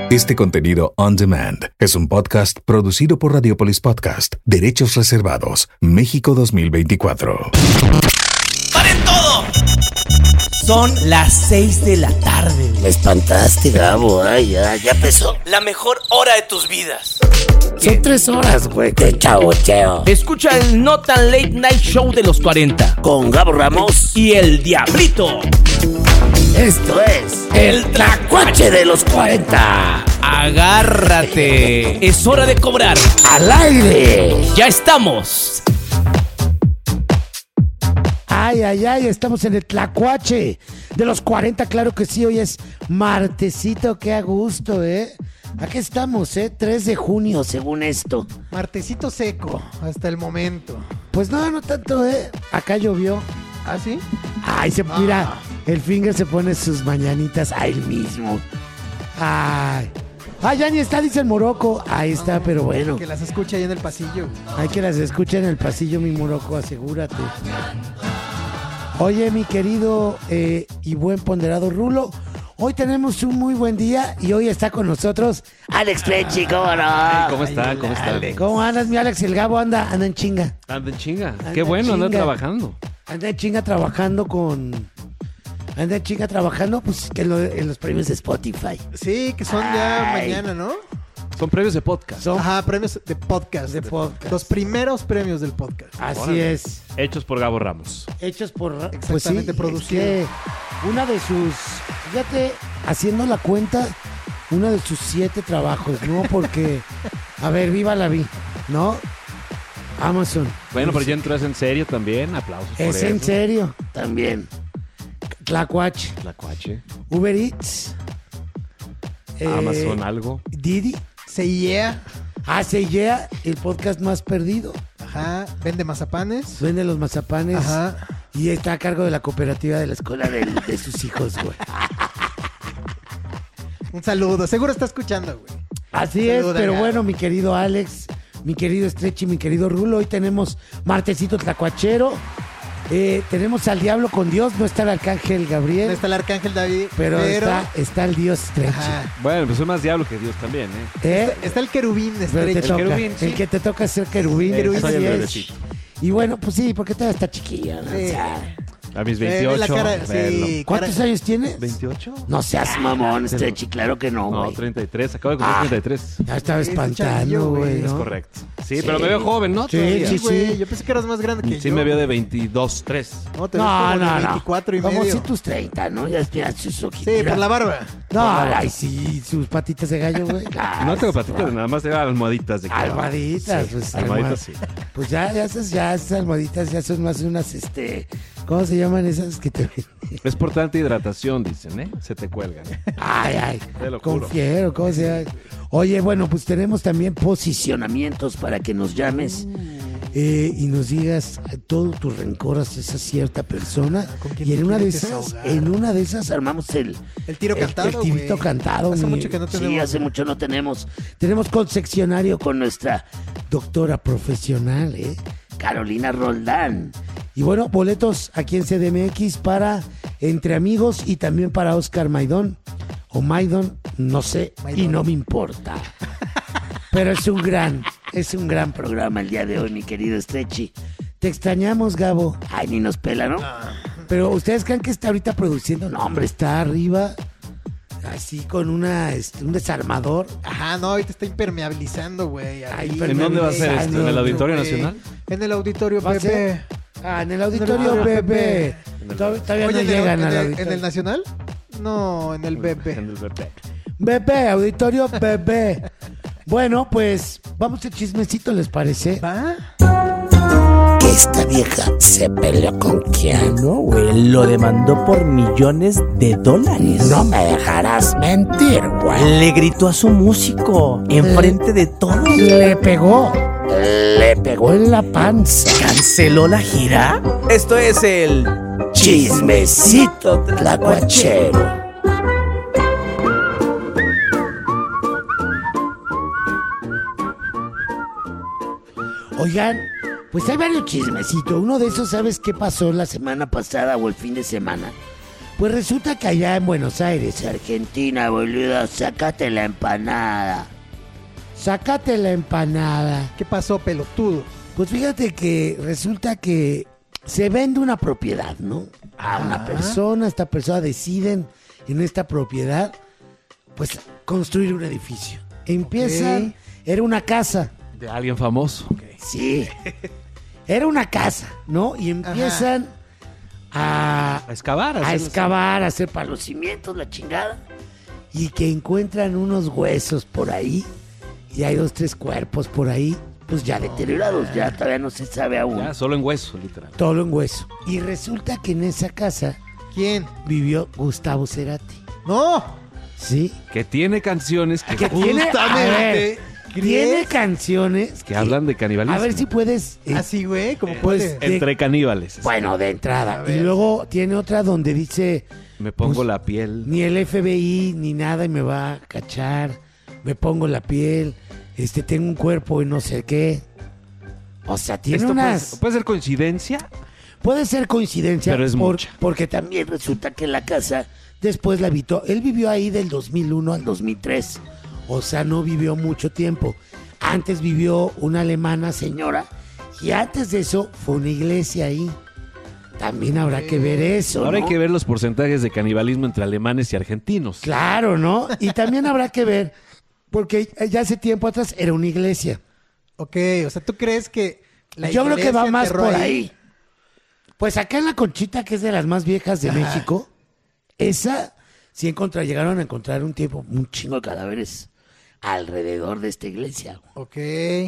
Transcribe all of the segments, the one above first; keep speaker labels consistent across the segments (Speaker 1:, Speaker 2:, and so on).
Speaker 1: Este contenido on demand es un podcast producido por Radiopolis Podcast. Derechos reservados. México 2024.
Speaker 2: ¡Paren todo! Son las 6 de la tarde.
Speaker 3: Me espantaste, Gabo. Ay, ya empezó.
Speaker 2: La mejor hora de tus vidas.
Speaker 3: Son 3 horas, güey. De chaboteo.
Speaker 2: Escucha el No Tan Late Night Show de los 40.
Speaker 3: Con Gabo Ramos
Speaker 2: y el Diablito.
Speaker 3: Esto es el Tlacuache de los 40.
Speaker 2: Agárrate. Es hora de cobrar.
Speaker 3: ¡Al aire!
Speaker 2: ¡Ya estamos!
Speaker 4: Ay, estamos en el Tlacuache de los 40, claro que sí, hoy es martesito, qué a gusto, Aquí estamos, 3 de junio, según esto.
Speaker 5: Martesito seco, hasta el momento.
Speaker 4: Pues no tanto, Acá llovió.
Speaker 5: ¿Ah, sí?
Speaker 4: Ay, mira, el Finger se pone sus mañanitas a él mismo. Ay, ya ni está, dice el Morocco. Ahí está, pero bueno.
Speaker 5: Que las escuche ahí en el pasillo.
Speaker 4: Hay que las escuche en el pasillo, mi Morocco, asegúrate. Oye, mi querido y buen ponderado Rulo, hoy tenemos un muy buen día y hoy está con nosotros
Speaker 3: Alex Trechi, ¿cómo no?
Speaker 6: Ay, ¿cómo está?
Speaker 4: ¿Cómo andas, mi Alex? El Gabo anda en chinga.
Speaker 6: Anda en chinga. Qué bueno, anda trabajando.
Speaker 4: Anda en chinga trabajando pues que en los premios de Spotify.
Speaker 5: Sí, que son ya mañana, ¿no?
Speaker 6: Son premios de podcast.
Speaker 5: Ajá, premios de podcast. Los primeros premios del podcast.
Speaker 4: Así
Speaker 6: Órale.
Speaker 4: Es.
Speaker 6: Hechos por Gabo Ramos.
Speaker 4: Hechos por...
Speaker 5: Exactamente, producido.
Speaker 4: Es que una de sus... Fíjate, haciendo la cuenta, uno de sus 7 trabajos, ¿no? Porque, a ver, viva la vi, ¿no? Amazon.
Speaker 6: Bueno, pero ya entras en serio también. Aplausos por eso.
Speaker 4: Es en serio, también. Tlacuache. Uber Eats.
Speaker 6: Amazon algo.
Speaker 4: Didi.
Speaker 5: Say Yeah.
Speaker 4: Say Yeah, el podcast más perdido.
Speaker 5: Ajá, vende mazapanes.
Speaker 4: Vende los mazapanes.
Speaker 5: Ajá.
Speaker 4: Y está a cargo de la cooperativa de la escuela de sus hijos, güey.
Speaker 5: Un saludo, seguro está escuchando, güey.
Speaker 4: Así es, pero bueno, mi querido Alex, mi querido Stretchy, mi querido Rulo, hoy tenemos martesito tlacuachero. Tenemos al diablo con Dios, no está el arcángel Gabriel.
Speaker 5: No está el arcángel David.
Speaker 4: Pero está el Dios Stretchy.
Speaker 6: Bueno, pues soy más diablo que Dios también,
Speaker 5: Está el querubín Stretchy.
Speaker 4: El que te toca ser querubín.
Speaker 6: Soy el
Speaker 4: es.
Speaker 6: bebecito.
Speaker 4: Y bueno, pues sí, porque todavía está chiquilla, ¿no?
Speaker 5: Sí.
Speaker 4: O sea,
Speaker 6: A mis 28.
Speaker 5: La cara, sí,
Speaker 4: ¿cuántos años tienes?
Speaker 6: ¿28?
Speaker 4: No seas mamón, Stretchy, claro que no,
Speaker 6: No,
Speaker 4: güey.
Speaker 6: 33. Acabo de cumplir 33.
Speaker 4: Ya estaba espantando,
Speaker 5: chavillo,
Speaker 4: güey,
Speaker 5: güey.
Speaker 6: Es
Speaker 4: ¿no?
Speaker 6: correcto. Sí, pero me veo joven, ¿no?
Speaker 4: Sí,
Speaker 6: Todavía.
Speaker 4: sí,
Speaker 5: güey, yo pensé que eras más grande que yo.
Speaker 6: Sí, me veo de 22, 3.
Speaker 5: No, te ves como de 24 y
Speaker 4: Como
Speaker 5: medio.
Speaker 4: si tus 30, ¿no? Ya sus ojitos.
Speaker 5: Sí, por la barba.
Speaker 4: No, ay, sí, sus patitas de gallo, güey.
Speaker 6: No tengo patitas, nada más tengo almohaditas de clavo.
Speaker 4: Almohaditas,
Speaker 6: Sí,
Speaker 4: pues.
Speaker 6: almohaditas, sí.
Speaker 4: Pues ya esas almohaditas ya son más unas, ¿cómo se llaman esas que te venden?
Speaker 6: Es por tanta hidratación, dicen, ¿eh? Se te cuelgan.
Speaker 4: Ay,
Speaker 6: Te lo juro.
Speaker 4: confiero, ¿cómo se llama? Oye, bueno, pues tenemos también posicionamientos para que nos llames y nos digas todo tu rencor hacia esa cierta persona.
Speaker 5: quién
Speaker 4: Y en
Speaker 5: te
Speaker 4: una de
Speaker 5: quieres
Speaker 4: esas,
Speaker 5: desahogar?
Speaker 4: armamos el
Speaker 5: tiro cantado,
Speaker 4: El tirito
Speaker 5: güey.
Speaker 4: cantado.
Speaker 5: Hace mucho que no tenemos.
Speaker 4: Sí, hace mucho no tenemos. Tenemos concepcionario con nuestra doctora profesional, Carolina Roldán. Y bueno, boletos aquí en CDMX para Entre Amigos y también para Oscar Maidón. O Maidón, no sé, y no me importa. Pero es un gran programa el día de hoy, mi querido Stretchy. Te extrañamos, Gabo. Ay, ni nos pela, ¿no? Pero ¿ustedes creen que está ahorita produciendo? No, hombre, está arriba, así con un desarmador.
Speaker 5: Ajá, no, ahorita está impermeabilizando, güey. ahí.
Speaker 6: ¿En dónde va a ser esto? ¿En el Auditorio
Speaker 5: Güey.
Speaker 6: Nacional?
Speaker 5: En el Auditorio
Speaker 4: ¿Va a
Speaker 5: Pepe.
Speaker 4: ser? En el auditorio Pepe. Todavía
Speaker 5: Oye,
Speaker 4: no llegan al
Speaker 5: ¿en
Speaker 4: auditorio.
Speaker 5: el Nacional? No, en el Pepe.
Speaker 6: En el BP.
Speaker 4: Pepe, auditorio Pepe. Bueno, pues vamos al chismecito, ¿les parece?
Speaker 5: ¿Va?
Speaker 3: Que esta vieja se peleó con Keanu.
Speaker 2: güey, lo demandó por $millones.
Speaker 3: No me dejarás mentir, güey.
Speaker 2: Le gritó a su músico enfrente de todos.
Speaker 4: Le pegó
Speaker 3: Le pegó
Speaker 4: en la panza.
Speaker 2: ¿Canceló la gira? Esto es el
Speaker 3: chismecito tlacuachero.
Speaker 4: Oigan, pues hay varios chismecitos. Uno de esos, ¿sabes qué pasó la semana pasada o el fin de semana? Pues resulta que allá en Buenos Aires, Argentina, boludo, sácate la empanada. Sácate la empanada.
Speaker 5: ¿Qué pasó, pelotudo?
Speaker 4: Pues fíjate que resulta que se vende una propiedad, ¿no? A una persona, esta persona deciden en esta propiedad, pues, construir un edificio. Empiezan, era una casa.
Speaker 6: De alguien famoso.
Speaker 4: Sí. Era una casa, ¿no? Y empiezan a
Speaker 6: excavar.
Speaker 4: a excavar, a hacer para los cimientos, la chingada. Y que encuentran unos huesos por ahí. Y hay 2, 3 cuerpos por ahí. Pues ya deteriorados, ya todavía no se sabe aún.
Speaker 6: Ya, solo en hueso, literal.
Speaker 4: Todo en hueso. Y resulta que en esa casa
Speaker 5: ¿Quién?
Speaker 4: vivió Gustavo Cerati.
Speaker 5: ¡No!
Speaker 4: ¿Sí?
Speaker 6: Que tiene canciones que
Speaker 5: Justamente.
Speaker 4: Tiene canciones
Speaker 6: que hablan de canibalismo.
Speaker 4: A ver si puedes.
Speaker 5: Así, güey, como
Speaker 4: pues,
Speaker 5: puede.
Speaker 6: Entre caníbales.
Speaker 4: Bueno, de entrada.
Speaker 5: A ver.
Speaker 4: Y luego tiene otra donde dice:
Speaker 6: Me pongo
Speaker 4: pues,
Speaker 6: la piel.
Speaker 4: ni el FBI ni nada y me va a cachar. Me pongo la piel. Tengo un cuerpo y no sé qué. O sea, tiene
Speaker 6: Esto
Speaker 4: unas.
Speaker 6: puede ser coincidencia.
Speaker 4: Puede ser coincidencia.
Speaker 6: Pero es mucha.
Speaker 4: Porque también resulta que la casa después la habitó. Él vivió ahí del 2001 al 2003. O sea, no vivió mucho tiempo. Antes vivió una alemana señora. Y antes de eso fue una iglesia ahí. También habrá que ver eso,
Speaker 6: Ahora
Speaker 4: ¿no?
Speaker 6: hay que ver los porcentajes de canibalismo entre alemanes y argentinos.
Speaker 4: Claro, ¿no? Y también habrá que ver, porque ya hace tiempo atrás era una iglesia.
Speaker 5: Ok, o sea, ¿tú crees que la
Speaker 4: Yo creo que va
Speaker 5: iglesia
Speaker 4: más
Speaker 5: enterró
Speaker 4: por ahí. Pues acá en la Conchita, que es de las más viejas de México, esa sí llegaron a encontrar un chingo de cadáveres alrededor de esta iglesia.
Speaker 5: Ok.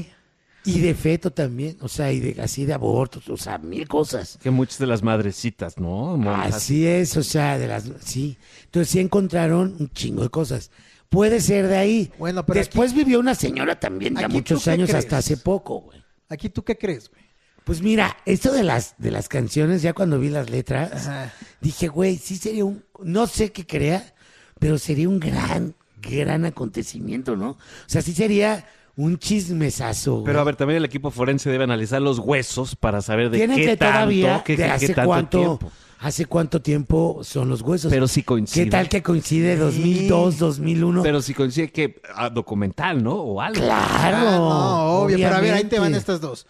Speaker 4: Y de feto también, o sea, así de abortos, o sea, 1000 cosas.
Speaker 6: Que muchas de las madrecitas, ¿no? Monjas.
Speaker 4: Así es, o sea, sí. Entonces sí encontraron un chingo de cosas. Puede ser de ahí.
Speaker 5: Bueno, pero
Speaker 4: después vivió una señora también, ya
Speaker 5: ¿aquí
Speaker 4: muchos
Speaker 5: tú qué
Speaker 4: años,
Speaker 5: crees?
Speaker 4: hasta hace poco, güey.
Speaker 5: ¿Aquí tú qué crees, güey?
Speaker 4: Pues mira, esto de las canciones, ya cuando vi las letras,
Speaker 5: Ajá.
Speaker 4: dije, güey, sí sería no sé qué crea, pero sería un gran acontecimiento, ¿no? O sea, sí sería un chismesazo, güey.
Speaker 6: Pero a ver, también el equipo forense debe analizar los huesos para saber de
Speaker 4: Tienen
Speaker 6: qué
Speaker 4: que
Speaker 6: tanto,
Speaker 4: todavía,
Speaker 6: qué
Speaker 4: de hace
Speaker 6: tanto
Speaker 4: cuánto,
Speaker 6: tiempo.
Speaker 4: hace cuánto tiempo son los huesos.
Speaker 6: Pero sí coincide.
Speaker 4: ¿Qué tal que coincide 2002, 2001?
Speaker 6: Pero si coincide que documental, ¿no? O algo.
Speaker 4: Claro.
Speaker 5: No, obvio, pero a ver, ahí te van
Speaker 4: obviamente.
Speaker 5: estas dos.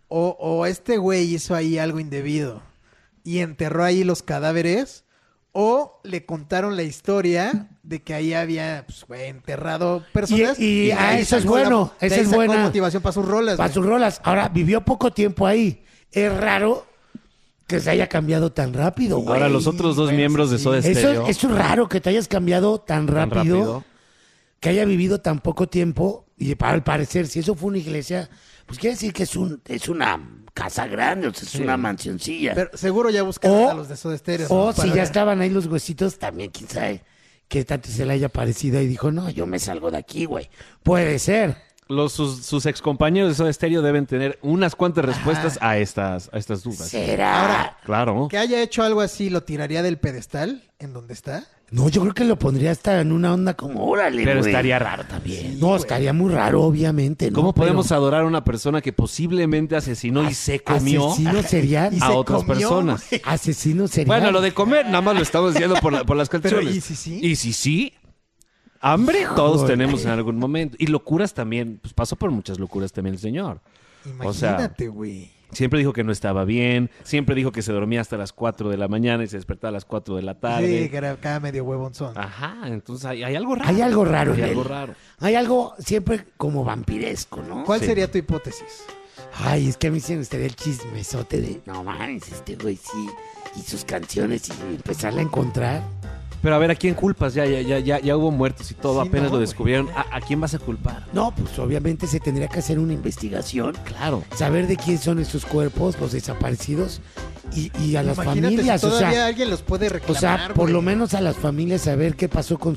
Speaker 5: O este güey hizo ahí algo indebido y enterró ahí los cadáveres, o le contaron la historia de que ahí había, pues, güey, enterrado personas.
Speaker 4: Y
Speaker 5: de ahí
Speaker 4: eso es
Speaker 5: sacó
Speaker 4: bueno,
Speaker 5: de
Speaker 4: eso
Speaker 5: ahí
Speaker 4: es
Speaker 5: sacó
Speaker 4: buena.
Speaker 5: motivación para sus rolas.
Speaker 4: Para
Speaker 5: güey.
Speaker 4: sus rolas. Ahora, vivió poco tiempo ahí. Es raro que se haya cambiado tan rápido, güey.
Speaker 6: Ahora, los otros dos
Speaker 5: bueno,
Speaker 6: miembros de
Speaker 5: sí.
Speaker 6: Soda Stereo.
Speaker 4: Eso es raro que te hayas cambiado tan
Speaker 6: tan
Speaker 4: rápido, que haya vivido tan poco tiempo. Y al parecer, si eso fue una iglesia, pues quiere decir que es una casa grande, o sea, es una mansioncilla.
Speaker 5: Pero seguro ya buscaron
Speaker 4: O-
Speaker 5: a los de Soda Stereo.
Speaker 4: O
Speaker 5: ¿no?
Speaker 4: si
Speaker 5: Para
Speaker 4: ya
Speaker 5: ver.
Speaker 4: estaban ahí los huesitos, también quién sabe que tanto se le haya parecido y dijo, no, yo me salgo de aquí, güey. Puede ser.
Speaker 6: Sus excompañeros de Soda Stereo deben tener unas cuantas respuestas a estas dudas.
Speaker 4: ¿Será?
Speaker 5: Ahora,
Speaker 6: Claro.
Speaker 5: que haya hecho algo así, ¿lo tiraría del pedestal en donde está?
Speaker 4: No, yo creo que lo pondría hasta en una onda como, órale,
Speaker 6: Pero
Speaker 4: güey.
Speaker 6: estaría raro también.
Speaker 4: No, estaría muy raro, obviamente. ¿no?
Speaker 6: ¿Cómo podemos
Speaker 4: Pero
Speaker 6: adorar a una persona que posiblemente asesinó y se comió
Speaker 4: Asesino serial.
Speaker 5: Y
Speaker 6: a
Speaker 5: se
Speaker 6: otras
Speaker 5: comió,
Speaker 6: personas?
Speaker 5: güey.
Speaker 4: Asesino serial.
Speaker 6: Bueno, lo de comer nada más lo estamos diciendo por las canciones.
Speaker 5: Pero, ¿y si sí?
Speaker 6: ¿Y si sí? Hambre todos
Speaker 4: Híjole.
Speaker 6: tenemos en algún momento. Y locuras también. Pues pasó por muchas locuras también el señor. O sea,
Speaker 5: Imagínate, güey.
Speaker 6: siempre dijo que no estaba bien. Siempre dijo que se dormía hasta las 4 de la mañana y se despertaba a las 4 de la tarde.
Speaker 5: Sí, que era cada medio huevonzón.
Speaker 6: Ajá, entonces hay algo raro.
Speaker 4: Hay algo raro
Speaker 6: Hay
Speaker 4: en
Speaker 6: algo
Speaker 4: él.
Speaker 6: raro.
Speaker 4: Hay algo siempre como vampiresco, ¿no?
Speaker 5: ¿Cuál
Speaker 6: Sí.
Speaker 5: sería tu hipótesis?
Speaker 4: Ay, es que a mí se me gustaría el chismesote de, no mames, este güey sí, y sus canciones y empezarla a encontrar.
Speaker 6: Pero a ver, ¿a quién culpas? Ya hubo muertos y todo.
Speaker 5: Sí,
Speaker 6: Apenas
Speaker 5: no,
Speaker 6: lo
Speaker 5: güey.
Speaker 6: descubrieron. ¿A quién vas a culpar?
Speaker 4: No, pues obviamente se tendría que hacer una investigación,
Speaker 6: Claro.
Speaker 4: saber de quién son esos cuerpos, los desaparecidos, y a las
Speaker 5: Imagínate
Speaker 4: familias,
Speaker 5: si
Speaker 4: o
Speaker 5: todavía
Speaker 4: sea,
Speaker 5: alguien los puede reclamar,
Speaker 4: por
Speaker 5: güey.
Speaker 4: lo menos a las familias saber qué pasó con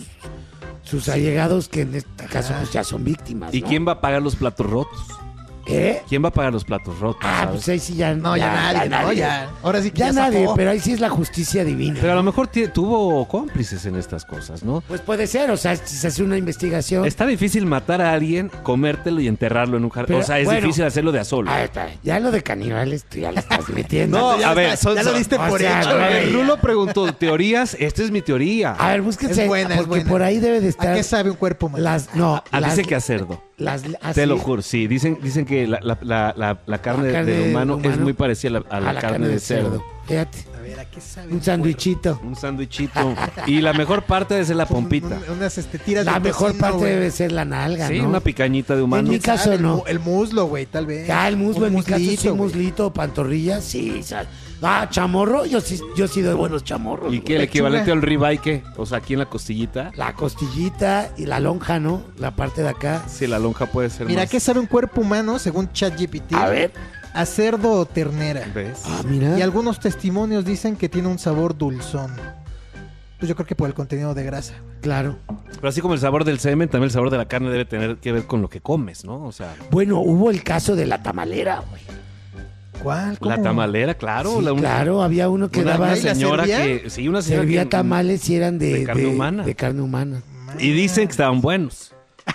Speaker 4: sus allegados, que en este caso pues ya son víctimas,
Speaker 6: ¿Y
Speaker 4: ¿no?
Speaker 6: quién va a pagar los platos rotos?
Speaker 4: ¿Eh?
Speaker 6: ¿Quién va a pagar los platos rotos?
Speaker 4: Ah,
Speaker 6: ¿sabes?
Speaker 4: pues ahí sí ya...
Speaker 5: No, ya nadie, ¿no? Ya. Ahora sí que ya
Speaker 4: nadie,
Speaker 5: zafó.
Speaker 4: pero ahí sí es la justicia divina.
Speaker 6: Pero a lo mejor tuvo cómplices en estas cosas, ¿no?
Speaker 4: Pues puede ser, o sea, si se hace una investigación...
Speaker 6: Está difícil matar a alguien, comértelo y enterrarlo en un jardín.
Speaker 4: Pero,
Speaker 6: O sea, es
Speaker 4: bueno,
Speaker 6: difícil hacerlo de a solo.
Speaker 4: Ah, está. Ya lo de caníbales, tú ya la estás metiendo.
Speaker 6: No,
Speaker 5: Ya
Speaker 6: a ver,
Speaker 5: ya lo diste
Speaker 4: o
Speaker 5: por
Speaker 4: sea,
Speaker 5: hecho,
Speaker 4: güey.
Speaker 5: güey.
Speaker 6: Rulo preguntó teorías. Esta es mi teoría.
Speaker 4: A ver, búsquense,
Speaker 5: Es buena,
Speaker 4: porque
Speaker 5: es buena.
Speaker 4: por ahí debe de estar...
Speaker 5: ¿A qué sabe un cuerpo humano?
Speaker 6: Dice que a cerdo.
Speaker 4: Así,
Speaker 6: Te lo juro, sí. Dicen que la carne del humano es muy parecida a la carne de cerdo.
Speaker 4: Fíjate,
Speaker 5: A ver, ¿a qué sabe?
Speaker 4: un sándwichito.
Speaker 6: Un sándwichito. Y la mejor parte debe ser la pompita.
Speaker 5: Unas tiras
Speaker 4: La
Speaker 5: de
Speaker 4: mejor
Speaker 5: tocino,
Speaker 4: parte
Speaker 5: güey.
Speaker 4: debe ser la nalga,
Speaker 6: Sí,
Speaker 4: ¿no?
Speaker 6: una picañita de humano.
Speaker 4: En mi caso,
Speaker 5: ¿Sabe?
Speaker 4: no.
Speaker 5: El muslo, güey, tal vez.
Speaker 4: Ya, el muslo,
Speaker 5: Un
Speaker 4: en mi caso sí,
Speaker 5: güey.
Speaker 4: muslito, pantorrilla, sí. Chamorro, yo sí doy buenos chamorros.
Speaker 6: ¿Y qué? ¿El
Speaker 5: Pechuga.
Speaker 6: equivalente al ribeye qué? O sea, aquí en la costillita.
Speaker 4: La costillita y la lonja, ¿no? La parte de acá.
Speaker 6: Sí, la lonja puede ser
Speaker 5: Mira,
Speaker 6: más.
Speaker 5: ¿qué sabe un cuerpo humano según ChatGPT?
Speaker 4: A ver.
Speaker 5: A cerdo o ternera.
Speaker 6: ¿Ves?
Speaker 4: Ah, mira.
Speaker 5: Y algunos testimonios dicen que tiene un sabor dulzón. Pues yo creo que por el contenido de grasa.
Speaker 4: Claro.
Speaker 6: Pero así como el sabor del semen, también el sabor de la carne debe tener que ver con lo que comes, ¿no? O sea,
Speaker 4: Bueno, hubo el caso de la tamalera, güey.
Speaker 5: ¿Cuál? ¿Cómo?
Speaker 6: la tamalera, claro.
Speaker 4: Sí,
Speaker 6: Claro,
Speaker 4: había uno que
Speaker 6: una,
Speaker 4: daba...
Speaker 6: una
Speaker 5: ¿Y la
Speaker 6: señora
Speaker 5: servía?
Speaker 6: que... Sí, una señora
Speaker 4: Servía
Speaker 6: que...
Speaker 4: tamales y eran
Speaker 6: de carne humana.
Speaker 4: De carne humana.
Speaker 6: Y dicen que estaban buenos.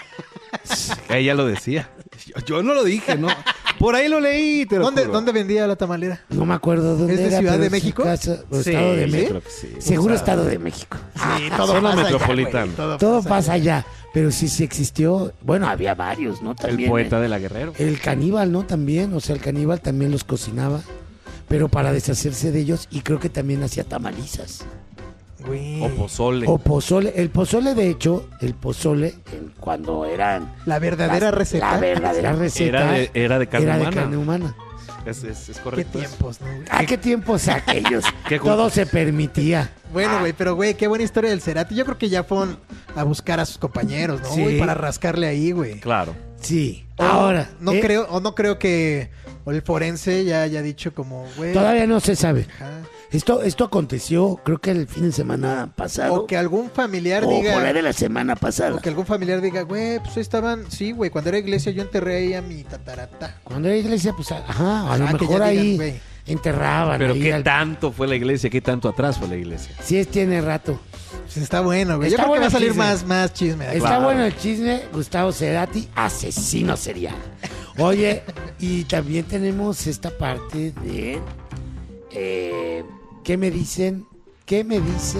Speaker 6: Ella lo decía. Yo no lo dije, ¿no? Por ahí lo leí, te lo juro.
Speaker 5: ¿Dónde vendía la tamalera?
Speaker 4: No me acuerdo dónde
Speaker 5: ¿Es de
Speaker 4: era.
Speaker 5: Ciudad
Speaker 4: pero
Speaker 5: de
Speaker 4: en su
Speaker 5: México?
Speaker 4: casa- o
Speaker 6: Sí,
Speaker 4: Estado de
Speaker 6: yo
Speaker 4: México.
Speaker 6: creo que sí.
Speaker 4: Seguro
Speaker 6: O sea,
Speaker 4: Estado de México.
Speaker 5: Sí,
Speaker 6: zona
Speaker 5: pasa allá,
Speaker 6: metropolitana.
Speaker 5: güey,
Speaker 4: Todo pasa allá. Pero sí existió. Bueno, había varios, ¿no?
Speaker 6: El
Speaker 4: También.
Speaker 6: poeta de la Guerrero.
Speaker 4: El caníbal, ¿no? También. O sea, el caníbal también los cocinaba. Pero para deshacerse de ellos. Y creo que también hacía tamalizas.
Speaker 5: Güey.
Speaker 6: O pozole.
Speaker 4: O pozole. El pozole, de hecho, cuando eran...
Speaker 5: La verdadera receta.
Speaker 4: La verdadera receta.
Speaker 6: Era de carne
Speaker 4: era de
Speaker 6: humana.
Speaker 4: carne humana.
Speaker 6: Es
Speaker 5: Qué
Speaker 6: correcto.
Speaker 5: tiempos, ¿no? güey?
Speaker 4: ¿A qué tiempos aquellos?
Speaker 6: Qué
Speaker 4: Todo se permitía.
Speaker 5: Bueno, güey, pero güey, qué buena historia del Cerati. Yo creo que ya fueron a buscar a sus compañeros, ¿no?
Speaker 4: Sí.
Speaker 5: Güey, para rascarle ahí, güey.
Speaker 6: Claro.
Speaker 4: Sí.
Speaker 5: O
Speaker 4: Ahora.
Speaker 5: no creo que el forense ya haya dicho como, güey.
Speaker 4: Todavía no se sabe.
Speaker 5: ajá.
Speaker 4: Esto aconteció, creo que el fin de semana pasado.
Speaker 5: O que algún familiar
Speaker 4: O
Speaker 5: diga.
Speaker 4: por ahí de la semana pasada.
Speaker 5: O que algún familiar diga, güey, pues ahí estaban. Sí, güey, cuando era iglesia yo enterré ahí a mi tatarata.
Speaker 4: Cuando era iglesia, pues, ajá, a lo
Speaker 5: Ajá, que
Speaker 4: mejor
Speaker 5: ya
Speaker 4: ahí
Speaker 5: digan, güey.
Speaker 4: enterraban.
Speaker 6: Pero
Speaker 4: ahí
Speaker 6: ¿qué
Speaker 4: al-
Speaker 6: tanto fue la iglesia? ¿Qué tanto atrás fue la iglesia?
Speaker 4: Sí, tiene rato.
Speaker 5: Pues está bueno, güey.
Speaker 4: Está
Speaker 5: Yo creo que
Speaker 4: bueno
Speaker 5: va a salir
Speaker 4: el chisme.
Speaker 5: más chisme. de aquí.
Speaker 4: Está
Speaker 6: Claro.
Speaker 4: bueno el chisme, Gustavo Cerati, asesino serial. Oye, y también tenemos esta parte de... ¿Qué me dicen? ¿Qué me dicen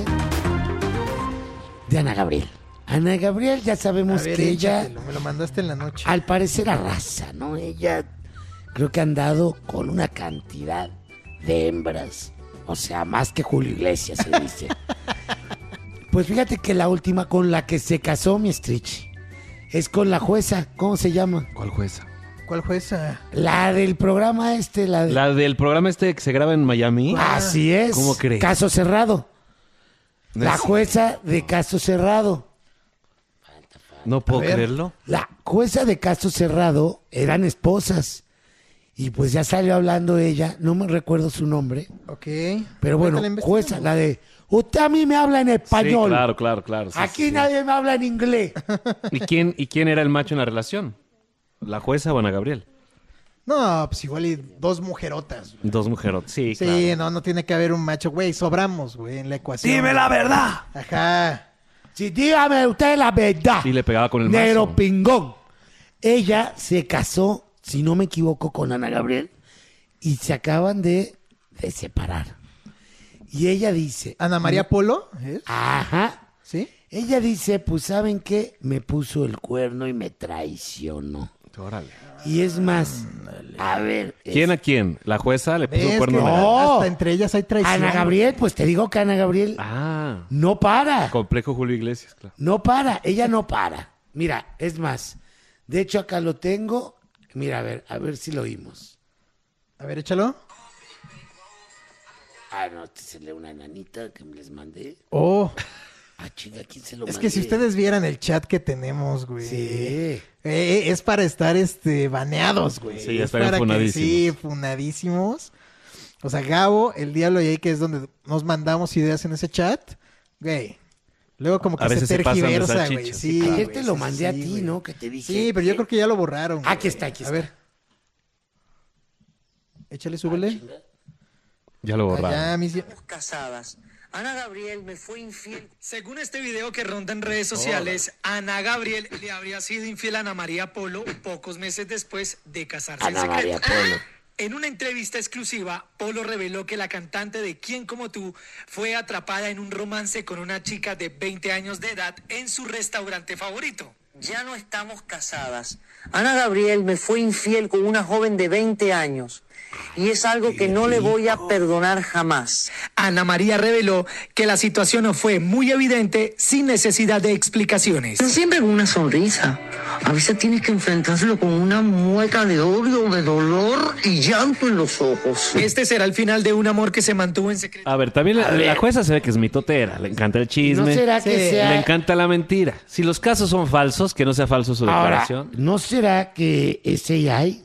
Speaker 4: de Ana Gabriel? Ana Gabriel ya
Speaker 5: A
Speaker 4: sabemos
Speaker 5: ver,
Speaker 4: que ella,
Speaker 5: échatelo, me lo mandaste en la noche.
Speaker 4: al parecer, arrasa, ¿no? Ella creo que ha andado con una cantidad de hembras. O sea, más que Julio Iglesias, se dice. Pues fíjate que la última con la que se casó mi Strich es con la jueza. ¿Cómo se llama?
Speaker 6: ¿Cuál jueza?
Speaker 5: ¿Cuál fue esa?
Speaker 4: La del programa la de...
Speaker 6: La del programa este que se graba en Miami.
Speaker 4: Así es.
Speaker 6: ¿Cómo crees?
Speaker 4: Caso cerrado.
Speaker 6: No
Speaker 4: La
Speaker 6: es-
Speaker 4: jueza de caso cerrado.
Speaker 6: No puedo
Speaker 5: A ver.
Speaker 6: creerlo.
Speaker 4: La jueza de caso cerrado eran esposas. Y pues ya salió hablando ella, no me recuerdo su nombre,
Speaker 5: Ok.
Speaker 4: pero bueno,
Speaker 5: Ahorita la investigamos.
Speaker 4: jueza, la de, usted a mí me habla en español.
Speaker 6: Sí, claro. Sí,
Speaker 4: Aquí
Speaker 6: sí, sí.
Speaker 4: nadie me habla en inglés.
Speaker 6: ¿Y quién era el macho en la relación? ¿La jueza o Ana Gabriel?
Speaker 5: No, pues igual y dos mujerotas. güey.
Speaker 6: Dos mujeres. Sí,
Speaker 5: Sí,
Speaker 6: claro.
Speaker 5: no tiene que haber un macho. Güey, sobramos, güey, en la ecuación.
Speaker 4: Dime la verdad.
Speaker 5: Ajá.
Speaker 4: Sí, dígame usted la verdad.
Speaker 6: Y le pegaba con el
Speaker 4: Negro
Speaker 6: mazo.
Speaker 4: pingón. Ella se casó, si no me equivoco, con Ana Gabriel y se acaban de separar. Y ella dice...
Speaker 5: Ana María Polo, ¿es?
Speaker 4: Ajá.
Speaker 5: ¿Sí?
Speaker 4: Ella dice, pues ¿saben qué? Me puso el cuerno y me traicionó.
Speaker 6: Órale.
Speaker 4: Y es más, a ver...
Speaker 6: ¿Quién a quién? ¿La jueza le puso
Speaker 5: ¿Ves
Speaker 6: cuerno?
Speaker 5: que
Speaker 6: a la-
Speaker 4: No.
Speaker 5: hasta entre ellas hay traición?
Speaker 4: Ana Gabriel, pues te digo que Ana Gabriel
Speaker 6: Ah,
Speaker 4: no para.
Speaker 6: complejo Julio Iglesias, claro.
Speaker 4: No para, ella no para. Mira, es más, de hecho acá lo tengo. Mira, a ver si lo oímos.
Speaker 5: A ver, échalo.
Speaker 4: Ah, no, este se lee una enanita que me les mandé.
Speaker 5: Oh,
Speaker 4: Ah, chinga, ¿quién se lo
Speaker 5: es
Speaker 4: mandé?
Speaker 5: que si ustedes vieran el chat que tenemos, güey.
Speaker 4: Sí.
Speaker 5: Es para estar baneados, güey.
Speaker 6: Sí, ya
Speaker 5: Es
Speaker 6: estarían
Speaker 5: para que-
Speaker 6: funadísimos.
Speaker 5: Sí, funadísimos. O sea, Gabo, el Diablo y ahí, que es donde nos mandamos ideas en ese chat, güey. Luego como que
Speaker 6: A
Speaker 5: se
Speaker 6: veces se pasan de
Speaker 5: tergiversa,
Speaker 6: salchicha,
Speaker 5: güey.
Speaker 6: sí,
Speaker 5: Sí,
Speaker 4: Ayer
Speaker 5: güey,
Speaker 4: te lo
Speaker 5: sí,
Speaker 4: mandé a
Speaker 5: sí,
Speaker 4: ti,
Speaker 5: güey.
Speaker 4: ¿no? Que te dije.
Speaker 5: Sí, pero yo creo que ya lo borraron.
Speaker 4: Aquí
Speaker 5: güey.
Speaker 4: está, aquí
Speaker 5: A
Speaker 4: está.
Speaker 5: ver. Échale, súbele.
Speaker 6: Ya lo borraron.
Speaker 5: Ya, mis...
Speaker 7: Casadas. Ana Gabriel me fue infiel.
Speaker 8: Según este video que ronda en redes sociales, Ana Gabriel le habría sido infiel a Ana María Polo pocos meses después de casarse en
Speaker 3: Ana María
Speaker 8: secreto.
Speaker 3: Polo.
Speaker 8: En una entrevista exclusiva, Polo reveló que la cantante de ¿Quién como tú? Fue atrapada en un romance con una chica de 20 años de edad en su restaurante favorito.
Speaker 7: Ya no estamos casadas. Ana Gabriel me fue infiel con una joven de 20 años. Y es algo que no le voy a perdonar jamás.
Speaker 8: Ana María reveló que la situación fue muy evidente sin necesidad de explicaciones.
Speaker 7: No siempre con una sonrisa. A veces tienes que enfrentárselo con una mueca de odio, de dolor y llanto en los ojos.
Speaker 8: Este será el final de un amor que se mantuvo en secreto.
Speaker 6: A ver, también la jueza se ve que es mitotera. Le encanta el chisme.
Speaker 4: ¿No será que sea...
Speaker 6: Le encanta la mentira. Si los casos son falsos, que no sea falso su
Speaker 4: Ahora,
Speaker 6: declaración.
Speaker 4: ¿no será que es AI?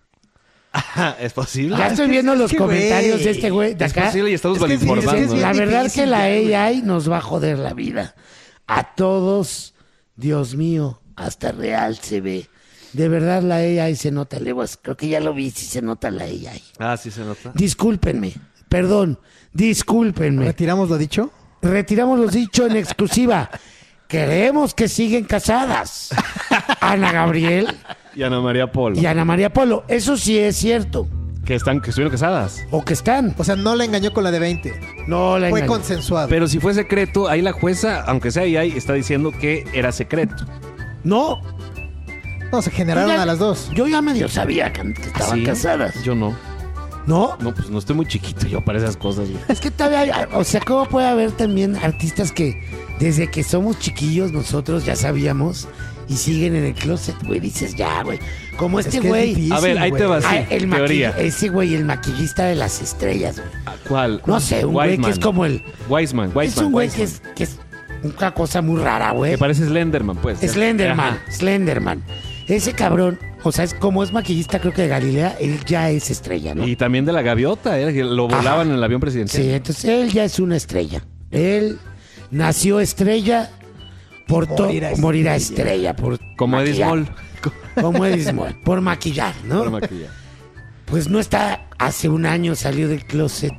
Speaker 6: ¿Es posible?
Speaker 4: Ya estoy viendo los
Speaker 5: que,
Speaker 4: comentarios
Speaker 5: güey,
Speaker 4: de este güey de
Speaker 6: Es
Speaker 4: acá.
Speaker 6: posible y estamos
Speaker 5: Es que sí,
Speaker 6: malinformando.
Speaker 5: es que es
Speaker 4: La
Speaker 5: bien
Speaker 4: verdad
Speaker 5: difícil
Speaker 4: que la
Speaker 5: ya, güey.
Speaker 4: AI nos va a joder la vida. A todos, Dios mío, hasta real se ve. De verdad la AI se nota. Creo que ya lo vi, sí se nota la AI.
Speaker 6: Ah, sí se nota.
Speaker 4: Discúlpenme, perdón, discúlpenme.
Speaker 5: ¿Retiramos lo dicho?
Speaker 4: Retiramos los dichos en exclusiva. Creemos que siguen casadas. Ana Gabriel
Speaker 6: Y Ana María Polo.
Speaker 4: y Ana María Polo. Eso sí es cierto.
Speaker 6: Que estuvieron casadas.
Speaker 4: O que están.
Speaker 5: O sea, no la engañó con la de 20.
Speaker 4: No la
Speaker 5: Fue
Speaker 4: engañó.
Speaker 5: consensuado.
Speaker 6: Pero si fue secreto, ahí la jueza, aunque sea ahí, está diciendo que era secreto.
Speaker 4: No.
Speaker 5: No, se generaron
Speaker 4: Yo ya-
Speaker 5: a las dos.
Speaker 4: Yo ya medio sabía que estaban
Speaker 6: ¿Sí?
Speaker 4: casadas.
Speaker 6: Yo no.
Speaker 4: ¿No?
Speaker 6: No, pues no estoy muy chiquito yo para esas cosas. güey.
Speaker 4: Es que todavía hay, o sea, ¿cómo puede haber también artistas que desde que somos chiquillos nosotros ya sabíamos y siguen en el closet, güey? Dices, ya, güey. Como este
Speaker 5: Es que es
Speaker 4: güey.
Speaker 5: difícil,
Speaker 6: A ver, ahí te
Speaker 5: güey.
Speaker 6: va, sí,
Speaker 4: el
Speaker 6: teoría.
Speaker 4: ese güey, el maquillista de las estrellas, güey.
Speaker 6: ¿Cuál?
Speaker 4: No sé, un güey que
Speaker 6: Wiseman.
Speaker 4: es como el...
Speaker 6: Wiseman.
Speaker 4: Es un güey que es una cosa muy rara, güey.
Speaker 6: Que parece Slenderman, pues.
Speaker 4: Slenderman,
Speaker 6: Ajá.
Speaker 4: Slenderman. Ese cabrón, o sea, como es maquillista, creo que de Galilea, él ya es estrella, ¿no?
Speaker 6: Y también de la gaviota, que lo volaban en el avión presidencial.
Speaker 4: Sí, entonces él ya es una estrella. Él nació estrella por morirá estrella por
Speaker 6: Como Eddie
Speaker 4: maquillar.
Speaker 6: Small.
Speaker 4: Como Eddie Small, por maquillar, ¿no?
Speaker 6: Por maquillar.
Speaker 4: Pues no está, hace un año salió del closet.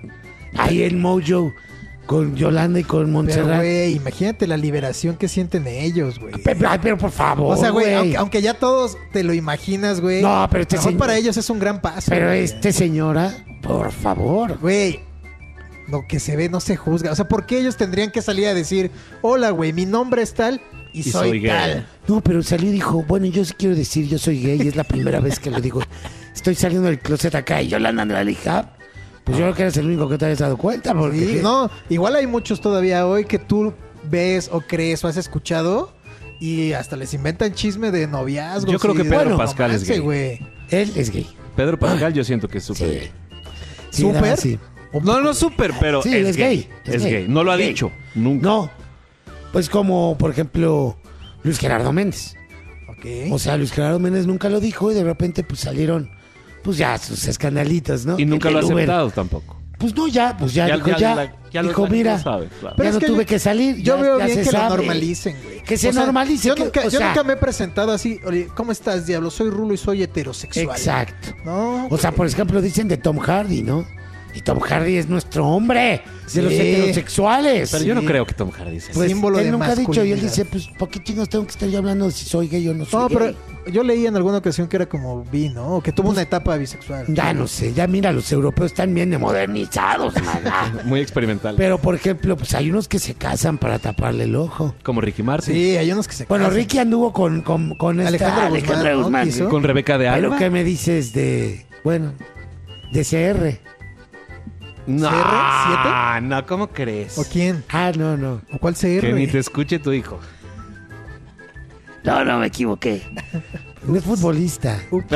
Speaker 4: Ahí en Mojo con Yolanda y con
Speaker 5: Pero,
Speaker 4: Montserrat.
Speaker 5: güey, imagínate la liberación que sienten ellos, güey.
Speaker 4: Pero por favor,
Speaker 5: O sea, güey, aunque ya todos te lo imaginas, güey.
Speaker 4: No, pero este
Speaker 5: mejor
Speaker 4: señor-
Speaker 5: para ellos es un gran paso.
Speaker 4: Pero
Speaker 5: güey.
Speaker 4: señora, por favor.
Speaker 5: Güey, lo que se ve no se juzga. O sea, ¿por qué ellos tendrían que salir a decir, hola, güey, mi nombre es tal y soy
Speaker 6: gay"?
Speaker 5: tal?
Speaker 4: No, pero salió y dijo, bueno, yo sí quiero decir, yo soy gay, y es la primera vez que lo digo. Estoy saliendo del closet acá y Yolanda me la hija. Pues yo creo que eres el único que te habías dado cuenta, porque...
Speaker 5: Sí, no, igual hay muchos todavía hoy que tú ves o crees o has escuchado y hasta les inventan chisme de noviazgos.
Speaker 6: Yo creo
Speaker 5: y
Speaker 6: que
Speaker 5: de
Speaker 6: Pedro
Speaker 5: romance,
Speaker 6: Pascal es gay.
Speaker 5: güey.
Speaker 4: Él es gay.
Speaker 6: Pedro Pascal yo siento que es súper
Speaker 4: Sí.
Speaker 6: gay.
Speaker 4: Sí,
Speaker 5: ¿Súper?
Speaker 4: nada, sí.
Speaker 6: No súper, pero
Speaker 4: Sí,
Speaker 6: es gay.
Speaker 4: es
Speaker 6: Es
Speaker 4: gay.
Speaker 6: gay. No lo ha
Speaker 4: Gay.
Speaker 6: dicho. Nunca.
Speaker 4: No. Pues como, por ejemplo, Luis Gerardo Méndez.
Speaker 5: Ok.
Speaker 4: O sea, Luis Gerardo Méndez nunca lo dijo y de repente pues salieron, pues ya sus escandalitos, ¿no?
Speaker 6: Y nunca
Speaker 4: El
Speaker 6: lo ha
Speaker 4: del Uber.
Speaker 6: aceptado tampoco.
Speaker 4: Pues no, ya, pues ya, dijo, dijo, mira,
Speaker 6: sabe, claro.
Speaker 5: Pero
Speaker 4: ya
Speaker 5: es
Speaker 4: no
Speaker 5: que
Speaker 4: tuve que salir.
Speaker 5: Yo
Speaker 4: ya-
Speaker 5: veo
Speaker 4: ya
Speaker 5: bien
Speaker 4: se
Speaker 5: que
Speaker 4: sabe.
Speaker 5: lo normalicen, güey.
Speaker 4: Que se
Speaker 5: O sea,
Speaker 4: normalice.
Speaker 5: Yo,
Speaker 4: que-
Speaker 5: nunca,
Speaker 4: o
Speaker 5: yo
Speaker 4: sea,
Speaker 5: nunca me he presentado así, oye, ¿cómo estás, diablo? Soy Rulo y soy heterosexual.
Speaker 4: Exacto.
Speaker 5: No,
Speaker 4: O sea,
Speaker 5: güey.
Speaker 4: por ejemplo, dicen de Tom Hardy, ¿no? Y Tom Hardy es nuestro hombre
Speaker 5: Sí.
Speaker 4: de los heterosexuales.
Speaker 6: Pero yo no creo que Tom Hardy sea
Speaker 4: Pues
Speaker 5: símbolo
Speaker 4: él
Speaker 5: de
Speaker 4: nunca ha dicho, y él
Speaker 5: masculinidad.
Speaker 4: dice, pues, ¿por qué chingados tengo que estar yo hablando de si soy gay o no soy
Speaker 5: No,
Speaker 4: gay?
Speaker 5: pero yo leí en alguna ocasión que era como bi, ¿no? O que tuvo una etapa bisexual.
Speaker 4: Ya no sé, ya mira, los europeos están bien modernizados, maná.
Speaker 6: muy experimental.
Speaker 4: Pero, por ejemplo, pues hay unos que se casan para taparle el ojo.
Speaker 6: Como Ricky Martin.
Speaker 5: Sí, hay unos que se
Speaker 4: Bueno,
Speaker 5: casan.
Speaker 4: Ricky anduvo con esta
Speaker 5: Alejandra
Speaker 4: Alejandra
Speaker 5: Guzmán,
Speaker 4: Guzmán.
Speaker 5: ¿no? ¿Quiso?
Speaker 6: Con Rebeca de
Speaker 4: Pero
Speaker 6: Alba.
Speaker 4: ¿qué me dices de, bueno, de CR?
Speaker 6: No,
Speaker 5: ¿CR7?
Speaker 6: no, ¿cómo crees?
Speaker 5: ¿O quién?
Speaker 4: Ah, no.
Speaker 5: ¿O cuál CR?
Speaker 6: Que ni te escuche tu hijo.
Speaker 4: No, me equivoqué. No es futbolista.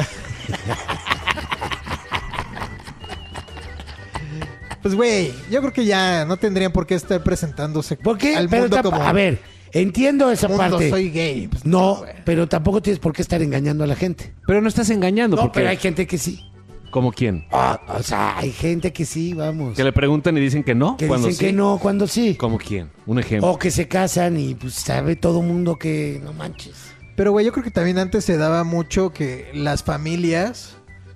Speaker 5: Pues, güey, yo creo que ya no tendrían por qué estar presentándose
Speaker 4: ¿Por qué?
Speaker 5: al
Speaker 4: Pero
Speaker 5: mundo como...
Speaker 4: a ver, entiendo esa
Speaker 5: mundo,
Speaker 4: parte.
Speaker 5: soy gay. Pues,
Speaker 4: No,
Speaker 5: güey.
Speaker 4: pero tampoco tienes por qué estar engañando a la gente.
Speaker 6: Pero no estás engañando.
Speaker 4: No,
Speaker 6: porque...
Speaker 4: pero hay gente que sí.
Speaker 6: ¿Como quién?
Speaker 4: O sea, hay gente que sí, vamos.
Speaker 6: Que le preguntan y dicen que no.
Speaker 4: Que
Speaker 6: cuando
Speaker 4: dicen
Speaker 6: sí.
Speaker 4: que no, cuando sí.
Speaker 6: ¿Como quién? Un ejemplo.
Speaker 4: O que se casan y pues sabe todo mundo que no manches.
Speaker 5: Pero, güey, yo creo que también antes se daba mucho que las familias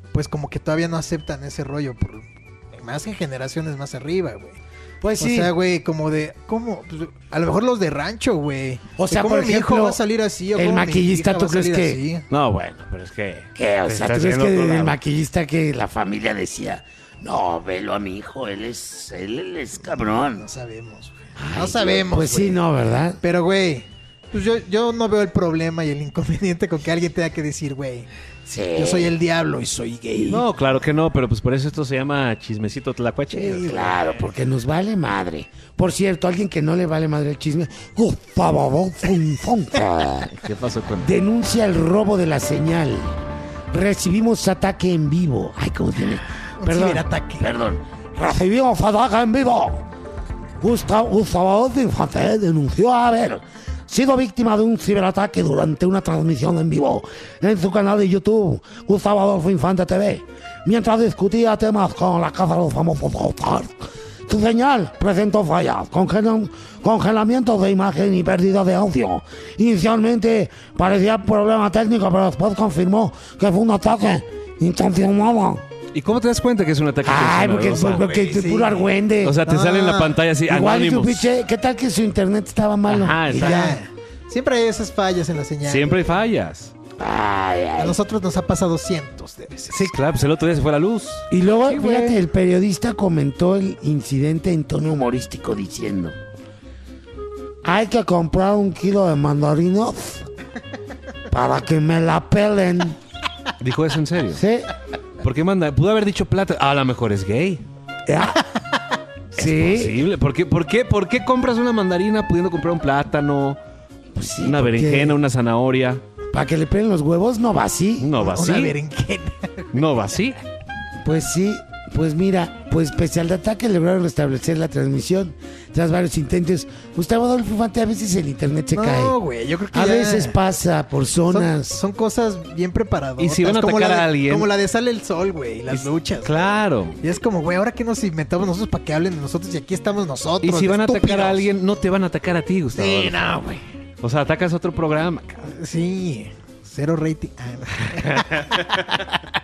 Speaker 5: pues como que todavía no aceptan ese rollo, más que generaciones más arriba, güey.
Speaker 4: Pues
Speaker 5: O
Speaker 4: sí.
Speaker 5: sea, güey, como de, ¿cómo? Pues, a lo mejor los de rancho, güey.
Speaker 4: O sea,
Speaker 5: ¿cómo
Speaker 4: por
Speaker 5: mi hijo
Speaker 4: ejemplo,
Speaker 5: va a salir así? ¿O
Speaker 4: el
Speaker 5: cómo mi
Speaker 4: maquillista,
Speaker 5: hija
Speaker 4: ¿tú
Speaker 5: va a
Speaker 4: crees
Speaker 5: salir
Speaker 4: que-
Speaker 5: así?
Speaker 6: No, bueno, pero es que...
Speaker 4: ¿Qué? O
Speaker 6: te
Speaker 4: sea,
Speaker 6: estás
Speaker 4: ¿tú crees
Speaker 6: yendo a
Speaker 4: que
Speaker 6: otro
Speaker 4: el
Speaker 6: lado.
Speaker 4: maquillista que la familia decía, no, velo a mi hijo, él es cabrón?
Speaker 5: No sabemos, güey.
Speaker 4: Ay,
Speaker 5: No sabemos,
Speaker 4: Pues sí,
Speaker 5: güey.
Speaker 4: no, ¿verdad?
Speaker 5: Pero, güey, pues yo no veo el problema y el inconveniente con que alguien tenga que decir, güey,
Speaker 4: Sí.
Speaker 5: yo soy el diablo y soy gay.
Speaker 6: No, claro que no, pero pues por eso eto se llama chismecito tlacuache.
Speaker 4: Sí, claro, porque nos vale madre. Por cierto, alguien que no le vale madre el chisme, Gustavo Fonfonca,
Speaker 6: ¿Qué pasó con...?
Speaker 4: denuncia el robo de la señal. Recibimos ataque en vivo. Ay, ¿cómo tiene? Perdón,
Speaker 5: ciberataque.
Speaker 4: perdón. Recibimos ataque en vivo. Gustavo Fonfonca denunció haber sido víctima de un ciberataque durante una transmisión en vivo en su canal de YouTube, Gustavo Adolfo Infante TV, mientras discutía temas con la Casa de los Famosos Oscars. Su señal presentó fallas, congelamientos de imagen y pérdida de audio. Inicialmente parecía problema técnico, pero después confirmó que fue un ataque intencionado.
Speaker 6: ¿Y cómo te das cuenta que es un ataque
Speaker 4: Ay,
Speaker 6: intencionado?
Speaker 4: porque es puro argüende.
Speaker 6: O sea, te sale en la pantalla así,
Speaker 4: Igual tu
Speaker 6: anónimos.
Speaker 4: pinche, ¿qué tal que su internet estaba malo?
Speaker 6: Ajá,
Speaker 4: Y
Speaker 6: exacto.
Speaker 4: ya.
Speaker 5: Siempre hay esas fallas en la señal.
Speaker 6: Siempre hay fallas.
Speaker 4: Ay,
Speaker 5: A
Speaker 4: ay.
Speaker 5: nosotros nos ha pasado cientos de veces.
Speaker 6: Sí, claro, pues el otro día se fue la luz.
Speaker 4: Y luego,
Speaker 6: Sí, güey.
Speaker 4: fíjate, el periodista comentó el incidente en tono humorístico diciendo: hay que comprar 1 kilo de mandarinas para que me la pelen.
Speaker 6: ¿Dijo eso en serio?
Speaker 4: ¿Sí?
Speaker 6: ¿Por qué manda? Pudo haber dicho plata. A lo mejor es gay.
Speaker 4: ¿Ya? Sí.
Speaker 6: Posible. ¿Por qué compras una mandarina pudiendo comprar un plátano,
Speaker 4: Pues sí,
Speaker 6: una
Speaker 4: porque
Speaker 6: berenjena, una zanahoria?
Speaker 4: para que le pelen los huevos no va así.
Speaker 6: No va
Speaker 5: Una
Speaker 6: así.
Speaker 5: berenjena.
Speaker 6: No va así.
Speaker 4: Pues sí, pues mira, pues pese al ataque lograron restablecer la transmisión tras varios intentos. Gustavo Adolfo Infante, a veces el internet se cae.
Speaker 5: No, güey, yo creo que
Speaker 4: A
Speaker 5: ya-
Speaker 4: veces pasa por zonas.
Speaker 5: Son cosas bien preparadas.
Speaker 6: Y si van a
Speaker 5: como
Speaker 6: atacar
Speaker 5: la de-
Speaker 6: a alguien-
Speaker 5: Como la de Sale el Sol, güey, las luchas.
Speaker 6: Claro.
Speaker 5: Y es como, güey, ahora que nos inventamos nosotros para que hablen de nosotros y aquí estamos nosotros.
Speaker 6: Y si van a atacar
Speaker 5: estúpidos.
Speaker 6: a alguien, no te van a atacar a ti, Gustavo.
Speaker 5: Sí, no, güey.
Speaker 6: O sea, atacas a otro programa. cabrón.
Speaker 5: Sí, 0 rating. Ah, no.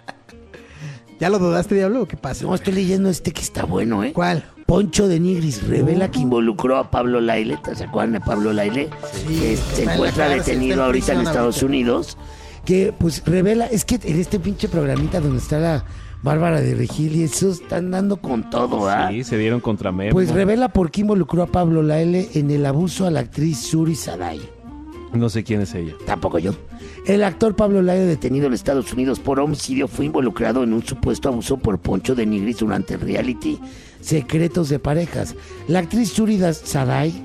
Speaker 5: ¿Ya lo dudaste, Diablo, o qué pasa?
Speaker 4: No, estoy leyendo este que está bueno, ¿eh?
Speaker 5: ¿Cuál?
Speaker 4: Poncho de Nigris revela que involucró a Pablo Laile. ¿Se acuerdan de Pablo Laile?
Speaker 5: Sí,
Speaker 4: Que
Speaker 5: está
Speaker 4: se
Speaker 5: en la
Speaker 4: encuentra
Speaker 5: cárcel, está
Speaker 4: detenido
Speaker 5: en
Speaker 4: ahorita en
Speaker 5: prisión
Speaker 4: Estados
Speaker 5: ahorita.
Speaker 4: Unidos. Que pues revela, es que en este pinche programita donde está la Bárbara de Regil y eso están dando con todo, ¿ah?
Speaker 6: Sí, se dieron contra Memo.
Speaker 4: Pues revela por qué involucró a Pablo Laile en el abuso a la actriz Suri Saday.
Speaker 6: No sé quién es ella.
Speaker 4: Tampoco yo. El actor Pablo Laile, detenido en Estados Unidos por homicidio, fue involucrado en un supuesto abuso por Poncho de Nigris durante el reality Secretos de Parejas. La actriz Suri Saday,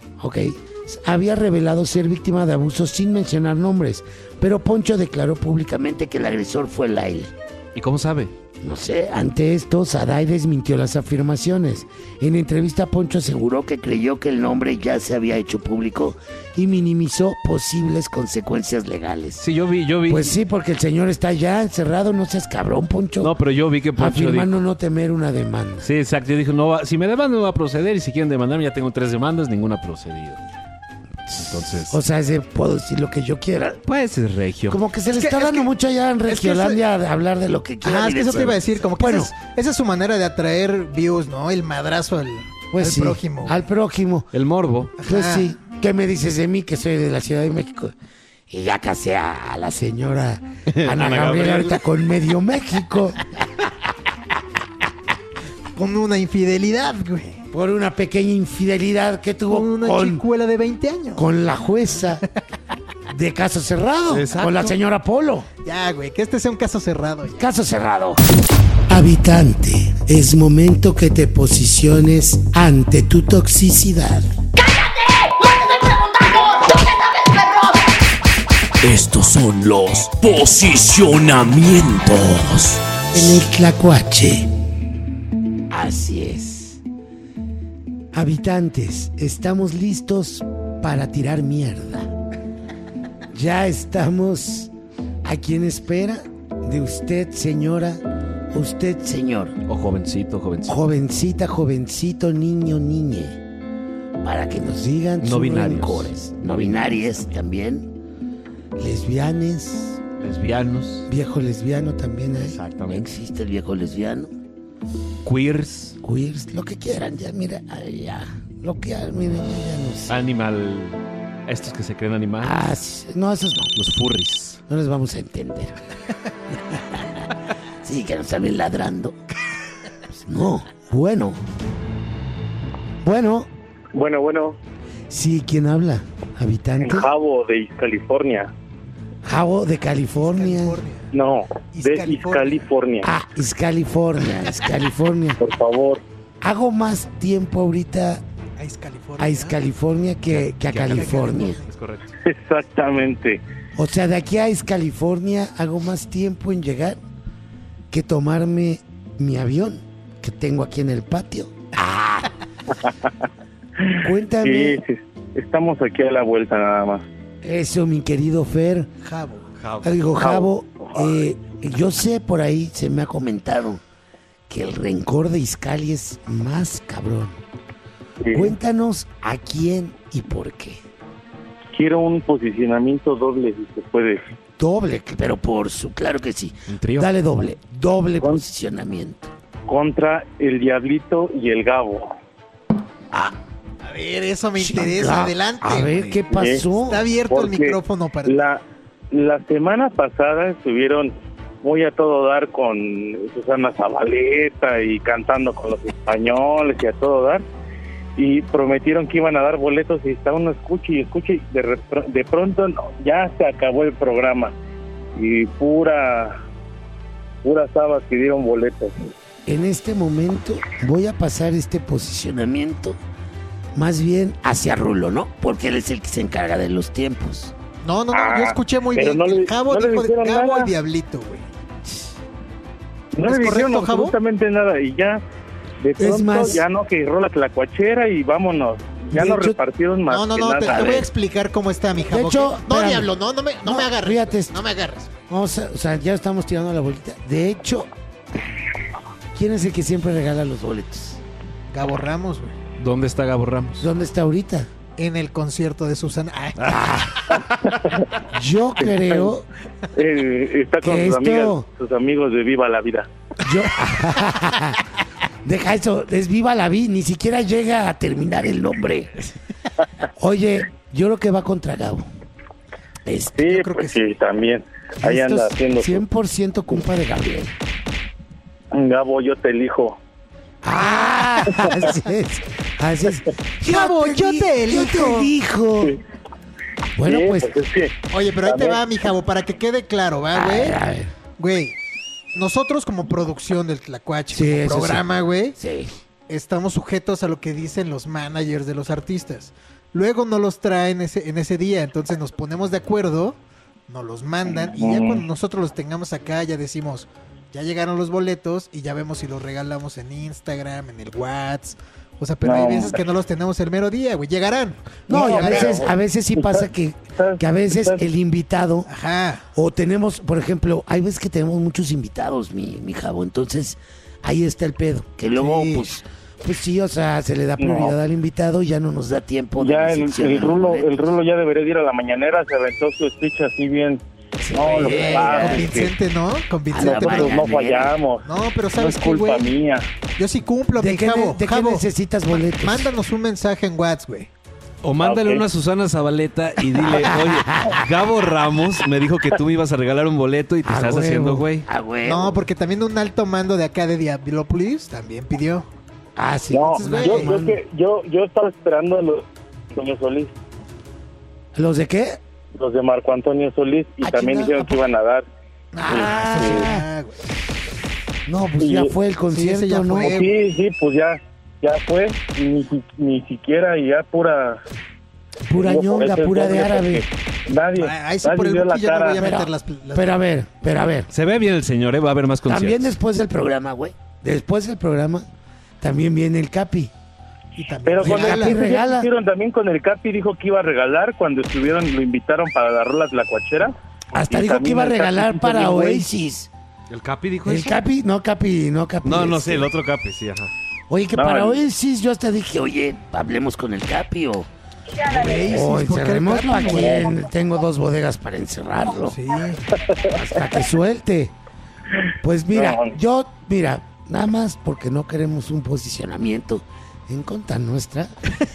Speaker 4: había revelado ser víctima de abuso sin mencionar nombres, pero Poncho declaró públicamente que el agresor fue Laile.
Speaker 6: ¿Y cómo sabe?
Speaker 4: No sé, ante esto, Saday desmintió las afirmaciones. En entrevista, Poncho aseguró que creyó que el nombre ya se había hecho público y minimizó posibles consecuencias legales.
Speaker 6: Sí, yo vi.
Speaker 4: Pues sí, porque el señor está ya encerrado, no seas cabrón, Poncho.
Speaker 6: No, pero yo vi que Poncho
Speaker 4: afirmando no temer una demanda.
Speaker 6: Sí, exacto. Yo dije, no va, si me demandan no va a proceder y si quieren demandarme ya tengo 3 demandas, ninguna ha procedido. Entonces,
Speaker 4: O sea, puedo decir lo que yo quiera.
Speaker 6: pues es regio.
Speaker 4: Como que se le
Speaker 5: Es
Speaker 4: está
Speaker 5: que-
Speaker 4: dando
Speaker 5: es que-
Speaker 4: mucho allá en
Speaker 5: es que
Speaker 4: Regiolandia de hablar de lo que quiera.
Speaker 5: Ah, es que eso te iba a decir, como que
Speaker 4: Bueno.
Speaker 5: esa es su manera de atraer views, ¿no? El madrazo al
Speaker 4: Pues sí,
Speaker 5: prójimo.
Speaker 4: al prójimo.
Speaker 6: El morbo.
Speaker 4: Pues
Speaker 5: Ajá.
Speaker 4: sí, ¿qué me dices de mí que soy de la Ciudad de México? Y ya casé a la señora Ana Gabriela ahorita con medio México
Speaker 5: Con una infidelidad, güey.
Speaker 4: por una pequeña infidelidad que tuvo
Speaker 5: Con una chicuela de 20 años.
Speaker 4: con la jueza de caso cerrado,
Speaker 6: Exacto.
Speaker 4: con la señora Polo.
Speaker 5: Ya, güey, que este sea un caso cerrado. Ya.
Speaker 4: Caso cerrado. Habitante, es momento que te posiciones ante tu toxicidad.
Speaker 3: Estos son los posicionamientos.
Speaker 4: En el Tlacuache. Así es. Habitantes, estamos listos para tirar mierda. Ya estamos a quien espera de usted, señora, usted, señor,
Speaker 6: O jovencito, jovencito.
Speaker 4: jovencita, jovencito, niño, niñe, para que nos digan
Speaker 6: No
Speaker 4: sus
Speaker 6: binarios.
Speaker 4: rencores. No binarias también, lesbianes,
Speaker 6: Lesbianos.
Speaker 4: Viejo lesbiano también hay.
Speaker 6: Exactamente.
Speaker 4: Existe el viejo lesbiano.
Speaker 6: Queers.
Speaker 4: Queers, lo que quieran, ya, mira, ay, ya. Lo que, miren, ya no sé.
Speaker 6: Animal. Estos que se creen animales.
Speaker 4: Ah, sí, no, esos no.
Speaker 6: Los furries.
Speaker 4: No les vamos a entender. Sí, que nos salen ladrando. Pues no. Bueno. Bueno.
Speaker 9: Bueno.
Speaker 4: Sí, ¿quién habla? ¿Habitante?
Speaker 9: Jabo de California.
Speaker 4: Jabo de California.
Speaker 9: No, de California.
Speaker 4: Ah, es California, es California.
Speaker 9: Por favor.
Speaker 4: Hago más tiempo ahorita
Speaker 5: California.
Speaker 4: a Is California que a California.
Speaker 6: Es correcto.
Speaker 9: Exactamente.
Speaker 4: O sea, de aquí a Is California hago más tiempo en llegar que tomarme mi avión que tengo aquí en el patio. ¡Ah! Cuéntame.
Speaker 9: Sí, estamos aquí a la vuelta nada más.
Speaker 4: Eso, mi querido Fer.
Speaker 5: Jabo.
Speaker 4: Digo, Jabo, yo sé por ahí, se me ha comentado que el rencor de Izcali es más cabrón.
Speaker 9: Sí.
Speaker 4: Cuéntanos a quién y por qué.
Speaker 9: Quiero un posicionamiento doble, si se puede.
Speaker 4: Doble, pero claro que sí.
Speaker 6: Un trío.
Speaker 4: Dale doble posicionamiento.
Speaker 9: Contra el Diablito y el Gabo.
Speaker 5: A ver, eso me interesa. Adelante.
Speaker 4: A ver,
Speaker 5: güey.
Speaker 4: ¿qué pasó?
Speaker 5: Está abierto el
Speaker 9: Porque
Speaker 5: micrófono para
Speaker 9: la semana pasada estuvieron muy a todo dar con Susana Zabaleta y cantando con los españoles y a todo dar. Y prometieron que iban a dar boletos y está uno escuche y de pronto no, ya se acabó el programa. Y pura sábado que dieron boletos.
Speaker 4: En este momento voy a pasar este posicionamiento más bien hacia Rulo, ¿no? Porque él es el que se encarga de los tiempos.
Speaker 5: No, yo escuché muy
Speaker 9: pero
Speaker 5: bien.
Speaker 9: no le-
Speaker 5: Jabo
Speaker 9: no le
Speaker 5: dijo de
Speaker 9: dijeron
Speaker 5: Gabo
Speaker 9: nada.
Speaker 5: y Diablito, güey.
Speaker 9: No
Speaker 5: ¿Es
Speaker 9: le dijeron
Speaker 5: correcto, Jabo?
Speaker 9: absolutamente nada y ya de pronto
Speaker 4: más-
Speaker 9: ya no, que rola Tlacuachera y vámonos. Ya
Speaker 4: De
Speaker 9: nos
Speaker 4: hecho-
Speaker 9: repartieron más
Speaker 5: No,
Speaker 9: que
Speaker 5: te
Speaker 9: nada.
Speaker 5: voy a explicar cómo está mi Jabo.
Speaker 4: De hecho,
Speaker 5: No,
Speaker 4: espérame.
Speaker 5: Diablo, no me agarres.
Speaker 4: fíjate esto.
Speaker 5: No me agarres.
Speaker 4: Vamos a, o sea, ya estamos tirando la bolita. De hecho, ¿quién es el que siempre regala los boletos?
Speaker 5: Gabo Ramos, güey.
Speaker 6: ¿Dónde está Gabo Ramos?
Speaker 4: ¿Dónde está ahorita?
Speaker 5: En el concierto de Susana. Ay,
Speaker 4: Yo creo,
Speaker 9: Está con
Speaker 4: que
Speaker 9: sus
Speaker 4: esto-
Speaker 9: sus amigos de Viva la Vida.
Speaker 4: yo... Deja eso, es Viva la Vi, ni siquiera llega a terminar el nombre. Oye, yo creo que va contra Gabo.
Speaker 9: Sí,
Speaker 5: Yo creo
Speaker 9: pues
Speaker 5: que
Speaker 9: sí, también. Ahí
Speaker 4: Esto
Speaker 9: anda
Speaker 4: es
Speaker 9: haciendo
Speaker 4: 100% culpa de Gabriel.
Speaker 9: Gabo, yo te elijo.
Speaker 4: ¡Ah! Así es.
Speaker 5: Gabo, yo te elijo.
Speaker 4: Bueno,
Speaker 9: Sí,
Speaker 4: pues...
Speaker 9: es que
Speaker 5: Oye, pero ahí te
Speaker 9: también-
Speaker 5: va, mi Jabo, para que quede claro, ¿va,
Speaker 4: a
Speaker 5: güey?
Speaker 4: ver.
Speaker 5: Güey, nosotros como producción del Tlacuache,
Speaker 4: Sí,
Speaker 5: como
Speaker 4: eso
Speaker 5: programa, güey,
Speaker 4: Sí.
Speaker 5: estamos sujetos a lo que dicen los managers de los artistas. Luego no los traen en ese día, entonces nos ponemos de acuerdo, nos los mandan y ya cuando nosotros los tengamos acá ya decimos, ya llegaron los boletos y ya vemos si los regalamos en Instagram, en el WhatsApp. O sea, pero
Speaker 9: No,
Speaker 5: hay veces que no los tenemos el mero día, güey. Llegarán.
Speaker 4: No, y
Speaker 9: pero-
Speaker 4: a veces sí pasa que a veces el invitado,
Speaker 5: Ajá.
Speaker 4: o tenemos, por ejemplo, hay veces que tenemos muchos invitados, mi Jabo, entonces ahí está el pedo, que luego,
Speaker 5: Sí.
Speaker 4: pues sí, o sea, se le da prioridad al invitado y ya no nos da tiempo. de
Speaker 9: ya
Speaker 4: la
Speaker 9: el
Speaker 4: sección de los boletos.
Speaker 9: Rulo ya debería de ir a la mañanera, se aventó su speech así bien. No, lo que pasa es que
Speaker 5: Convincente, ¿no? Convincente.
Speaker 4: Ah,
Speaker 5: pero-
Speaker 9: nosotros no fallamos.
Speaker 5: No, pero
Speaker 9: No
Speaker 5: ¿sabes
Speaker 9: es
Speaker 5: qué,
Speaker 9: culpa
Speaker 5: güey?
Speaker 9: mía.
Speaker 5: Yo sí cumplo,
Speaker 4: ¿De
Speaker 5: mi
Speaker 4: qué,
Speaker 5: Jabo.
Speaker 4: de qué
Speaker 5: Jabo,
Speaker 4: necesitas boletos?
Speaker 5: mándanos un mensaje en WhatsApp, güey.
Speaker 6: O mándale
Speaker 9: Ok.
Speaker 6: una a Susana Zabaleta y dile, oye, Gabo Ramos me dijo que tú me ibas a regalar un boleto y te
Speaker 4: A
Speaker 6: estás
Speaker 4: huevo,
Speaker 6: haciendo güey.
Speaker 4: a huevo.
Speaker 5: No, porque también un alto mando de acá de Diablópolis también pidió.
Speaker 4: Ah, sí.
Speaker 9: No,
Speaker 5: Entonces,
Speaker 9: yo,
Speaker 5: güey,
Speaker 9: yo, que- yo estaba esperando a los Antonio Solís,
Speaker 4: ¿Los de qué?
Speaker 9: los de Marco Antonio Solís, y
Speaker 4: Ah,
Speaker 9: también
Speaker 4: chingada,
Speaker 9: dijeron que iban a dar.
Speaker 4: Ah,
Speaker 5: Ah, güey.
Speaker 4: no, pues
Speaker 9: Y-
Speaker 4: ya fue el
Speaker 5: ese
Speaker 4: concierto,
Speaker 5: ya
Speaker 4: ¿no?
Speaker 5: fue.
Speaker 9: Sí, pues ya fue, ni siquiera, y ya pura...
Speaker 4: Pura
Speaker 9: digo, por
Speaker 4: ñonga,
Speaker 9: eso es
Speaker 4: pura de
Speaker 9: doble,
Speaker 4: árabe.
Speaker 9: porque Nadie,
Speaker 5: Ahí sí por
Speaker 9: nadie
Speaker 5: el
Speaker 9: dio la
Speaker 5: Buki ya no
Speaker 9: cara.
Speaker 5: voy a meter
Speaker 4: Pero-
Speaker 5: las...
Speaker 4: Pero a ver.
Speaker 6: Se ve bien el señor, va a haber más conciertos.
Speaker 4: También después del programa, güey. Después del programa, también viene el Capi.
Speaker 5: Y también
Speaker 9: Pero con
Speaker 4: Regala,
Speaker 9: el
Speaker 4: regala.
Speaker 9: hicieron también con el Capi, dijo que iba a regalar cuando estuvieron, lo invitaron para las rolas de la cuachera.
Speaker 4: Hasta
Speaker 9: Y
Speaker 4: dijo que
Speaker 9: también
Speaker 4: iba a
Speaker 9: el Capi
Speaker 4: regalar
Speaker 9: hizo
Speaker 4: para
Speaker 9: bien, güey.
Speaker 4: Oasis.
Speaker 6: ¿El Capi dijo
Speaker 4: El
Speaker 6: eso?
Speaker 4: Capi.
Speaker 6: No, no
Speaker 4: este.
Speaker 6: sé, el otro Capi, sí, ajá.
Speaker 4: Oye, que
Speaker 9: No,
Speaker 4: para
Speaker 9: el-
Speaker 4: Oasis yo hasta dije, oye, hablemos con el Capi o... O encerremos para quien tengo 2 bodegas para encerrarlo.
Speaker 5: Sí.
Speaker 4: Hasta que suelte. Pues mira, nada más porque no queremos un posicionamiento en contra nuestra.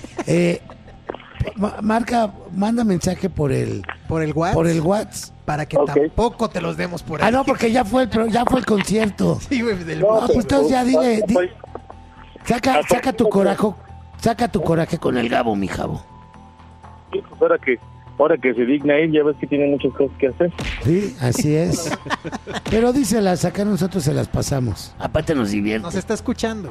Speaker 4: Manda mensaje por el
Speaker 5: WhatsApp.
Speaker 4: Por el WhatsApp.
Speaker 5: Para que tampoco te los demos por ahí.
Speaker 4: Ah, no, porque ya fue el concierto.
Speaker 5: Sí, güey,
Speaker 4: pues entonces ya dile. Saca tu coraje con el Gabo, mi Jabo.
Speaker 9: Sí, pues ahora que se digna ir, ya ves que tiene muchas cosas que hacer.
Speaker 4: Sí, así es. Pero díselas, acá nosotros se las pasamos. Aparte nos divierte.
Speaker 5: Nos está escuchando.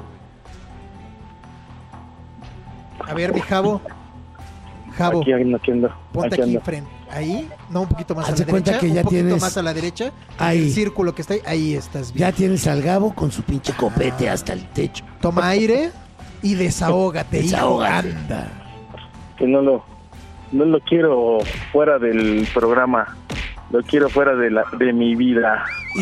Speaker 5: A ver, mi Jabo.
Speaker 9: Aquí ando.
Speaker 5: Ponte aquí frente. Ahí, no, un poquito más a la
Speaker 4: cuenta
Speaker 5: derecha.
Speaker 4: Que ya
Speaker 5: un poquito
Speaker 4: tienes...
Speaker 5: más a la derecha.
Speaker 4: Ahí.
Speaker 5: El círculo que está ahí, ahí estás bien.
Speaker 4: Ya tienes al Gabo con su pinche copete hasta el techo.
Speaker 5: Toma aire y desahógate.
Speaker 4: Desahógate.
Speaker 5: Anda.
Speaker 9: Que no lo quiero fuera del programa. Lo quiero fuera de mi vida.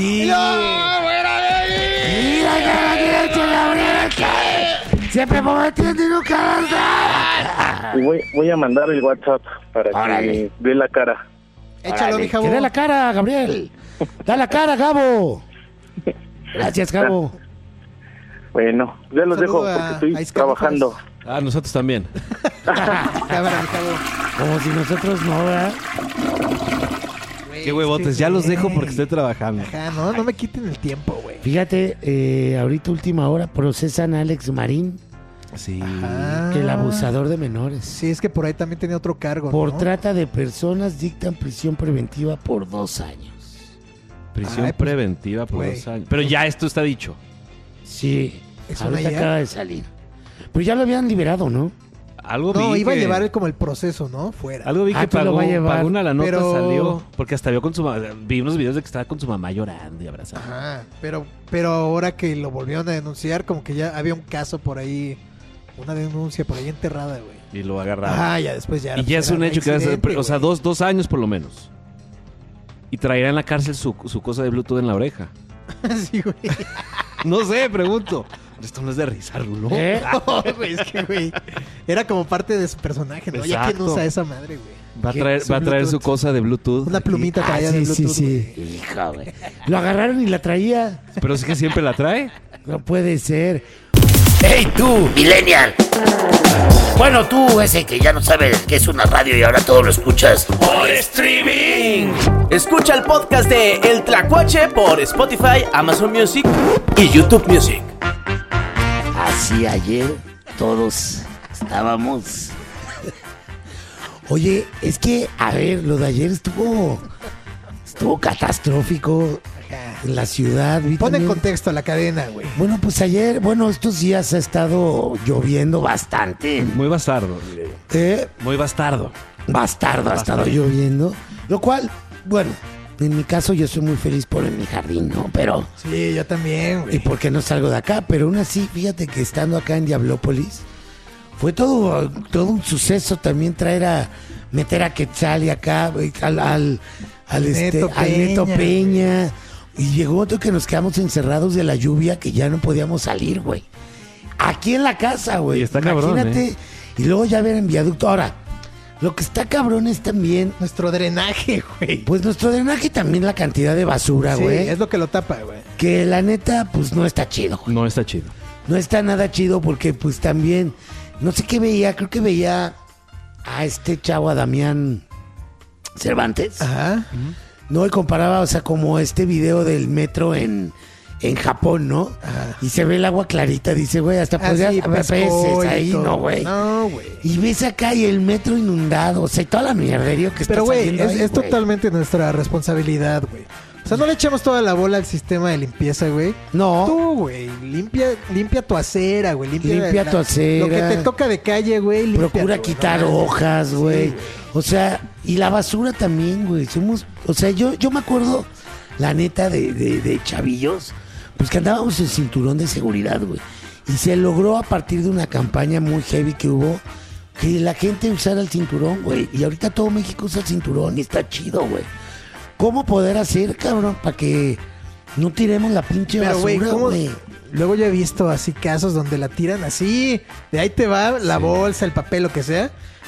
Speaker 4: Siempre prometiendo y nunca
Speaker 9: y voy a mandar el WhatsApp para que dé la cara.
Speaker 5: Échalo, mi Jabo.
Speaker 4: Que dé la cara, Gabriel. Da la cara, Gabo. Gracias, Gabo.
Speaker 9: Bueno, ya los dejo porque estoy trabajando.
Speaker 6: Ah, nosotros también.
Speaker 5: Cámara, mi Jabo.
Speaker 4: Como si nosotros no, ¿verdad?
Speaker 6: Qué huevotes, ya los dejo porque estoy trabajando.
Speaker 5: Ajá, no me quiten el tiempo, güey.
Speaker 4: Fíjate, ahorita última hora procesan a Alex Marín.
Speaker 6: Sí.
Speaker 4: Que el abusador de menores.
Speaker 5: Sí, es que por ahí también tenía otro cargo,
Speaker 4: Por trata de personas dictan prisión preventiva por 2 años.
Speaker 6: Prisión preventiva por 2 años. Pero ya esto está dicho.
Speaker 4: Sí,
Speaker 5: ¿Eso
Speaker 4: ahorita
Speaker 5: ayer?
Speaker 4: acaba de salir. Pero ya lo habían liberado, ¿no?
Speaker 6: Algo
Speaker 5: No,
Speaker 6: vi
Speaker 5: iba a
Speaker 6: que-
Speaker 5: llevar como el proceso, ¿no? Fuera.
Speaker 6: Algo vi que
Speaker 4: tú lo
Speaker 6: pagó,
Speaker 4: va a llevar.
Speaker 6: pagó una la nota,
Speaker 5: Pero-
Speaker 6: salió. Porque hasta vio con su vi unos videos de que estaba con su mamá llorando y abrazando.
Speaker 5: Ajá, pero ahora que lo volvieron a denunciar, como que ya había un caso por ahí, una denuncia por ahí enterrada, güey.
Speaker 6: Y lo agarraron.
Speaker 5: Ah, ya después ya.
Speaker 6: Y ya es un hecho que va a ser, o sea, 2 años por lo menos. Y traerá en la cárcel su cosa de Bluetooth en la oreja.
Speaker 5: Sí, güey.
Speaker 6: No sé, pregunto. Esto no es de risa, ¿no?
Speaker 5: No, güey, es que, güey, era como parte de su personaje, ¿no? Ya quién
Speaker 6: Exacto.
Speaker 5: usa esa madre, güey.
Speaker 6: Va a traer su cosa de Bluetooth.
Speaker 5: Una plumita traía de
Speaker 4: sí,
Speaker 5: Bluetooth.
Speaker 4: sí. Hija, güey. Lo agarraron y la traía.
Speaker 6: Pero sí que siempre la trae.
Speaker 4: No puede ser.
Speaker 3: ¡Hey tú, millennial! Bueno, tú ese que ya no sabe qué es una radio y ahora todo lo escuchas por streaming.
Speaker 2: Escucha el podcast de El Tlacuache por Spotify, Amazon Music y YouTube Music.
Speaker 4: Así ayer todos estábamos. Oye, es que, a ver, lo de ayer estuvo catastrófico en la ciudad. vi
Speaker 5: Pon en
Speaker 4: también-
Speaker 5: contexto a la cadena, güey.
Speaker 4: Bueno, pues ayer, estos días ha estado lloviendo bastante.
Speaker 6: Muy bastardo. Muy bastardo.
Speaker 4: Bastardo ha estado lloviendo. Lo cual, bueno, en mi caso yo soy muy feliz por en mi jardín, ¿no? Pero...
Speaker 5: Sí, yo también, güey.
Speaker 4: Y porque no salgo de acá, pero aún así, fíjate que estando acá en Diablópolis, fue todo un suceso también meter a Quetzal y acá, al Neto Peña. Y llegó otro que nos quedamos encerrados de la lluvia que ya no podíamos salir, güey. Aquí en la casa, güey.
Speaker 6: Y está cabrón,
Speaker 4: Imagínate. Y luego ya ver en viaducto. Ahora, lo que está cabrón es también...
Speaker 5: Nuestro drenaje, güey.
Speaker 4: Pues nuestro drenaje también la cantidad de basura,
Speaker 5: Sí,
Speaker 4: güey.
Speaker 5: es lo que lo tapa, güey.
Speaker 4: Que la neta, pues no está chido, güey.
Speaker 6: No está chido.
Speaker 4: No está nada chido porque pues también, no sé qué veía, creo que veía a este chavo, a Damián Cervantes.
Speaker 5: Ajá.
Speaker 4: No, y comparaba, o sea, como este video del metro en Japón, ¿no? Y se ve el agua clarita, dice, güey, hasta podría
Speaker 5: sí,
Speaker 4: haber
Speaker 5: pescó
Speaker 4: peces
Speaker 5: y
Speaker 4: ahí,
Speaker 5: todo.
Speaker 4: no, güey.
Speaker 5: No, güey.
Speaker 4: Y ves acá y el metro inundado, o sea, y toda la mierdería que está
Speaker 5: Pero, güey,
Speaker 4: saliendo ahí,
Speaker 5: es
Speaker 4: güey.
Speaker 5: totalmente nuestra responsabilidad, güey. O sea, no le echamos toda la bola al sistema de limpieza, güey.
Speaker 4: No.
Speaker 5: Tú, güey, limpia tu acera, güey.
Speaker 4: Limpia tu acera.
Speaker 5: Lo que te toca de calle, güey, límpialo,
Speaker 4: Procura
Speaker 5: güey,
Speaker 4: quitar
Speaker 5: no mames.
Speaker 4: hojas, güey.
Speaker 5: Sí,
Speaker 4: O sea, y la basura también, güey. O sea, yo me acuerdo, la neta, de chavillos, pues que andábamos en cinturón de seguridad, güey. Y se logró a partir de una campaña muy heavy que hubo, que la gente usara el cinturón, güey. Y ahorita todo México usa el cinturón y está chido, güey. ¿Cómo poder hacer, cabrón, para que no tiremos la pinche
Speaker 5: Pero, güey,
Speaker 4: basura,
Speaker 5: ¿cómo?
Speaker 4: güey?
Speaker 5: Luego yo he visto así casos donde la tiran así, de ahí te va la bolsa, el papel, lo que sea,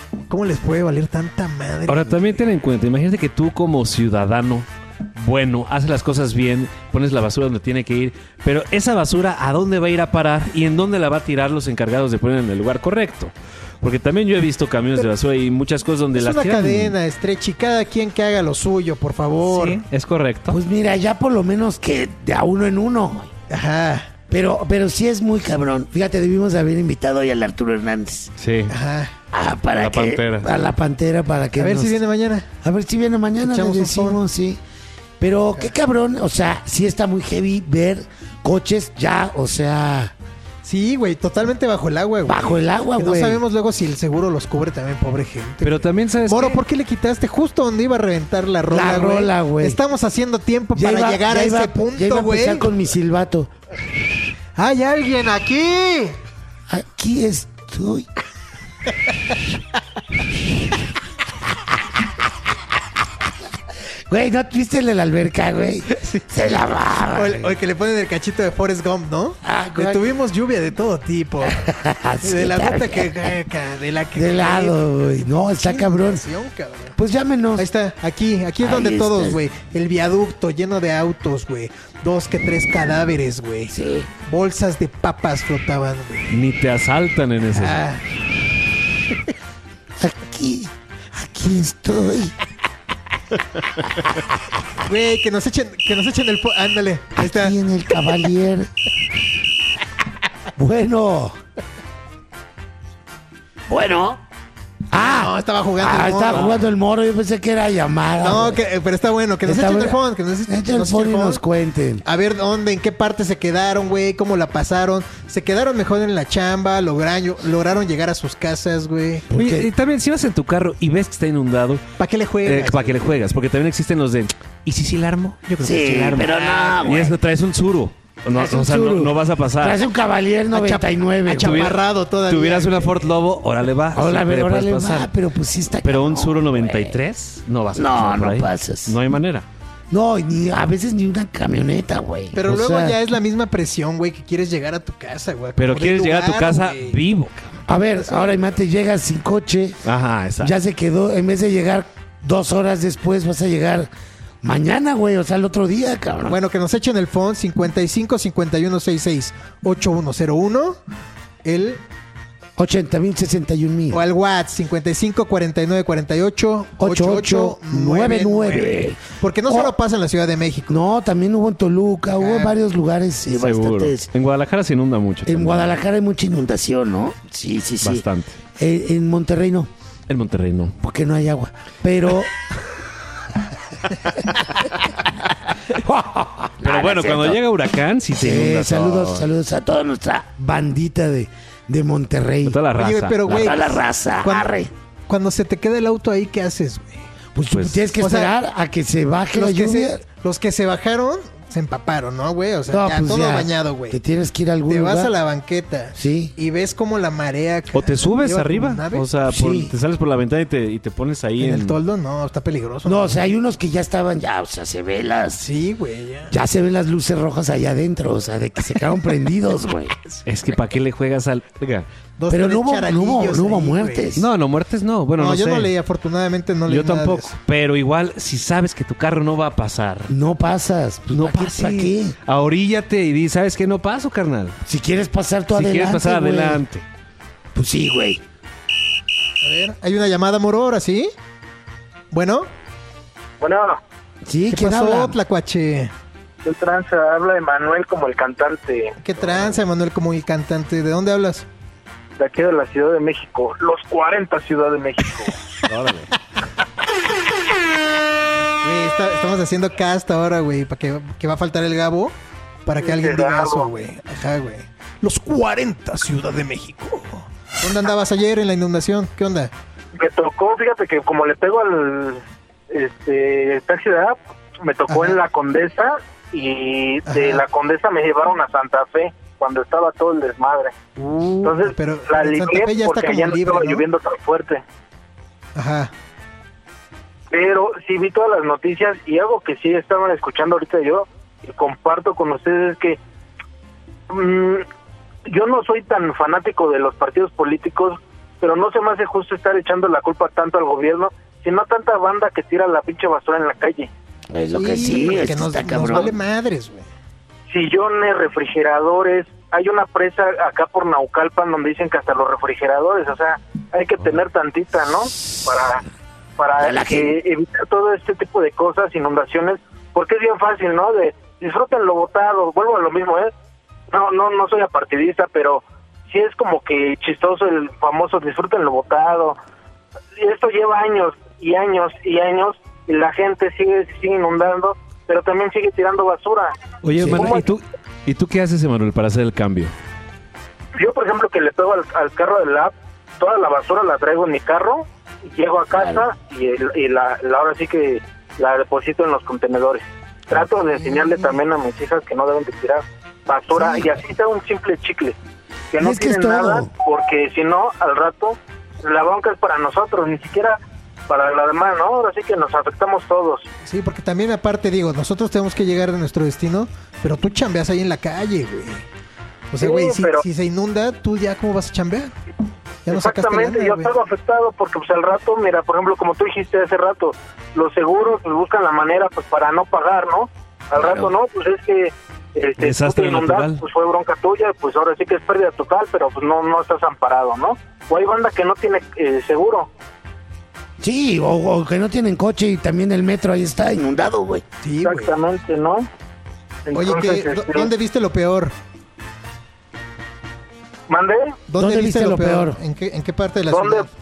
Speaker 5: ¿Cómo les puede valer tanta madre?
Speaker 6: Ahora también ten en cuenta, imagínate que tú como ciudadano bueno, haces las cosas bien, pones la basura donde tiene que ir, pero esa basura ¿a dónde va a ir a parar y en dónde la va a tirar los encargados de poner en el lugar correcto? Porque también yo he visto camiones de basura y muchas cosas donde las tiran.
Speaker 5: Es una cadena, Stretchy, cada quien que haga lo suyo, por favor.
Speaker 6: Sí, es correcto.
Speaker 4: Pues mira, ya por lo menos que de a uno en uno.
Speaker 5: Ajá.
Speaker 4: Pero sí es muy cabrón. Fíjate, debimos haber invitado hoy al Arturo Hernández.
Speaker 6: Sí.
Speaker 5: Ajá.
Speaker 4: Para
Speaker 6: La Pantera.
Speaker 4: A la Pantera para que
Speaker 5: A ver si viene mañana.
Speaker 4: A ver si viene mañana, le
Speaker 5: Echamos un
Speaker 4: decimos, sí. Pero qué cabrón, o sea, sí está muy heavy ver coches ya, o sea...
Speaker 5: Sí, güey, totalmente bajo el agua, güey.
Speaker 4: Bajo el agua,
Speaker 5: Que
Speaker 4: güey.
Speaker 5: No sabemos luego si el seguro los cubre también, pobre gente.
Speaker 6: Pero también sabes
Speaker 5: Moro,
Speaker 6: qué?
Speaker 5: ¿por qué le quitaste justo donde iba a reventar la rola,
Speaker 4: La rola, güey.
Speaker 5: Estamos haciendo tiempo
Speaker 4: Ya
Speaker 5: para
Speaker 4: iba-
Speaker 5: llegar
Speaker 4: ya
Speaker 5: a
Speaker 4: iba-
Speaker 5: ese
Speaker 4: ya iba
Speaker 5: punto,
Speaker 4: a
Speaker 5: güey.
Speaker 4: empezar con mi silbato.
Speaker 5: ¡Hay alguien aquí!
Speaker 4: Aquí estoy. Güey, ¿no viste el de la alberca, güey? Se la va.
Speaker 5: O el que le ponen el cachito de Forrest Gump, ¿no?
Speaker 4: Ah,
Speaker 5: Le
Speaker 4: güey.
Speaker 5: tuvimos lluvia de todo tipo.
Speaker 4: Sí,
Speaker 5: de la gota
Speaker 4: también.
Speaker 5: de la que
Speaker 4: De lado, güey. No, está
Speaker 5: Qué
Speaker 4: cabrón.
Speaker 5: emoción, cabrón.
Speaker 4: Pues llámenos.
Speaker 5: Ahí está, aquí es
Speaker 4: Ahí
Speaker 5: donde
Speaker 4: está.
Speaker 5: todos, güey. El viaducto lleno de autos, güey. 2 que 3 cadáveres, güey.
Speaker 4: Sí.
Speaker 5: Bolsas de papas flotaban, güey.
Speaker 6: Ni te asaltan en ese.
Speaker 5: Ah,
Speaker 4: Aquí estoy.
Speaker 5: güey, que nos echen el ándale, ahí está.
Speaker 4: Aquí en el Cavalier. Bueno.
Speaker 5: No, estaba jugando el
Speaker 4: estaba
Speaker 5: Moro.
Speaker 4: jugando el Moro. Yo pensé que era llamada.
Speaker 5: No,
Speaker 4: güey.
Speaker 5: pero está bueno, que nos
Speaker 4: Está
Speaker 5: echen el
Speaker 4: bueno.
Speaker 5: phone, que nos echen
Speaker 4: Echen el phone y nos cuenten.
Speaker 5: A ver dónde, en qué parte se quedaron, güey, cómo la pasaron. Se quedaron mejor en la chamba, lograron llegar a sus casas, güey.
Speaker 6: Oye, y también si vas en tu carro y ves que está inundado,
Speaker 5: ¿Para qué le juegas?
Speaker 6: para que le juegas, porque también existen los de ¿y si la armo? Yo creo que
Speaker 4: Sí,
Speaker 6: sí la armo.
Speaker 4: pero no,
Speaker 6: Y
Speaker 4: güey.
Speaker 6: es que traes un suro. No,
Speaker 4: Traes un
Speaker 6: o sea,
Speaker 4: Tsuru.
Speaker 6: no vas a pasar.
Speaker 4: Traes un Cavalier 99. güey.
Speaker 5: Achaparrado todavía.
Speaker 6: Tuvieras una Ford Lobo, órale va.
Speaker 4: Órale,
Speaker 6: puedes
Speaker 4: órale,
Speaker 6: pasar.
Speaker 4: va, pero pues sí está
Speaker 6: Pero un
Speaker 4: cabrón,
Speaker 6: Suro
Speaker 4: güey.
Speaker 6: 93 no vas a
Speaker 4: No,
Speaker 6: pasar por
Speaker 4: no
Speaker 6: ahí.
Speaker 4: pasas.
Speaker 6: No hay manera.
Speaker 4: No, ni a veces ni una camioneta, güey.
Speaker 5: Pero
Speaker 4: O
Speaker 5: luego
Speaker 4: sea,
Speaker 5: ya es la misma presión, güey, que quieres llegar a tu casa, güey.
Speaker 6: Pero
Speaker 5: Como
Speaker 6: quieres
Speaker 5: de
Speaker 6: llegar a tu
Speaker 5: lugar,
Speaker 6: casa
Speaker 5: güey.
Speaker 6: vivo.
Speaker 4: A ver, ahora imagínate, llegas sin coche.
Speaker 6: Ajá, exacto.
Speaker 4: Ya se quedó, en vez de llegar 2 horas después, vas a llegar mañana, güey. O sea, el otro día, cabrón.
Speaker 5: Bueno, que nos echen el phone 55 51 66 8101. El
Speaker 4: 80,061,000.
Speaker 5: o al WhatsApp 55 49 48
Speaker 4: 8899.
Speaker 5: Porque no solo pasa en la Ciudad de México.
Speaker 4: No, también hubo en Toluca, hubo en varios lugares, sí,
Speaker 6: Seguro.
Speaker 4: bastantes.
Speaker 6: En Guadalajara se inunda mucho.
Speaker 4: En
Speaker 6: también.
Speaker 4: Guadalajara hay mucha inundación, ¿no? Sí.
Speaker 6: Bastante.
Speaker 4: En Monterrey no,
Speaker 6: En Monterrey no.
Speaker 4: porque no hay agua. Pero...
Speaker 6: Pero bueno, cuando llega huracán, sí se inunda.
Speaker 4: saludos a toda nuestra bandita de Monterrey.
Speaker 6: A toda la raza.
Speaker 5: Oye, pero, güey,
Speaker 4: A toda la raza. Arre.
Speaker 5: Cuando se te queda el auto ahí, ¿qué haces, güey?
Speaker 4: Pues tú
Speaker 6: Pues,
Speaker 4: tienes que
Speaker 5: o sea,
Speaker 4: esperar a que se baje la lluvia.
Speaker 5: Los que se bajaron se empaparon, ¿no, güey? O sea,
Speaker 4: No,
Speaker 5: ya
Speaker 4: pues
Speaker 5: todo
Speaker 4: ya,
Speaker 5: bañado, güey.
Speaker 4: Te tienes que ir a algún
Speaker 5: Te
Speaker 4: lugar.
Speaker 5: vas a la banqueta.
Speaker 4: Sí.
Speaker 5: Y ves como la marea.
Speaker 6: O te subes
Speaker 5: lleva tu
Speaker 6: arriba.
Speaker 5: nave.
Speaker 6: O sea,
Speaker 4: Sí.
Speaker 6: te sales por la ventana y te pones ahí
Speaker 5: En el toldo, no, está peligroso.
Speaker 4: No, o sea, hay unos que ya estaban ya, o sea, se ven las...
Speaker 5: Sí, güey, ya.
Speaker 4: Ya se ven las luces rojas allá adentro, o sea, de que se quedaron prendidos, güey.
Speaker 6: Es que ¿para qué le juegas al...? Oiga.
Speaker 5: Dos,
Speaker 4: Pero
Speaker 5: tres
Speaker 4: no hubo
Speaker 5: charalillos
Speaker 4: no hubo
Speaker 5: ahí,
Speaker 4: muertes.
Speaker 6: No, muertes no. Bueno,
Speaker 5: No,
Speaker 6: no,
Speaker 5: yo
Speaker 6: sé.
Speaker 5: no leí, afortunadamente no leí.
Speaker 6: Yo
Speaker 5: nada de
Speaker 6: tampoco.
Speaker 5: eso.
Speaker 6: Pero igual, si sabes que tu carro no va a pasar,
Speaker 4: No pasas. Pues,
Speaker 6: no
Speaker 4: ¿para qué-
Speaker 6: pases.
Speaker 4: ¿Para qué?
Speaker 6: Ahoríllate y di, ¿sabes qué? No paso, carnal.
Speaker 4: Si quieres pasar tú
Speaker 6: Si
Speaker 4: adelante,
Speaker 6: quieres pasar
Speaker 4: güey.
Speaker 6: adelante.
Speaker 4: Pues sí, güey.
Speaker 5: A ver, hay una llamada, Moro, ahora sí. Bueno,
Speaker 9: Bueno,
Speaker 4: Sí,
Speaker 5: ¿qué
Speaker 4: ¿quién
Speaker 5: pasó,
Speaker 4: habla?
Speaker 5: Tlacuache?
Speaker 9: el tranza habla de Manuel como el cantante
Speaker 5: ¿Qué tranza, Emanuel, como el cantante? ¿De dónde hablas?
Speaker 9: de aquí de la Ciudad de México, los 40 Ciudad de México.
Speaker 6: Órale.
Speaker 5: Güey, estamos haciendo cast ahora, güey, para que va a faltar el Gabo, para que alguien diga eso, güey. Ajá, güey. Los 40 Ciudad de México. ¿Dónde andabas ayer en la inundación? ¿Qué onda?
Speaker 9: Me tocó, fíjate que como le pego al taxi de app, me tocó
Speaker 5: Ajá.
Speaker 9: en La Condesa y de
Speaker 5: Ajá.
Speaker 9: La Condesa me llevaron a Santa Fe cuando estaba todo el desmadre. Entonces
Speaker 5: pero
Speaker 9: la
Speaker 5: en Santa Fe
Speaker 9: libré
Speaker 5: ya está
Speaker 9: porque
Speaker 5: como
Speaker 9: allá no
Speaker 5: libre,
Speaker 9: estaba
Speaker 5: ¿no?
Speaker 9: lloviendo tan fuerte.
Speaker 5: Ajá.
Speaker 9: Pero sí vi todas las noticias y algo que sí estaban escuchando ahorita yo y comparto con ustedes es que yo no soy tan fanático de los partidos políticos
Speaker 10: pero no se me hace justo estar echando la culpa tanto al gobierno, sino tanta banda que tira la pinche basura en la calle.
Speaker 4: Es lo que sí,
Speaker 5: que
Speaker 4: esto
Speaker 5: nos
Speaker 4: está cabrón.
Speaker 5: vale madres, güey.
Speaker 10: Sillones, refrigeradores, hay una presa acá por Naucalpan donde dicen que hasta los refrigeradores, o sea, hay que tener tantita, ¿no? Para evitar todo este tipo de cosas, inundaciones, porque es bien fácil, ¿no? De disfruten lo botado, vuelvo a lo mismo, no soy apartidista, pero sí es como que chistoso el famoso disfruten lo botado. Y esto lleva años y años y años, y la gente sigue inundando, pero también sigue tirando basura.
Speaker 6: Oye,
Speaker 10: Sí.
Speaker 6: Emanuel, ¿y tú qué haces, Emanuel, para hacer el cambio?
Speaker 10: Yo, por ejemplo, que le pego al carro del lab, toda la basura la traigo en mi carro, y llego a casa y la ahora sí que la deposito en los contenedores. Trato de enseñarle también a mis hijas que no deben de tirar basura, y así sea un simple chicle, que no
Speaker 4: Es que es
Speaker 10: tiren nada,
Speaker 4: todo.
Speaker 10: porque si no, al rato, la bronca es para nosotros, ni siquiera para la demás, ¿no? Ahora sí que nos afectamos todos.
Speaker 5: Sí, porque también aparte digo, nosotros tenemos que llegar a nuestro destino, pero tú chambeas ahí en la calle, güey. O sea,
Speaker 10: Sí,
Speaker 5: güey,
Speaker 10: pero-
Speaker 5: si se inunda, ¿tú ya cómo vas a chambear? Ya no sacaste
Speaker 10: Exactamente,
Speaker 5: lana,
Speaker 10: yo
Speaker 5: güey.
Speaker 10: salgo afectado porque pues al rato, mira, por ejemplo, como tú dijiste hace rato, los seguros pues buscan la manera pues para no pagar, ¿no? Al rato no, pues es que tú
Speaker 6: Desastre
Speaker 10: te inundaste,
Speaker 6: natural.
Speaker 10: pues fue bronca tuya, pues ahora sí que es pérdida total, pero pues no estás amparado, ¿no? O hay banda que no tiene seguro.
Speaker 4: Sí, o que no tienen coche y también el metro ahí está inundado, güey.
Speaker 5: Sí, güey.
Speaker 10: Exactamente, ¿no?
Speaker 5: Oye,
Speaker 10: Entonces,
Speaker 5: ¿dónde viste lo peor?
Speaker 10: ¿Mandé?
Speaker 5: ¿Dónde viste lo peor? ¿En qué parte de la
Speaker 10: ¿Dónde?
Speaker 5: ciudad?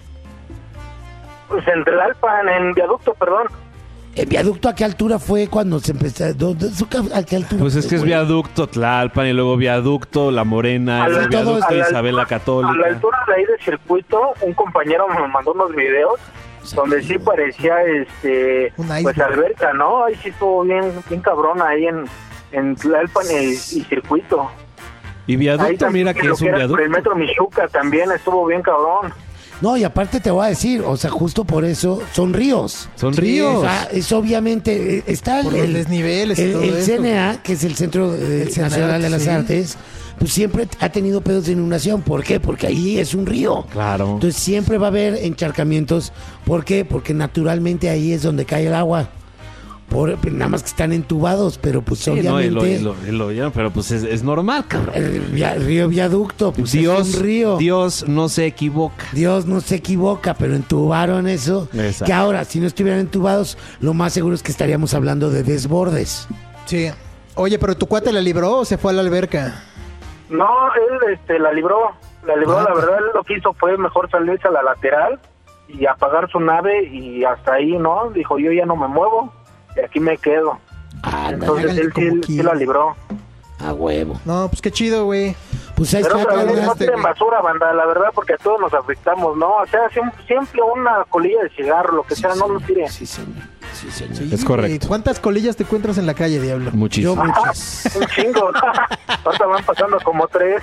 Speaker 10: Pues en Tlalpan, en Viaducto, perdón.
Speaker 4: ¿El viaducto a qué altura fue cuando se empezó? ¿A qué altura?
Speaker 6: Pues es que es
Speaker 4: fue, güey?
Speaker 6: viaducto Tlalpan y luego viaducto La Morena,
Speaker 10: A la-
Speaker 6: el viaducto
Speaker 10: a la-
Speaker 6: Isabel la
Speaker 10: A la
Speaker 6: Católica.
Speaker 10: altura de ahí del circuito, un compañero me mandó unos videos donde sí parecía
Speaker 5: Un
Speaker 10: pues
Speaker 5: iceberg.
Speaker 10: alberca, ¿no? Ahí sí estuvo bien cabrón ahí en Tlalpan y circuito.
Speaker 6: Y
Speaker 10: Ahí
Speaker 6: viaducto,
Speaker 10: también
Speaker 6: mira que
Speaker 10: lo
Speaker 6: es un
Speaker 10: era por el
Speaker 6: viaducto.
Speaker 10: metro Michuca también estuvo bien cabrón.
Speaker 4: No, y aparte te voy a decir, o sea, justo por eso son ríos.
Speaker 6: Son
Speaker 5: Sí,
Speaker 6: ríos.
Speaker 4: O sea, es obviamente, está
Speaker 5: Por los desniveles y todo
Speaker 4: el
Speaker 5: eso.
Speaker 4: CNA, que es el Centro Nacional de las
Speaker 5: sí.
Speaker 4: Artes, pues siempre ha tenido pedos de inundación. ¿Por qué? Porque ahí es un río.
Speaker 6: Claro.
Speaker 4: Entonces siempre va a haber encharcamientos. ¿Por qué? Porque naturalmente ahí es donde cae el agua. Nada más que están entubados, pero pues
Speaker 6: Sí, no,
Speaker 4: obviamente
Speaker 6: pero pues es normal, cabrón.
Speaker 4: el río viaducto, pues es un río.
Speaker 6: Dios no se equivoca.
Speaker 4: Dios no se equivoca, pero entubaron eso.
Speaker 6: Exacto.
Speaker 4: Que ahora, si no estuvieran entubados, lo más seguro es que estaríamos hablando de desbordes.
Speaker 5: Sí. Oye, pero ¿tu cuate la libró o se fue a la alberca?
Speaker 10: No, él la libró, la verdad él lo que hizo fue mejor salirse a la lateral y apagar su nave y hasta ahí, ¿no? Dijo, yo ya no me muevo y aquí me quedo. Entonces
Speaker 5: háganle
Speaker 10: él
Speaker 5: como
Speaker 10: sí la libró.
Speaker 4: A huevo.
Speaker 5: No, pues qué chido, güey.
Speaker 4: Pues ahí
Speaker 10: Pero
Speaker 4: está,
Speaker 10: otra vez,
Speaker 4: cabrón.
Speaker 10: no tiren basura, banda, la verdad, porque a todos nos afectamos, ¿no? O sea, siempre una colilla de cigarro, lo que sea, no lo tiren.
Speaker 4: Sí, señor. Sí, señor.
Speaker 5: Sí,
Speaker 6: Es correcto.
Speaker 5: güey. ¿Cuántas colillas te encuentras en la calle, diablo?
Speaker 6: Muchísimo.
Speaker 4: Yo muchas.
Speaker 10: Un chingo. Ahorita van pasando como 3.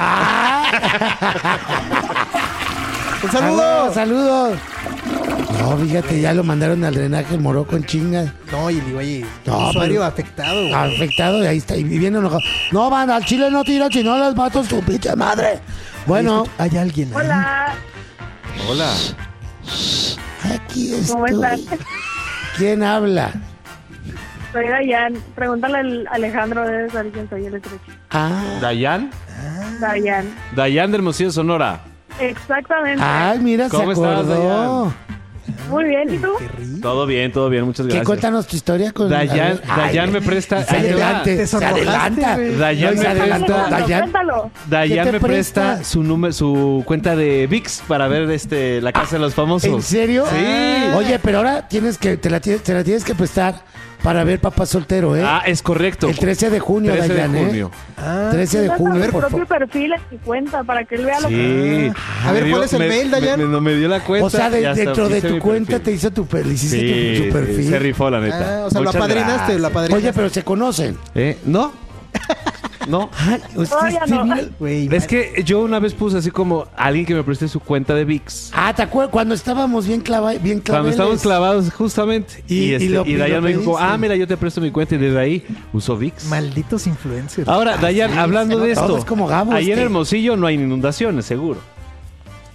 Speaker 5: ¡Un saludo!
Speaker 4: ¡Saludos! No, fíjate, ya lo mandaron al drenaje el Morocco en chinga.
Speaker 5: No, y güey,
Speaker 4: No,
Speaker 5: usuario
Speaker 4: pero-
Speaker 5: afectado, güey.
Speaker 4: Afectado, y ahí está, y bien enojado. No, van, al chile no tiran, si no las mato tu pinche madre. Bueno,
Speaker 5: Hay alguien ahí.
Speaker 11: Hola,
Speaker 6: Hola.
Speaker 4: aquí estoy.
Speaker 11: ¿cómo están?
Speaker 4: ¿Quién habla?
Speaker 11: Soy Dayan. Pregúntale al Alejandro, debe saber quién soy, el estrecho.
Speaker 4: Ah,
Speaker 6: ¿Dayan?
Speaker 11: Dayan.
Speaker 6: Dayan del Hermosillo, Sonora.
Speaker 11: Exactamente.
Speaker 4: ay, mira, se
Speaker 6: ¿Cómo estás,
Speaker 4: acordó.
Speaker 11: Muy bien, ¿y tú?
Speaker 6: Todo bien, muchas
Speaker 4: ¿Qué?
Speaker 6: gracias.
Speaker 4: Cuéntanos tu historia con
Speaker 6: Dayan,
Speaker 4: a ver,
Speaker 6: Dayan me presta.
Speaker 4: Se
Speaker 6: ahí te va.
Speaker 4: adelante,
Speaker 5: Te
Speaker 4: se
Speaker 5: sonrojaste,
Speaker 4: adelanta.
Speaker 5: güey.
Speaker 6: Dayan
Speaker 4: No,
Speaker 6: me
Speaker 4: se adelanta.
Speaker 6: presta.
Speaker 4: Dayan.
Speaker 11: Cuéntalo.
Speaker 6: Dayan
Speaker 4: ¿Qué
Speaker 6: me
Speaker 4: te
Speaker 6: presta
Speaker 4: presta?
Speaker 6: su cuenta de VIX para ver la casa de los famosos.
Speaker 4: ¿En serio?
Speaker 6: Sí.
Speaker 4: Oye, pero ahora te la tienes que prestar para ver Papá Soltero, ¿eh?
Speaker 6: Ah, es correcto.
Speaker 4: El 13 de junio,
Speaker 6: 13 de
Speaker 4: Dayan,
Speaker 6: junio.
Speaker 5: Ah,
Speaker 4: 13 de
Speaker 11: Pasa
Speaker 4: junio,
Speaker 11: mi
Speaker 4: por
Speaker 11: propio
Speaker 4: favor.
Speaker 11: perfil en mi cuenta para que él vea lo que...
Speaker 6: Sí.
Speaker 5: A ver,
Speaker 6: Me
Speaker 5: ¿cuál es el mail, Dayan?
Speaker 6: Me dio la cuenta.
Speaker 4: O sea,
Speaker 6: y hasta
Speaker 4: dentro de
Speaker 6: hice
Speaker 4: tu
Speaker 6: mi
Speaker 4: cuenta
Speaker 6: perfil.
Speaker 4: te hizo le hiciste
Speaker 6: Sí,
Speaker 4: tu perfil.
Speaker 6: se rifó, la neta.
Speaker 5: Ah, o sea, lo
Speaker 6: Muchas
Speaker 5: apadrinaste,
Speaker 6: gracias.
Speaker 5: lo apadrinaste.
Speaker 4: Oye, pero se conocen.
Speaker 6: ¿No? No.
Speaker 4: Ay,
Speaker 11: Todavía no.
Speaker 4: mira.
Speaker 5: Güey,
Speaker 6: Es que yo una vez puse así como alguien que me preste su cuenta de VIX.
Speaker 4: Ah, ¿te acuerdas? Cuando estábamos bien
Speaker 6: Cuando
Speaker 4: claveles.
Speaker 6: estábamos clavados, justamente.
Speaker 4: Y lo-
Speaker 6: Y Dayan
Speaker 4: lo
Speaker 6: me dijo, como,
Speaker 4: pediste.
Speaker 6: mira, yo te presto mi cuenta. Y desde ahí uso VIX.
Speaker 5: malditos influencers.
Speaker 6: Ahora, Dayan, hablando de
Speaker 4: Todo
Speaker 6: esto.
Speaker 4: es como Gabo,
Speaker 6: ahí en
Speaker 4: este.
Speaker 6: Hermosillo no hay inundaciones, seguro.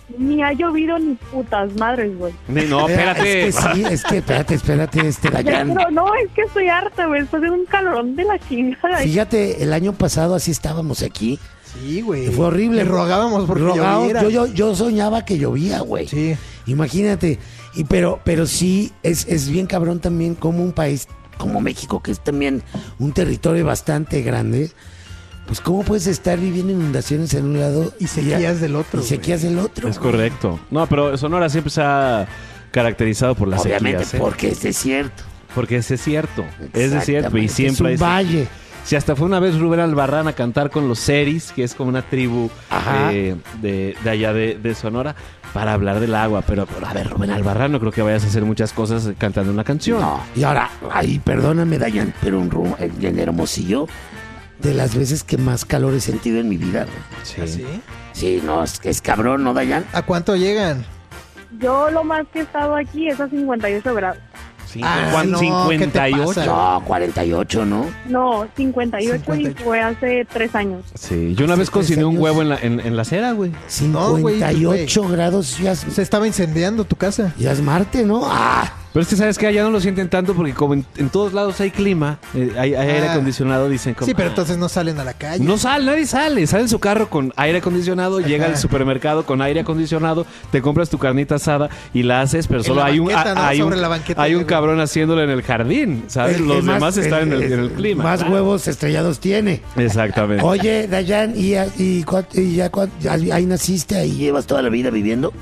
Speaker 11: Ni ha llovido ni putas madres, güey.
Speaker 6: No, espérate.
Speaker 4: Es que espérate, Dayan.
Speaker 11: Pero no, es que estoy harta, güey. Estoy de un calorón de la chingada.
Speaker 4: Fíjate, el año pasado así estábamos aquí.
Speaker 5: Sí, güey.
Speaker 4: Fue horrible.
Speaker 5: Le rogábamos porque lloviera.
Speaker 4: Yo soñaba que llovía, güey.
Speaker 5: Sí.
Speaker 4: Imagínate. Pero sí, es bien cabrón también como un país como México, que es también un territorio bastante grande. Pues cómo puedes estar viviendo inundaciones en un lado
Speaker 5: y sequías del otro.
Speaker 4: Y sequías del otro.
Speaker 6: Es correcto. No, pero Sonora siempre se ha caracterizado por las
Speaker 3: Obviamente,
Speaker 6: sequías.
Speaker 3: porque es desierto.
Speaker 6: Porque es desierto. Es desierto y siempre
Speaker 4: es un valle.
Speaker 6: Si hasta fue una vez Rubén Albarrán a cantar con los Seris, que es como una tribu de allá de Sonora, para hablar del agua. Pero a ver, Rubén Albarrán, no creo que vayas a hacer muchas cosas cantando una canción.
Speaker 4: No. Y ahora, perdóname, Dayan, pero en Hermosillo, de las veces que más calor he sentido en mi vida, güey.
Speaker 6: Sí.
Speaker 5: ¿Ah, sí?
Speaker 4: Sí, no, es cabrón, ¿no, Dayan?
Speaker 5: ¿A cuánto llegan?
Speaker 11: Yo lo más que he estado aquí es a 58 grados.
Speaker 5: no,
Speaker 6: 58.
Speaker 4: No, 48, ¿no?
Speaker 11: No, 58 y fue hace 3 años.
Speaker 6: Sí, yo una vez cociné un huevo en la acera, güey.
Speaker 4: 58 grados ya
Speaker 5: se estaba incendiando tu casa.
Speaker 4: Ya es Marte, ¿no?
Speaker 6: Pero es que, ¿sabes qué? Allá no lo sienten tanto porque como en todos lados hay clima, hay aire acondicionado, dicen como...
Speaker 5: Sí, pero entonces no salen a la calle.
Speaker 6: No sale, nadie sale. Sale en su carro con aire acondicionado, llega al supermercado con aire acondicionado, te compras tu carnita asada y la haces, pero solo hay un cabrón haciéndolo en el jardín, ¿sabes? Los demás están en el clima.
Speaker 4: Más huevos estrellados tiene.
Speaker 6: Exactamente.
Speaker 4: Oye, Dayan, ¿y ya ahí naciste? ¿Ahí llevas toda la vida viviendo?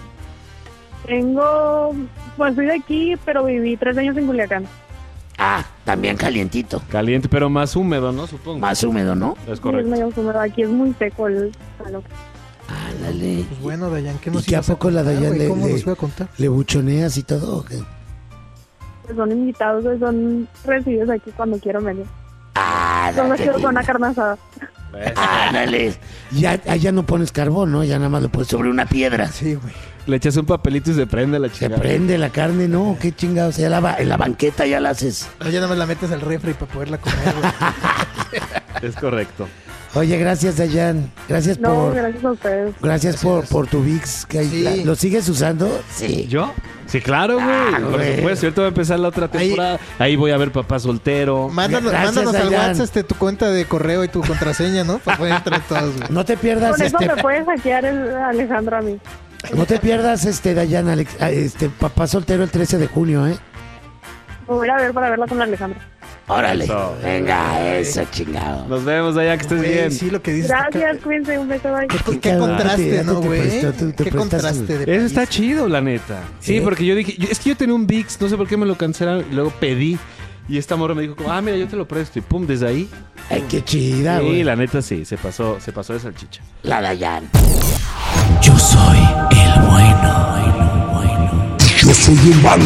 Speaker 11: Pues soy de aquí, pero viví 3 años en Culiacán.
Speaker 4: También calientito.
Speaker 6: Caliente, pero más húmedo, ¿no? Supongo.
Speaker 4: Más húmedo, ¿no?
Speaker 6: Es correcto.
Speaker 11: Sí, es medio húmedo. Aquí es muy seco el calor.
Speaker 4: Dale.
Speaker 5: Pues bueno, Dayan, ¿qué nos
Speaker 4: ¿Y qué a poco la Dayan
Speaker 5: ¿Cómo nos iba a contar?
Speaker 4: le buchoneas y todo? ¿O qué?
Speaker 11: Pues son invitados, son recibidos aquí cuando quiero venir. Son recibidos con una carne asada.
Speaker 4: Dale. Ya no pones carbón, ¿no? Ya nada más lo pones sobre una piedra.
Speaker 5: Sí, güey.
Speaker 6: Le echas un papelito y se prende la chingada.
Speaker 4: Se prende la carne, ¿no? Qué chingados. Ya en la banqueta ya la haces.
Speaker 5: No, ya nada más la metes al refri para poderla comer, güey.
Speaker 6: Es correcto.
Speaker 4: Oye, gracias, Dayan. Gracias
Speaker 11: a ustedes.
Speaker 4: Gracias por tu VIX.
Speaker 5: Sí.
Speaker 4: ¿Lo sigues usando? Sí.
Speaker 6: ¿Yo? Sí, claro, güey. Por supuesto, ahorita va a empezar la otra temporada. Ahí voy a ver Papá Soltero.
Speaker 5: Mándanos al WhatsApp tu cuenta de correo y tu contraseña, ¿no? Para poder entrar todos, güey.
Speaker 4: No te pierdas
Speaker 11: Con eso me puedes hackear Alejandro a mí.
Speaker 4: No te pierdas, Dayan, Papá Soltero el 13 de junio, ¿eh?
Speaker 11: Me voy a ver para verla con Alejandro.
Speaker 4: Órale.
Speaker 6: Eso.
Speaker 4: Venga, eso, chingado.
Speaker 6: Nos vemos, Dayan, que estés bien.
Speaker 5: Sí, lo que dices.
Speaker 11: Gracias, cuídense, un beso, bye.
Speaker 5: ¿Qué contraste, no, güey? ¿Qué contraste de
Speaker 6: Eso está chido, la neta. Sí, porque yo dije, es que yo tenía un VIX, no sé por qué me lo cancelaron, y luego pedí. Y esta morra me dijo, mira, yo te lo presto. Y pum, desde ahí.
Speaker 4: Ay, qué chida, güey.
Speaker 6: Sí, la neta sí, se pasó de salchicha.
Speaker 4: La Dayan.
Speaker 3: Yo soy el bueno.
Speaker 12: Yo soy el malo.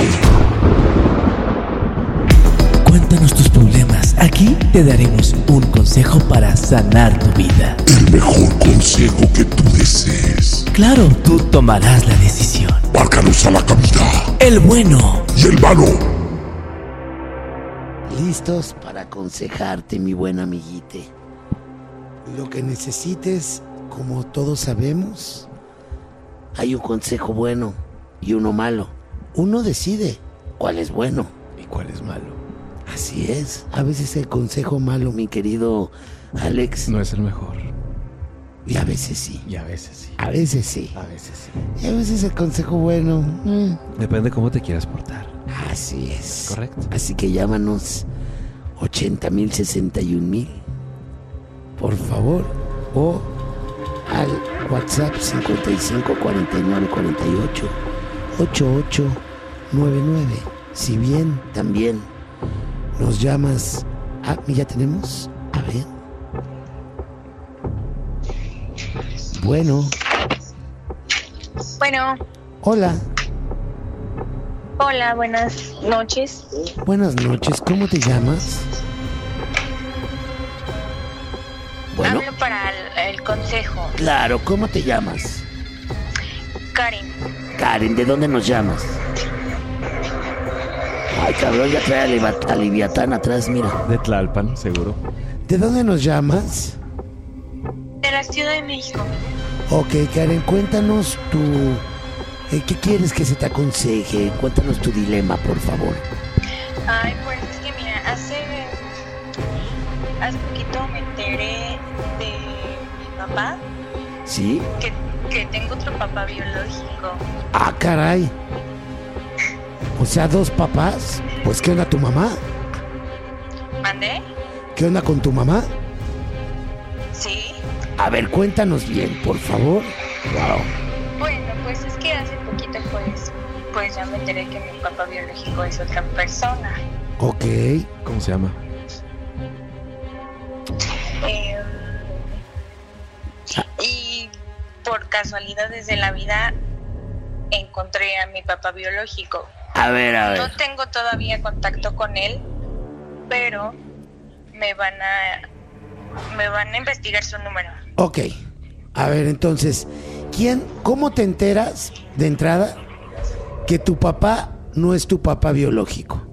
Speaker 3: Cuéntanos tus problemas. Aquí te daremos un consejo para sanar tu vida.
Speaker 12: El mejor consejo que tú desees.
Speaker 3: Claro, tú tomarás la decisión.
Speaker 12: Márcanos a la cabina.
Speaker 3: El bueno
Speaker 12: y el malo.
Speaker 4: Listos para aconsejarte, mi buen amiguite. Lo que necesites, como todos sabemos, hay un consejo bueno y uno malo. Uno decide cuál es bueno
Speaker 6: y cuál es malo.
Speaker 4: Así es. A veces el consejo malo, mi querido Alex,
Speaker 6: no es el mejor.
Speaker 4: Y a veces sí.
Speaker 6: Y a veces sí.
Speaker 4: A veces sí.
Speaker 6: A veces sí.
Speaker 4: Y a veces el consejo bueno.
Speaker 6: Depende cómo te quieras portar.
Speaker 4: Así es.
Speaker 6: Correcto.
Speaker 4: Así que llámanos 80,000, 61,000. Por favor. O al WhatsApp 55 49 48 8899. Si bien también nos llamas. Ya tenemos. A ver. Bueno. Hola.
Speaker 13: Hola, buenas noches.
Speaker 4: Buenas noches, ¿cómo te llamas? Bueno.
Speaker 13: Hablo para el consejo.
Speaker 4: Claro, ¿cómo te llamas?
Speaker 13: Karen.
Speaker 4: Karen, ¿de dónde nos llamas? Ay, cabrón, ya trae a Leviatán atrás, mira.
Speaker 6: De Tlalpan, seguro.
Speaker 4: ¿De dónde nos llamas?
Speaker 13: De la Ciudad de México.
Speaker 4: Ok, Karen, cuéntanos ¿Qué quieres que se te aconseje? Cuéntanos tu dilema, por favor.
Speaker 13: Ay, pues es que mira, hace poquito me enteré de mi papá.
Speaker 4: ¿Sí?
Speaker 13: Que tengo otro papá biológico.
Speaker 4: Ah, caray. O sea, 2 papás. Pues, ¿qué onda tu mamá?
Speaker 13: ¿Mandé?
Speaker 4: ¿Qué onda con tu mamá?
Speaker 13: Sí.
Speaker 4: A ver, cuéntanos bien, por favor. Wow.
Speaker 13: Bueno, pues es que hace poquito pues ya me enteré que mi papá biológico es otra persona.
Speaker 4: Ok.
Speaker 6: ¿Cómo se llama?
Speaker 13: Y por casualidades de la vida encontré a mi papá biológico.
Speaker 3: A ver.
Speaker 13: No tengo todavía contacto con él, pero me van a investigar su número.
Speaker 4: Ok. A ver, entonces, cómo te enteras de entrada que tu papá no es tu papá biológico?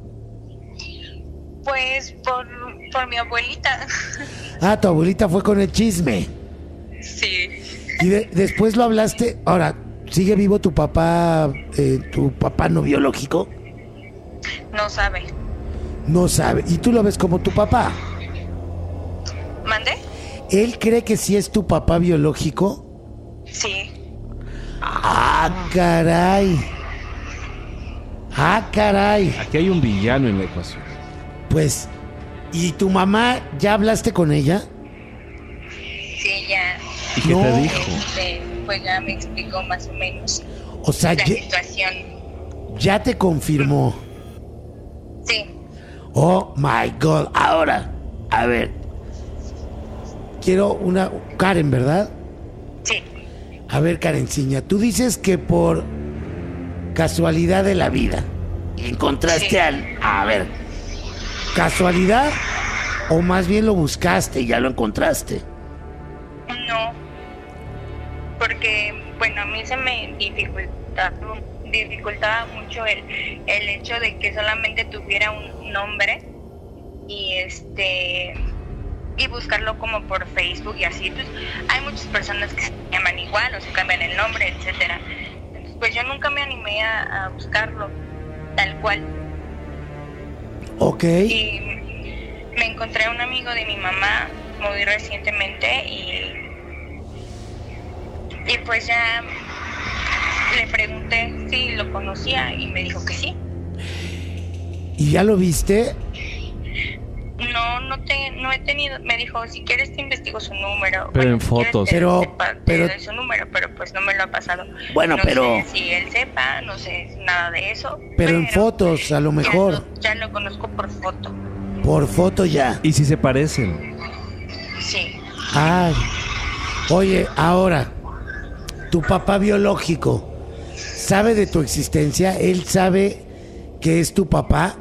Speaker 13: Pues por mi abuelita.
Speaker 4: Ah, tu abuelita fue con el chisme.
Speaker 13: Sí.
Speaker 4: Y después lo hablaste. Ahora, ¿sigue vivo tu papá no biológico?
Speaker 13: No sabe.
Speaker 4: No sabe. ¿Y tú lo ves como tu papá?
Speaker 13: ¿Mande?
Speaker 4: ¿Él cree que sí es tu papá biológico?
Speaker 13: Sí.
Speaker 4: Ah, caray.
Speaker 6: Aquí hay un villano en la ecuación.
Speaker 4: Pues, ¿y tu mamá ya hablaste con ella?
Speaker 13: Sí, ya.
Speaker 6: ¿Y qué te dijo?
Speaker 13: Pues ya me explicó más o menos.
Speaker 4: O sea,
Speaker 13: la situación.
Speaker 4: Ya te confirmó.
Speaker 13: Sí.
Speaker 4: Oh my God. Ahora, a ver. Quiero Karen, ¿verdad?
Speaker 13: Sí.
Speaker 4: A ver, Karenciña, tú dices que por casualidad de la vida encontraste a ver, ¿casualidad o más bien lo buscaste y ya lo encontraste?
Speaker 13: No, porque, bueno, a mí se me dificultaba mucho el hecho de que solamente tuviera un nombre y buscarlo como por Facebook y así. Entonces, hay muchas personas que se llaman igual o se cambian el nombre, etcétera. Entonces, pues yo nunca me animé a buscarlo tal cual.
Speaker 4: Ok.
Speaker 13: Y me encontré a un amigo de mi mamá muy recientemente y pues ya le pregunté si lo conocía y me dijo que sí.
Speaker 4: ¿Y ya lo viste?
Speaker 13: No he tenido, me dijo, si quieres te investigo su número.
Speaker 6: Pero en fotos.
Speaker 13: Te doy su número, pero pues no me lo ha pasado.
Speaker 3: Bueno,
Speaker 13: no sé si él sepa, no sé nada de eso.
Speaker 4: Pero en fotos, a lo mejor.
Speaker 13: Ya lo conozco por foto.
Speaker 4: Por foto ya.
Speaker 6: ¿Y si se parecen?
Speaker 13: Sí.
Speaker 4: Ay. Oye, ahora, tu papá biológico, ¿sabe de tu existencia? ¿Él sabe que es tu papá?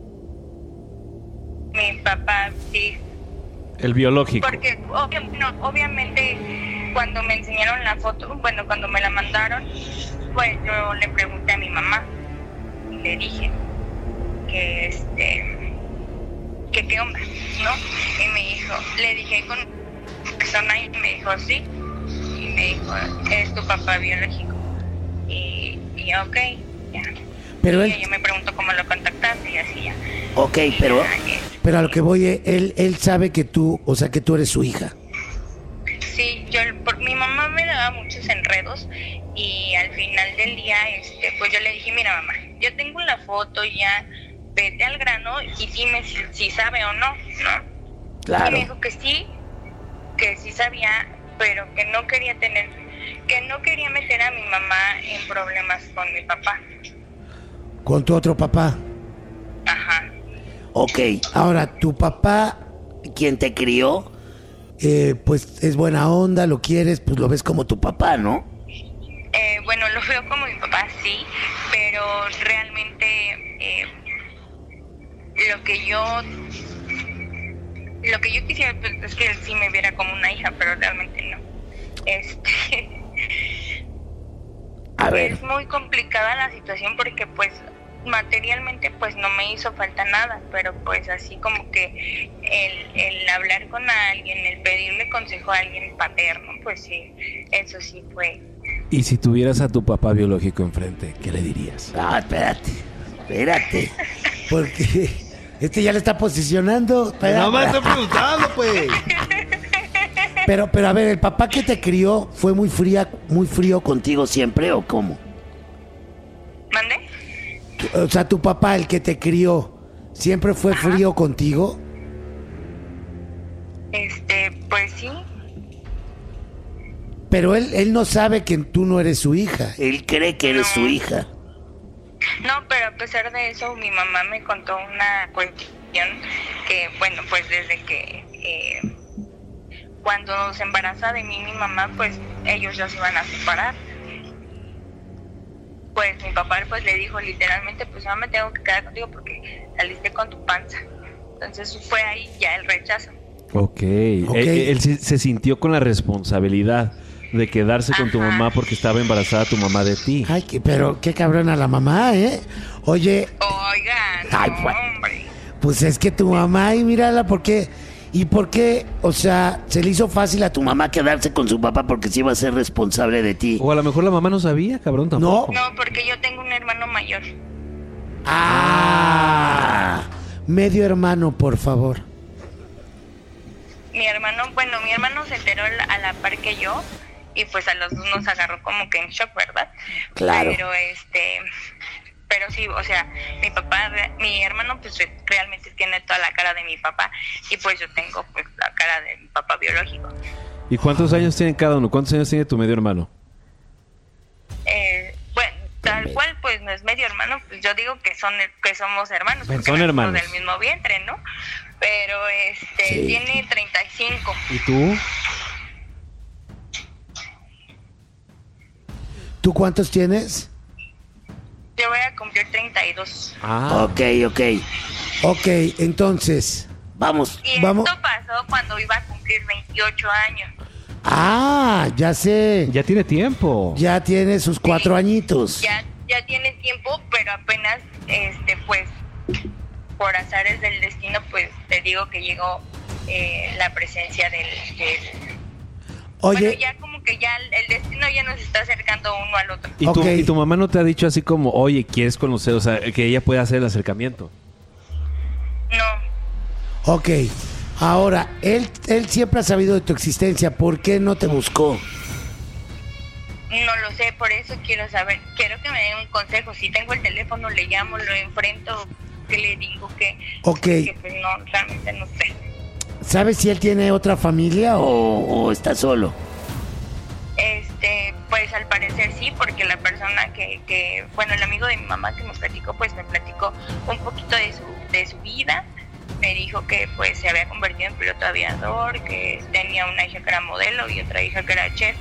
Speaker 13: Mi papá, sí.
Speaker 6: El biológico.
Speaker 13: Porque obviamente cuando me enseñaron la foto, bueno, cuando me la mandaron, pues yo le pregunté a mi mamá y le dije que que qué onda, ¿no? Y me dijo, le dije con persona y me dijo sí, y me dijo, es tu papá biológico. Y ok, ya.
Speaker 4: Pero
Speaker 13: yo me pregunto cómo lo contactaste y así ya.
Speaker 3: Ok, pero
Speaker 4: a lo que voy, él sabe que tú, o sea, que tú eres su hija.
Speaker 13: Sí, mi mamá me daba muchos enredos y al final del día, pues yo le dije, mira mamá, yo tengo la foto ya, vete al grano y dime si sabe o no, ¿no?
Speaker 4: Claro.
Speaker 13: Y me dijo que sí sabía, pero que no quería meter a mi mamá en problemas con mi papá.
Speaker 4: ¿Con tu otro papá?
Speaker 13: Ajá.
Speaker 4: Ok, ahora, tu papá, quien te crió, pues es buena onda, lo quieres, pues lo ves como tu papá, ¿no?
Speaker 13: Bueno, lo veo como mi papá, sí, pero realmente lo que yo quisiera pues, es que él sí me viera como una hija, pero realmente no.
Speaker 4: A ver.
Speaker 13: Es muy complicada la situación porque pues materialmente pues no me hizo falta nada, pero pues así como que el hablar con alguien, el pedirle consejo a alguien paterno, pues sí, eso sí fue
Speaker 6: Y si tuvieras a tu papá biológico enfrente, ¿qué le dirías?
Speaker 4: Ah, espérate. Porque ya le está posicionando.
Speaker 14: No me estoy preguntando, pues.
Speaker 4: Pero a ver, ¿el papá que te crió fue muy frío contigo siempre o cómo?
Speaker 13: ¿Mande?
Speaker 4: O sea, tu papá, el que te crió, ¿siempre fue frío contigo?
Speaker 13: Pues sí.
Speaker 4: Pero él no sabe que tú no eres su hija. Él cree que eres su hija.
Speaker 13: No, pero a pesar de eso, mi mamá me contó una cuestión que, bueno, pues desde que cuando se embaraza de mí mi mamá, pues ellos ya se iban a separar. Pues mi papá pues le dijo literalmente, pues no me tengo que quedar contigo porque saliste con tu panza. Entonces fue ahí ya el rechazo.
Speaker 6: Ok. Él se sintió con la responsabilidad de quedarse con tu mamá porque estaba embarazada tu mamá de ti.
Speaker 4: Ay, pero qué cabrona la mamá, ¿eh? Oye.
Speaker 13: Oigan,
Speaker 4: ay, hombre. Pues es que tu mamá, y mírala, ¿por qué? ¿Y por qué? O sea, se le hizo fácil a tu mamá quedarse con su papá porque sí iba a ser responsable de ti.
Speaker 6: O a lo mejor la mamá no sabía, cabrón, tampoco.
Speaker 13: No, porque yo tengo un hermano mayor.
Speaker 4: Medio hermano, por favor.
Speaker 13: Mi hermano se enteró a la par que yo y pues a los dos nos agarró como que en shock, ¿verdad?
Speaker 4: Claro.
Speaker 13: Pero sí, o sea, mi hermano pues realmente tiene toda la cara de mi papá y pues yo tengo pues la cara de mi papá biológico.
Speaker 6: ¿Y cuántos años tienen cada uno? ¿Cuántos años tiene tu medio hermano?
Speaker 13: Bueno, tal cual pues no es medio hermano, pues yo digo que somos hermanos, porque
Speaker 6: son hermanos
Speaker 13: del mismo vientre, ¿no? Pero sí. Tiene 35.
Speaker 6: ¿Y tú?
Speaker 4: ¿Tú cuántos tienes?
Speaker 13: Yo voy a cumplir 32.
Speaker 4: Ok, entonces, vamos.
Speaker 13: Esto pasó cuando iba a cumplir 28 años.
Speaker 4: Ya sé.
Speaker 6: Ya tiene tiempo.
Speaker 4: Ya tiene sus 4 añitos.
Speaker 13: Ya tiene tiempo, pero apenas, pues, por azares del destino, pues, te digo que llegó la presencia del
Speaker 4: Oye.
Speaker 13: Bueno, ya como que ya el destino ya nos está acercando uno al otro.
Speaker 6: ¿Y tu mamá no te ha dicho así como, oye, quieres conocer, o sea, que ella pueda hacer el acercamiento?
Speaker 13: No.
Speaker 4: Ok, ahora, él siempre ha sabido de tu existencia, ¿por qué no te buscó?
Speaker 13: No lo sé, por eso quiero que me den un consejo. Si tengo el teléfono, le llamo, lo enfrento, ¿qué le digo? Que pues no, realmente no sé.
Speaker 4: ¿Sabes si él tiene otra familia o está solo?
Speaker 13: Pues al parecer sí, porque la persona bueno, el amigo de mi mamá que me platicó, pues me platicó un poquito de su vida. Me dijo que pues se había convertido en piloto aviador, que tenía una hija que era modelo y otra hija que era chef.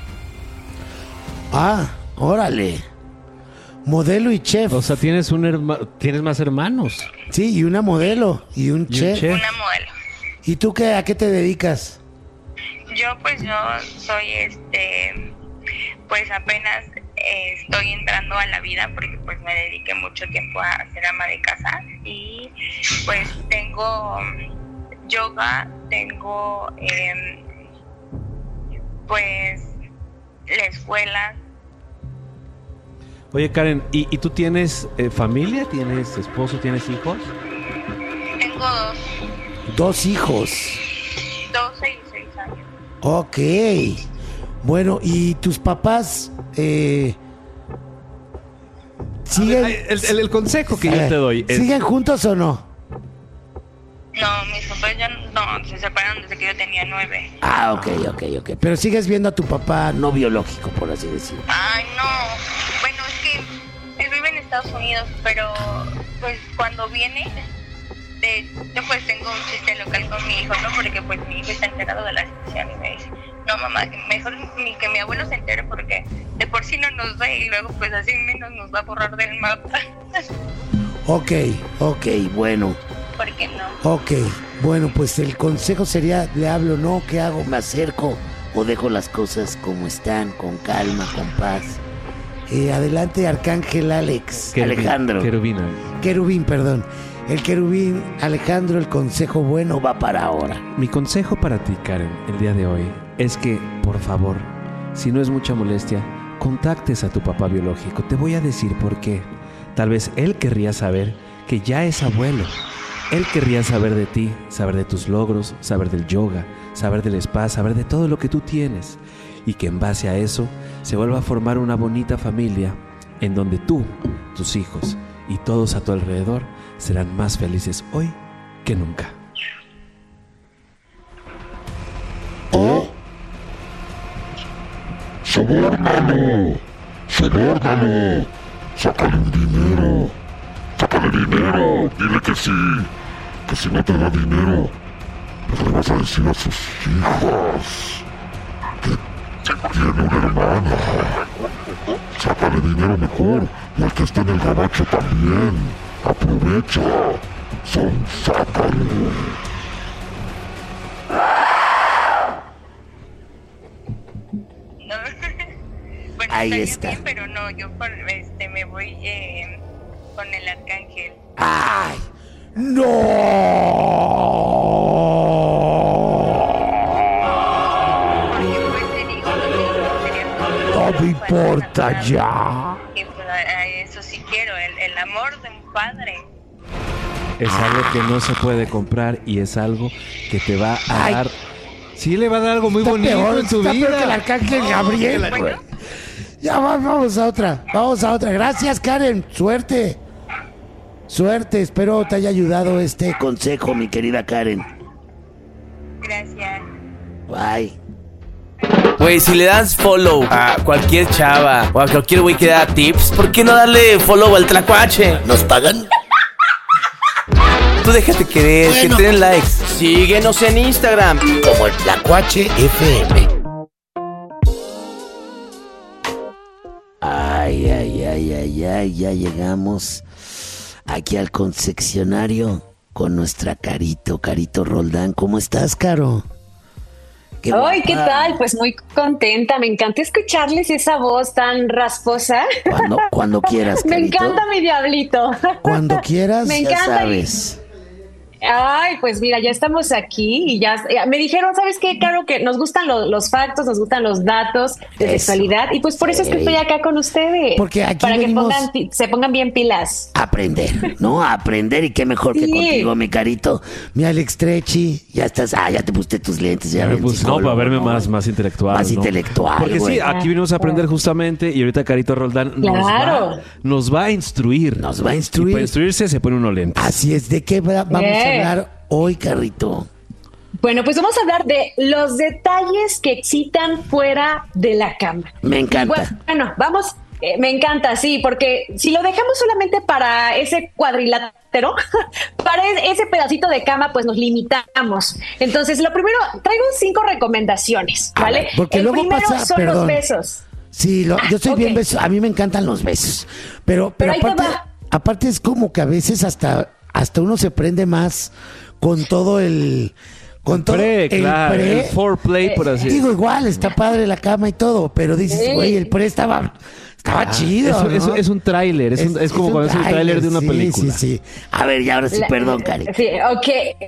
Speaker 4: Órale. Modelo y chef.
Speaker 6: O sea, tienes más hermanos.
Speaker 4: Sí, y una modelo y un chef.
Speaker 13: Una modelo.
Speaker 4: ¿Y tú a qué te dedicas?
Speaker 13: Yo soy pues apenas estoy entrando a la vida porque pues me dediqué mucho tiempo a ser ama de casa y pues tengo yoga, tengo pues la escuela.
Speaker 6: Oye, Karen, ¿y tú tienes familia? ¿Tienes esposo? ¿Tienes hijos?
Speaker 13: Tengo 2.
Speaker 4: 2 hijos.
Speaker 13: 12 y 6 años.
Speaker 4: Ok. Bueno, ¿y tus papás siguen?
Speaker 6: El consejo que yo te doy es...
Speaker 4: ¿Siguen juntos o no?
Speaker 13: No, mis papás ya no, se separaron desde que yo tenía 9.
Speaker 4: Ok. Pero sigues viendo a tu papá no biológico, por así decirlo.
Speaker 13: Ay, no. Bueno, es que él vive en Estados Unidos, pero pues cuando viene... yo pues tengo un chiste local con mi hijo, ¿no? Porque pues mi hijo está enterado de la situación y me dice, no mamá, mejor ni que mi abuelo se entere porque de por sí no nos ve y luego pues así menos nos va a borrar del mapa.
Speaker 4: Ok, bueno.
Speaker 13: ¿Por qué no?
Speaker 4: Ok, bueno, pues el consejo sería, ¿le hablo no? ¿Qué hago? ¿Me acerco? ¿O dejo las cosas como están, con calma, con paz? Adelante, Arcángel Alex. Alejandro. Querubín, perdón. El querubín Alejandro, el consejo bueno va para ahora.
Speaker 6: Mi consejo para ti, Karen, el día de hoy es que, por favor, si no es mucha molestia, contactes a tu papá biológico. Te voy a decir por qué. Tal vez él querría saber que ya es abuelo. Él querría saber de ti, saber de tus logros, saber del yoga, saber del spa, saber de todo lo que tú tienes. Y que en base a eso se vuelva a formar una bonita familia en donde tú, tus hijos y todos a tu alrededor serán más felices hoy que nunca.
Speaker 12: ¡Sobórnalo! ¡Sobórnalo! ¡Sácale un dinero! ¡Sácale dinero! Dile que sí. Que si no te da dinero, pues le vas a decir a sus hijos que tiene una hermana. Sácale dinero mejor. Y al que está en el gabacho también. Aprovecha. Sácale.
Speaker 13: Bueno,
Speaker 3: Ahí
Speaker 13: está.
Speaker 3: está.
Speaker 13: Bien, pero no, yo me voy con el arcángel.
Speaker 3: ¡Ay!
Speaker 4: ¡No! No me importa ya.
Speaker 13: Y pues a eso sí quiero, el amor de un padre.
Speaker 6: Es algo que no se puede comprar y es algo que te va a dar...
Speaker 14: Sí, le va a dar algo muy bonito en su vida.
Speaker 4: Peor que el arcángel Gabriel, güey. Ya vamos a otra. Vamos a otra. Gracias, Karen. Suerte. Suerte. Espero te haya ayudado este consejo, mi querida Karen.
Speaker 13: Gracias.
Speaker 4: Bye.
Speaker 2: Güey, si le das follow a cualquier chava o a cualquier güey que da tips, ¿por qué no darle follow al Tlacuache?
Speaker 3: ¿Nos pagan?
Speaker 2: Tú déjate querer,
Speaker 3: Bueno.
Speaker 2: que te den likes. Síguenos en Instagram
Speaker 3: Como el Tlacuache FM.
Speaker 4: Ay, ya llegamos aquí al concesionario con nuestra Carito Roldán. ¿Cómo estás, Caro?
Speaker 15: Ay, ¿qué tal? Pues muy contenta. Me encanta escucharles esa voz tan rasposa.
Speaker 4: Cuando quieras,
Speaker 15: Me
Speaker 4: Carito.
Speaker 15: encanta mi diablito.
Speaker 4: Cuando quieras,
Speaker 15: Me
Speaker 4: ya
Speaker 15: encanta.
Speaker 4: sabes.
Speaker 15: Ay, pues mira, ya estamos aquí y ya me dijeron, ¿sabes qué, Caro? Que nos gustan los factos, nos gustan los datos de sexualidad y pues por eso es que estoy acá con ustedes.
Speaker 4: Porque aquí
Speaker 15: para
Speaker 4: venimos
Speaker 15: que se pongan bien pilas.
Speaker 4: aprender, ¿no? A aprender y qué mejor que
Speaker 15: Sí.
Speaker 4: contigo, mi Carito. Mi Alex Trechi, ya estás, ya te pusiste tus lentes. Ya
Speaker 6: Me
Speaker 4: ven,
Speaker 6: puse, no,
Speaker 4: psicólogo,
Speaker 6: para verme
Speaker 4: ¿no?
Speaker 6: más intelectual.
Speaker 4: Más
Speaker 6: ¿no?
Speaker 4: intelectual,
Speaker 6: Porque
Speaker 4: güey.
Speaker 6: sí, aquí venimos a aprender justamente y ahorita Carito Roldán
Speaker 15: Claro.
Speaker 6: nos va a instruir.
Speaker 4: Nos va a instruir.
Speaker 6: Y para instruirse se pone unos lentes.
Speaker 4: Así es, ¿de qué vamos a hablar hoy, Carrito?
Speaker 15: Bueno, pues vamos a hablar de los detalles que excitan fuera de la cama.
Speaker 4: Me encanta.
Speaker 15: Bueno, vamos, me encanta, sí, porque si lo dejamos solamente para ese cuadrilátero, para ese pedacito de cama, pues nos limitamos. Entonces, lo primero, traigo 5 recomendaciones, ¿vale?
Speaker 4: A ver, porque
Speaker 15: el
Speaker 4: luego
Speaker 15: primero
Speaker 4: pasa,
Speaker 15: son
Speaker 4: perdón.
Speaker 15: los besos.
Speaker 4: Sí, yo soy
Speaker 15: ok.
Speaker 4: bien beso. A mí me encantan los besos. Pero
Speaker 15: Pero ahí te
Speaker 4: aparte,
Speaker 15: va.
Speaker 4: aparte es como que a veces hasta uno se prende más con todo el... Con todo
Speaker 6: Claro, el foreplay, por así
Speaker 4: Digo, igual, está padre la cama y todo, pero dices,
Speaker 15: Sí.
Speaker 4: güey, el pre estaba chido, ¿no?
Speaker 6: Es un tráiler, es como cuando es un tráiler de una
Speaker 4: sí,
Speaker 6: película.
Speaker 4: Sí. A ver, ya ahora sí, perdón, Cari.
Speaker 15: Sí, ok.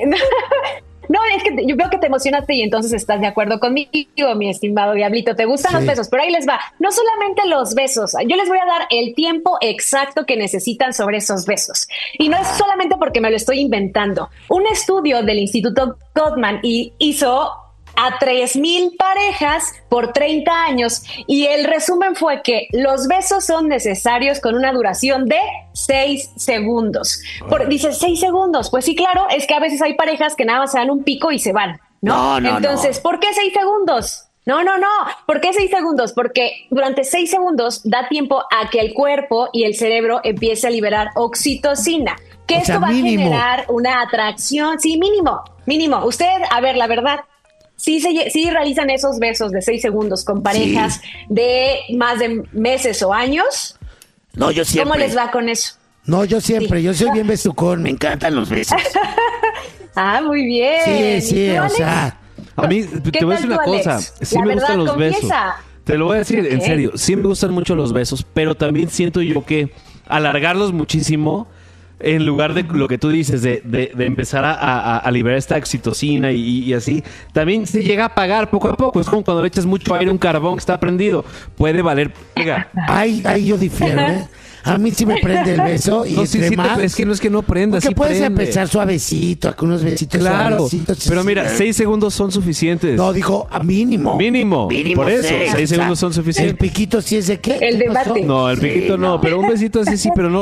Speaker 15: No, es que yo veo que te emocionaste y entonces estás de acuerdo conmigo, mi estimado Diablito. Te gustan
Speaker 4: Sí.
Speaker 15: los besos, pero ahí les va. No solamente los besos, yo les voy a dar el tiempo exacto que necesitan sobre esos besos. Y no es solamente porque me lo estoy inventando. Un estudio del Instituto Gottman hizo a 3,000 parejas por 30 años y el resumen fue que los besos son necesarios con una duración de 6 segundos. Dice 6 segundos, pues sí, claro, es que a veces hay parejas que nada más se dan un pico y se van, ¿no?
Speaker 4: No.
Speaker 15: Entonces, ¿por qué 6 segundos? No. ¿Por qué 6 segundos? Porque durante 6 segundos da tiempo a que el cuerpo y el cerebro empiece a liberar oxitocina, que
Speaker 4: O sea,
Speaker 15: esto va
Speaker 4: mínimo.
Speaker 15: a generar una atracción. Sí, mínimo. Usted, a ver, la verdad, sí realizan esos besos de 6 segundos con parejas de más de meses o años.
Speaker 4: No, yo siempre.
Speaker 15: ¿Cómo les va con eso?
Speaker 4: No, yo siempre.
Speaker 15: Sí.
Speaker 4: Yo soy bien besucón. Me encantan los besos.
Speaker 15: Ah, muy bien.
Speaker 4: Sí,
Speaker 15: ¿Y tú,
Speaker 4: o
Speaker 15: Alex?
Speaker 4: sea...
Speaker 6: A mí,
Speaker 15: ¿Qué
Speaker 6: te voy a
Speaker 15: tal
Speaker 6: decir una
Speaker 15: tú,
Speaker 6: cosa.
Speaker 15: Alex?
Speaker 6: Sí
Speaker 15: La
Speaker 6: me gustan
Speaker 15: verdad,
Speaker 6: los besos.
Speaker 15: confiesa.
Speaker 6: Te lo voy a decir en
Speaker 15: Ok.
Speaker 6: serio. Sí me gustan mucho los besos, pero también siento yo que alargarlos muchísimo en lugar de lo que tú dices, de empezar a liberar esta oxitocina y así, también se llega a apagar poco a poco. Es como cuando le echas mucho aire a un carbón que está prendido. Puede valer.
Speaker 4: Ay, yo difiero, ¿eh? A mí sí me prende el beso y
Speaker 14: No, sí, sí,
Speaker 4: más...
Speaker 14: es que no es que no prenda,
Speaker 4: Porque
Speaker 14: sí
Speaker 4: puedes
Speaker 14: prende.
Speaker 4: empezar suavecito, con unos besitos
Speaker 6: Claro,
Speaker 4: suavecitos.
Speaker 6: pero mira, 6 segundos son suficientes.
Speaker 4: No, dijo a mínimo.
Speaker 6: Mínimo. Por eso, 6
Speaker 4: O sea,
Speaker 6: segundos son
Speaker 4: ¿El
Speaker 6: suficientes.
Speaker 4: piquito sí es de qué?
Speaker 15: El
Speaker 4: ¿Qué pasó?
Speaker 15: debate.
Speaker 6: No, el piquito no, pero un besito así sí, pero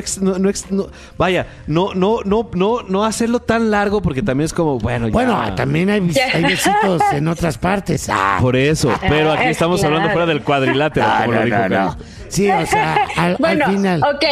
Speaker 6: vaya, no hacerlo tan largo porque también es como, bueno, ya.
Speaker 4: Bueno, también hay besitos en otras partes.
Speaker 6: Por eso, pero aquí estamos hablando fuera del cuadrilátero, como lo dijo Carlos.
Speaker 4: Sí, o sea, al final.
Speaker 15: Ok.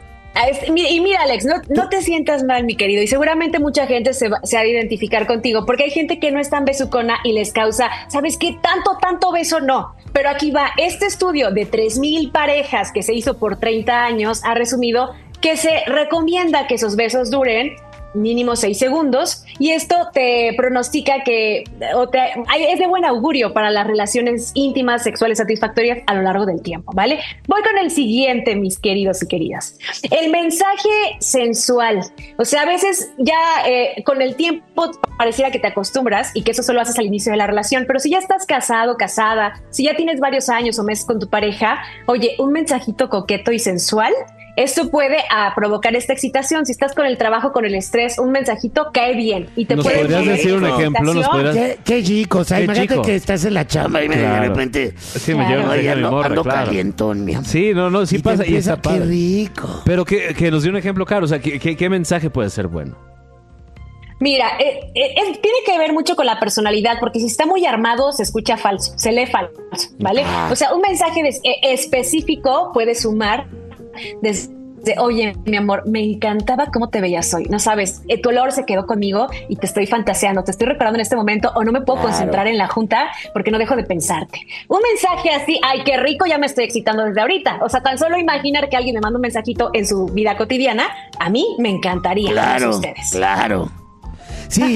Speaker 15: Y mira, Alex, no te sientas mal, mi querido, y seguramente mucha gente se va a identificar contigo, porque hay gente que no es tan besucona y les causa, ¿sabes qué? Tanto beso no. Pero aquí va, este estudio de 3,000 parejas que se hizo por 30 años ha resumido que se recomienda que esos besos duren mínimo 6 segundos, y esto te pronostica que es de buen augurio para las relaciones íntimas, sexuales satisfactorias a lo largo del tiempo, ¿vale? Voy con el siguiente, mis queridos y queridas. El mensaje sensual. O sea, a veces ya con el tiempo pareciera que te acostumbras y que eso solo haces al inicio de la relación, pero si ya estás casado, casada, si ya tienes varios años o meses con tu pareja, oye, un mensajito coqueto y sensual, esto puede provocar esta excitación. Si estás con el trabajo, con el estrés, un mensajito cae bien y te
Speaker 6: ¿Nos
Speaker 15: puede
Speaker 6: podrías decir un ejemplo? ¿Nos podrías...
Speaker 4: Qué chico, o sea,
Speaker 6: Qué
Speaker 4: imagínate
Speaker 6: chico.
Speaker 4: que estás en la chamba y de repente...
Speaker 6: Sí, me lleva un mensaje a mi morra,
Speaker 4: ando
Speaker 6: claro.
Speaker 4: calientón, mi amor.
Speaker 6: Sí, sí
Speaker 4: Y te
Speaker 6: pasa y
Speaker 4: empieza,
Speaker 6: está padre.
Speaker 4: qué rico.
Speaker 6: Pero que nos dé un ejemplo claro, o sea, ¿qué mensaje puede ser bueno?
Speaker 15: Mira, tiene que ver mucho con la personalidad, porque si está muy armado se escucha falso, se lee falso, ¿vale? O sea, un mensaje específico puede sumar desde oye, mi amor, me encantaba cómo te veías hoy. No sabes, tu olor se quedó conmigo y te estoy fantaseando, te estoy recordando en este momento, o no me puedo concentrar en la junta porque no dejo de pensarte. Un mensaje así, ay, qué rico, ya me estoy excitando desde ahorita. O sea, tan solo imaginar que alguien me manda un mensajito en su vida cotidiana, a mí me encantaría.
Speaker 4: Claro,
Speaker 15: ustedes.
Speaker 4: claro. Sí,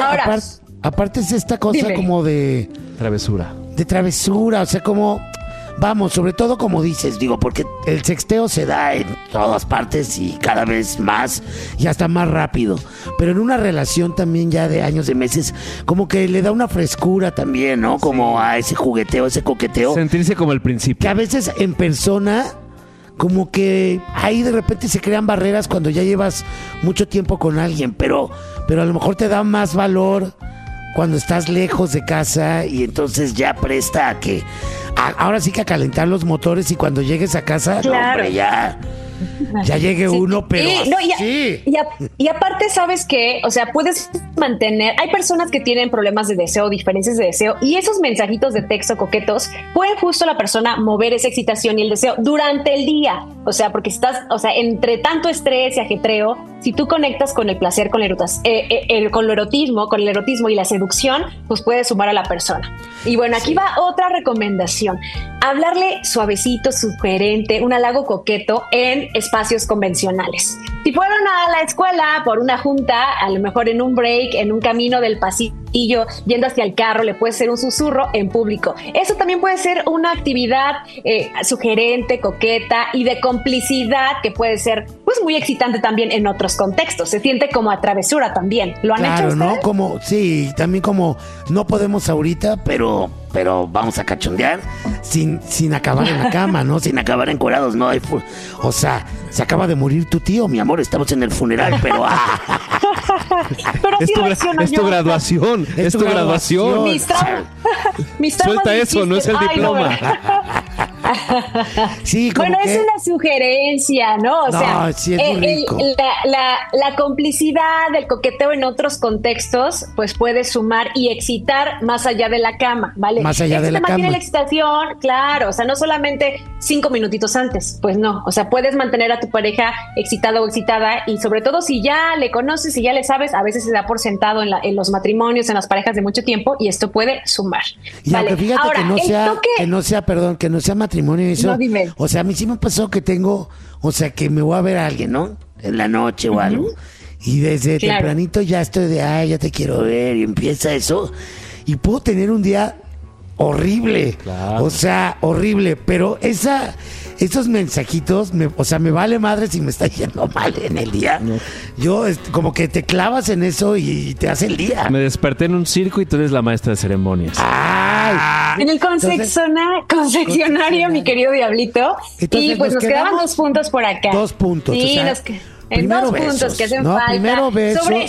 Speaker 4: aparte es esta cosa como de...
Speaker 6: Travesura.
Speaker 4: De travesura, o sea, como... Vamos, sobre todo como dices, digo, porque el sexteo se da en todas partes y cada vez más y hasta más rápido. Pero en una relación también ya de años, de meses, como que le da una frescura también, ¿no? Como a ese jugueteo, ese coqueteo.
Speaker 6: Sentirse como el principio.
Speaker 4: Que a veces en persona, como que ahí de repente se crean barreras cuando ya llevas mucho tiempo con alguien, pero a lo mejor te da más valor cuando estás lejos de casa y entonces ya presta a que ahora sí que a calentar los motores y cuando llegues a casa,
Speaker 15: Claro.
Speaker 4: no, hombre, ya llegue uno, pero así.
Speaker 15: Y aparte, ¿sabes qué? O sea, puedes mantener... Hay personas que tienen problemas de deseo, diferencias de deseo, y esos mensajitos de texto coquetos pueden justo la persona mover esa excitación y el deseo durante el día. O sea, porque estás, o sea, entre tanto estrés y ajetreo, si tú conectas con el placer, con el erotismo y la seducción, pues puedes sumar a la persona. Y bueno, aquí va otra recomendación. Hablarle suavecito, sugerente, un halago coqueto en espacios convencionales. Si fueron a la escuela por una junta, a lo mejor en un break, en un camino del pasillo, yendo hacia el carro, le puede ser un susurro en público. Eso también puede ser una actividad sugerente, coqueta y de complicidad que puede ser pues muy excitante también en otros contextos. Se siente como a travesura también. ¿Lo han hecho
Speaker 4: Claro,
Speaker 15: ustedes?
Speaker 4: ¿no? Como, sí, también como no podemos ahorita, pero vamos a cachondear sin acabar en la cama, ¿no? Sin acabar encuerados, ¿no? O sea, se acaba de morir tu tío, mi amor, estamos en el funeral, pero...
Speaker 15: Pero así reacciono
Speaker 6: Es tu
Speaker 15: yo.
Speaker 6: graduación. Es tu graduación.
Speaker 15: Mis traumas
Speaker 6: Suelta eso, no es el diploma.
Speaker 4: Sí, como
Speaker 15: bueno,
Speaker 4: que...
Speaker 15: es una sugerencia, ¿no? O sea,
Speaker 4: sí, es muy rico.
Speaker 15: la complicidad, el coqueteo en otros contextos, pues puede sumar y excitar más allá de la cama, ¿vale?
Speaker 4: Más allá de la
Speaker 15: mantiene
Speaker 4: cama.
Speaker 15: la excitación, claro, o sea, no solamente 5 minutitos antes, pues no, o sea, puedes mantener a tu pareja excitado o excitada y sobre todo si ya le conoces, si ya le sabes, a veces se da por sentado en los matrimonios, en las parejas de mucho tiempo y esto puede sumar.
Speaker 4: Y
Speaker 15: ¿vale?
Speaker 4: aunque fíjate
Speaker 15: Ahora,
Speaker 4: que no sea matrimonio eso.
Speaker 15: No, dime.
Speaker 4: O sea, a mí sí me pasó que tengo, o sea, que me voy a ver a alguien, ¿no? En la noche o algo. Y desde tempranito ya estoy de, ay, ya te quiero ver y empieza eso. Y puedo tener un día horrible.
Speaker 6: Claro.
Speaker 4: O sea, horrible. Pero esos mensajitos, me vale madre si me está yendo mal en el día. No. Yo, como que te clavas en eso y te hace el día.
Speaker 6: Me desperté en un circo y tú eres la maestra de ceremonias.
Speaker 4: ¡Ay!
Speaker 15: En el confeccionario, mi querido Diablito.
Speaker 4: Entonces,
Speaker 15: y pues nos quedaban 2 puntos por acá.
Speaker 4: 2 puntos.
Speaker 15: Sí,
Speaker 4: o sea,
Speaker 15: en 2 puntos que hacen falta.
Speaker 4: Primero besos.
Speaker 15: Sobre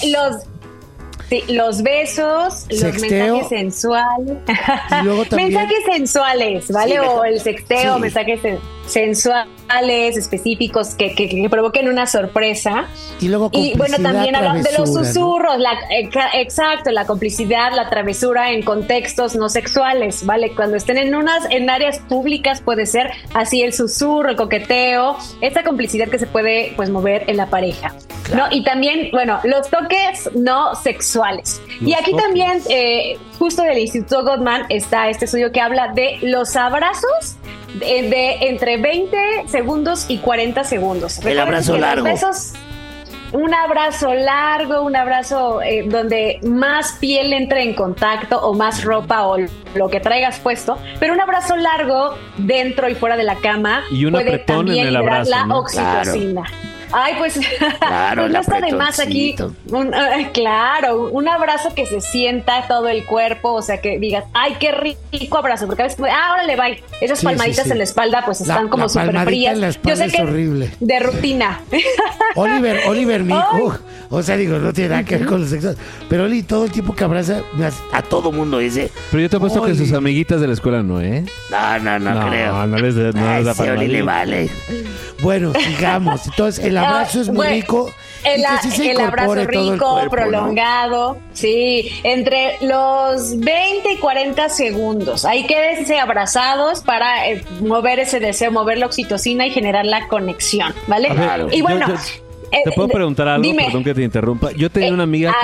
Speaker 15: los besos,
Speaker 4: sexteo,
Speaker 15: los mensajes sensuales.
Speaker 4: Y luego también,
Speaker 15: mensajes sensuales, ¿vale?
Speaker 4: Sí,
Speaker 15: o el sexteo,
Speaker 4: sí.
Speaker 15: mensajes sensuales, específicos que provoquen una sorpresa.
Speaker 4: Y luego
Speaker 15: bueno, también hablamos de los susurros,
Speaker 4: ¿no?
Speaker 15: Exacto, la complicidad, la travesura en contextos no sexuales, ¿vale? Cuando estén en áreas públicas puede ser así el susurro, el coqueteo, esa complicidad que se puede pues mover en la pareja, claro. ¿No? Y también, bueno, los toques no sexuales. Y aquí también, justo del Instituto Gottman está este estudio que habla de los abrazos de entre 20 segundos y 40 segundos.
Speaker 3: El abrazo largo.
Speaker 15: Un abrazo largo, un abrazo donde más piel entre en contacto o más ropa o lo que traigas puesto, pero un abrazo largo dentro y fuera de la cama
Speaker 6: y un
Speaker 15: puede
Speaker 6: apretón
Speaker 15: también
Speaker 6: en el
Speaker 15: liberar
Speaker 6: abrazo,
Speaker 15: la
Speaker 6: ¿no?
Speaker 15: oxitocina.
Speaker 3: Claro.
Speaker 15: Ay, pues,
Speaker 3: claro,
Speaker 15: pues no está de más aquí. Claro, un abrazo que se sienta todo el cuerpo, o sea, que digas, ay, qué rico abrazo, porque a veces, órale, bye. Esas palmaditas en la espalda, pues están como súper frías.
Speaker 4: En la espalda. Yo sé que es
Speaker 15: horrible. De rutina.
Speaker 4: Oliver, mi hijo. O sea, digo, no tiene nada que ver con los sexos. Pero Oli, todo el tiempo que abraza a todo mundo dice.
Speaker 6: Pero yo te apuesto que sus amiguitas de la escuela no, ¿eh?
Speaker 3: No creo.
Speaker 6: No les da para
Speaker 3: Oli le vale.
Speaker 4: Bueno, sigamos. Entonces, el abrazo es muy rico.
Speaker 15: El abrazo rico, cuerpo, prolongado, ¿no? Sí, entre los 20 y 40 segundos. Ahí quédense abrazados para mover ese deseo, mover la oxitocina y generar la conexión, ¿le
Speaker 6: Claro.
Speaker 15: Y bueno,
Speaker 6: ¿te puedo preguntar algo?
Speaker 15: Dime.
Speaker 6: Perdón que te interrumpa. Yo tenía una amiga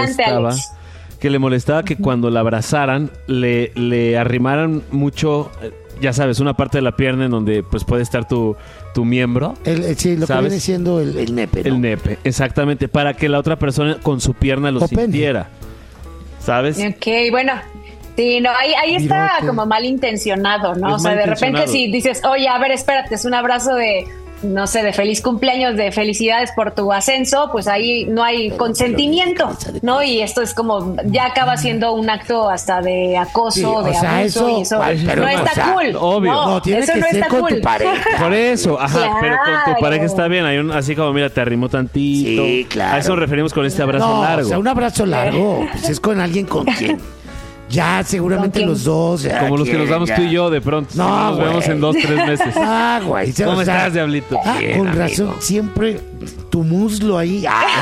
Speaker 6: que le molestaba que cuando la abrazaran le arrimaran mucho, ya sabes, una parte de la pierna en donde pues puede estar tu miembro.
Speaker 4: Sí, lo que viene siendo el nepe, ¿no?
Speaker 6: El nepe, exactamente, para que la otra persona con su pierna lo sintiera. ¿Sabes?
Speaker 15: Ok, bueno. Sí, no, ahí está como malintencionado, ¿no? O sea, de repente si dices, oye, a ver, espérate, es un abrazo de, no sé, de feliz cumpleaños, de felicidades por tu ascenso, pues ahí no hay consentimiento, ¿no? Y esto es como, ya acaba siendo un acto hasta de acoso, de abuso, y eso no está cool.
Speaker 6: Obvio.
Speaker 4: No, tiene
Speaker 15: eso
Speaker 4: que
Speaker 15: no
Speaker 4: ser
Speaker 15: está
Speaker 4: con
Speaker 15: cool.
Speaker 4: tu pareja.
Speaker 6: Por eso, ajá,
Speaker 15: Claro.
Speaker 6: pero con tu pareja está bien. Hay así como, mira, te arrimó tantito.
Speaker 3: Sí, claro.
Speaker 6: A eso nos referimos con este abrazo largo.
Speaker 4: O sea, un abrazo largo, pues es con alguien con quien ya seguramente los dos. Ya
Speaker 6: como los que nos damos tú y yo de pronto.
Speaker 4: No,
Speaker 6: nos vemos en 2-3 meses.
Speaker 4: Güey.
Speaker 6: ¿Cómo estás, Diablito?
Speaker 4: Bien, con razón, siempre tu muslo ahí.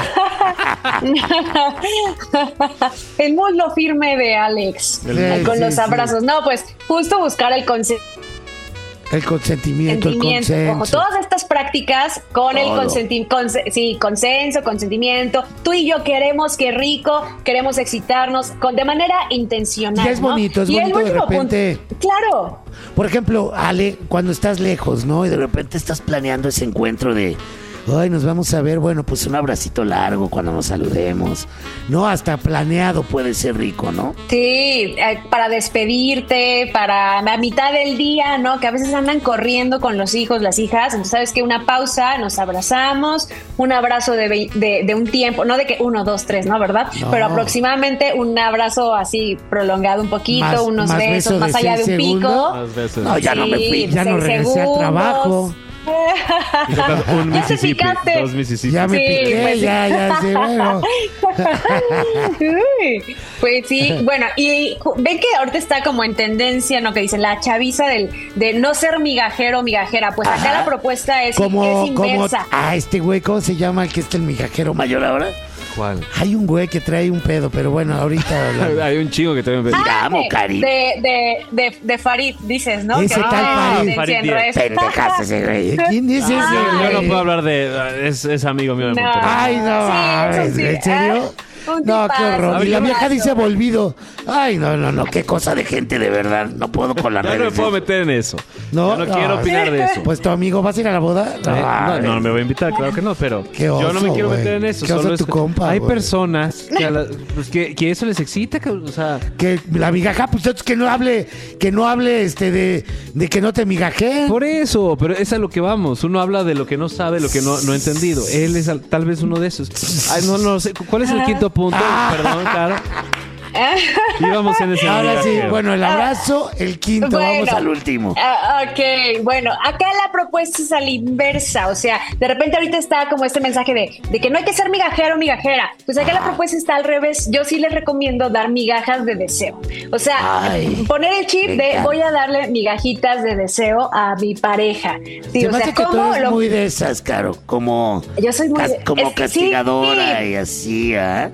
Speaker 15: El muslo firme de Alex con los abrazos. No, pues justo buscar el consentimiento.
Speaker 4: El consentimiento, el consenso.
Speaker 15: Ojo, todas estas prácticas con el consenso, consentimiento. Tú y yo queremos, qué rico, queremos excitarnos de manera intencional.
Speaker 4: Y es bonito,
Speaker 15: ¿no?
Speaker 4: es bonito de repente.
Speaker 15: Claro.
Speaker 4: Por ejemplo, Ale, cuando estás lejos, ¿no?
Speaker 3: Y de repente estás planeando ese encuentro de, ay, nos vamos a ver, bueno, pues un abracito largo cuando nos saludemos.
Speaker 4: No, hasta planeado puede ser rico, ¿no?
Speaker 15: Sí, para despedirte, para la mitad del día, ¿no? Que a veces andan corriendo con los hijos, las hijas. Entonces, ¿sabes qué? Una pausa, nos abrazamos, un abrazo de un tiempo, no de que 1, 2, 3, ¿no? ¿Verdad?
Speaker 4: No.
Speaker 15: Pero aproximadamente un abrazo así prolongado un poquito, unos besos, más allá de un pico.
Speaker 6: Más besos.
Speaker 3: No, ya no me fui,
Speaker 4: ya no regresé al trabajo.
Speaker 6: Un
Speaker 15: Ya te
Speaker 6: Mississippi,
Speaker 15: picaste.
Speaker 6: 2 Mississippi.
Speaker 4: Ya me piqué,
Speaker 15: pues,
Speaker 4: ya sé, bueno.
Speaker 15: Pues sí, bueno, y ven que ahorita está como en tendencia, ¿no? Que dicen la chaviza de no ser migajero o migajera. Pues acá la propuesta es inversa.
Speaker 4: Este güey, ¿cómo se llama el que está el migajero mayor ahora?
Speaker 6: ¿Cuál?
Speaker 4: Hay un güey que trae un pedo, pero bueno, ahorita
Speaker 6: Hay un chico que trae un pedo.
Speaker 15: De Farid, dices, ¿no?
Speaker 4: Ese
Speaker 15: que
Speaker 4: tal
Speaker 6: Farid.
Speaker 3: Pendejas ese güey.
Speaker 4: ¿Quién es ese?
Speaker 6: Yo no
Speaker 4: güey?
Speaker 6: puedo hablar de... Es amigo mío de Monterrey.
Speaker 4: Ay, no,
Speaker 15: Sí, eso sí.
Speaker 4: ¿en serio? No, qué horror. Y la vieja
Speaker 15: tipazo.
Speaker 4: dice volvido. Ay, no, qué cosa de gente, de verdad. No puedo con las
Speaker 6: Ya no me
Speaker 4: redes.
Speaker 6: puedo meter en eso.
Speaker 4: No,
Speaker 6: Ya no quiero opinar de eso.
Speaker 4: Pues tu amigo, ¿vas a ir a la boda?
Speaker 6: No me voy a invitar, claro que no, pero
Speaker 4: Qué
Speaker 6: yo no me
Speaker 4: oso,
Speaker 6: quiero
Speaker 4: güey.
Speaker 6: meter en eso.
Speaker 4: Qué oso
Speaker 6: Solo
Speaker 4: tu compa,
Speaker 6: hay
Speaker 4: güey.
Speaker 6: personas que eso les excita, o sea,
Speaker 4: Que la migaja, pues entonces que no hable de que no te migaje.
Speaker 6: por eso, pero es a lo que vamos. Uno habla de lo que no sabe, lo que no ha entendido. Él es tal vez uno de esos. Ay, no sé. ¿Cuál es el quinto punto? Perdón, Caro. Íbamos en ese
Speaker 4: Ahora sí,
Speaker 6: migajeo.
Speaker 4: bueno, el abrazo, el quinto,
Speaker 15: Bueno,
Speaker 4: vamos al último.
Speaker 15: Ok, bueno, acá la propuesta es a la inversa, o sea, de repente ahorita está como este mensaje de que no hay que ser migajero o migajera, pues acá la propuesta está al revés. Yo sí les recomiendo dar migajas de deseo, o sea, poner el chip de voy a darle migajitas de deseo a mi pareja. Sí,
Speaker 4: Se
Speaker 15: o
Speaker 4: me
Speaker 15: sea,
Speaker 4: hace que tú
Speaker 15: ¿cómo
Speaker 4: eres
Speaker 15: lo-
Speaker 4: muy de esas, Caro, como,
Speaker 15: Yo soy muy de-
Speaker 4: como
Speaker 15: es que sí,
Speaker 4: castigadora
Speaker 15: sí.
Speaker 4: y así, ¿ah?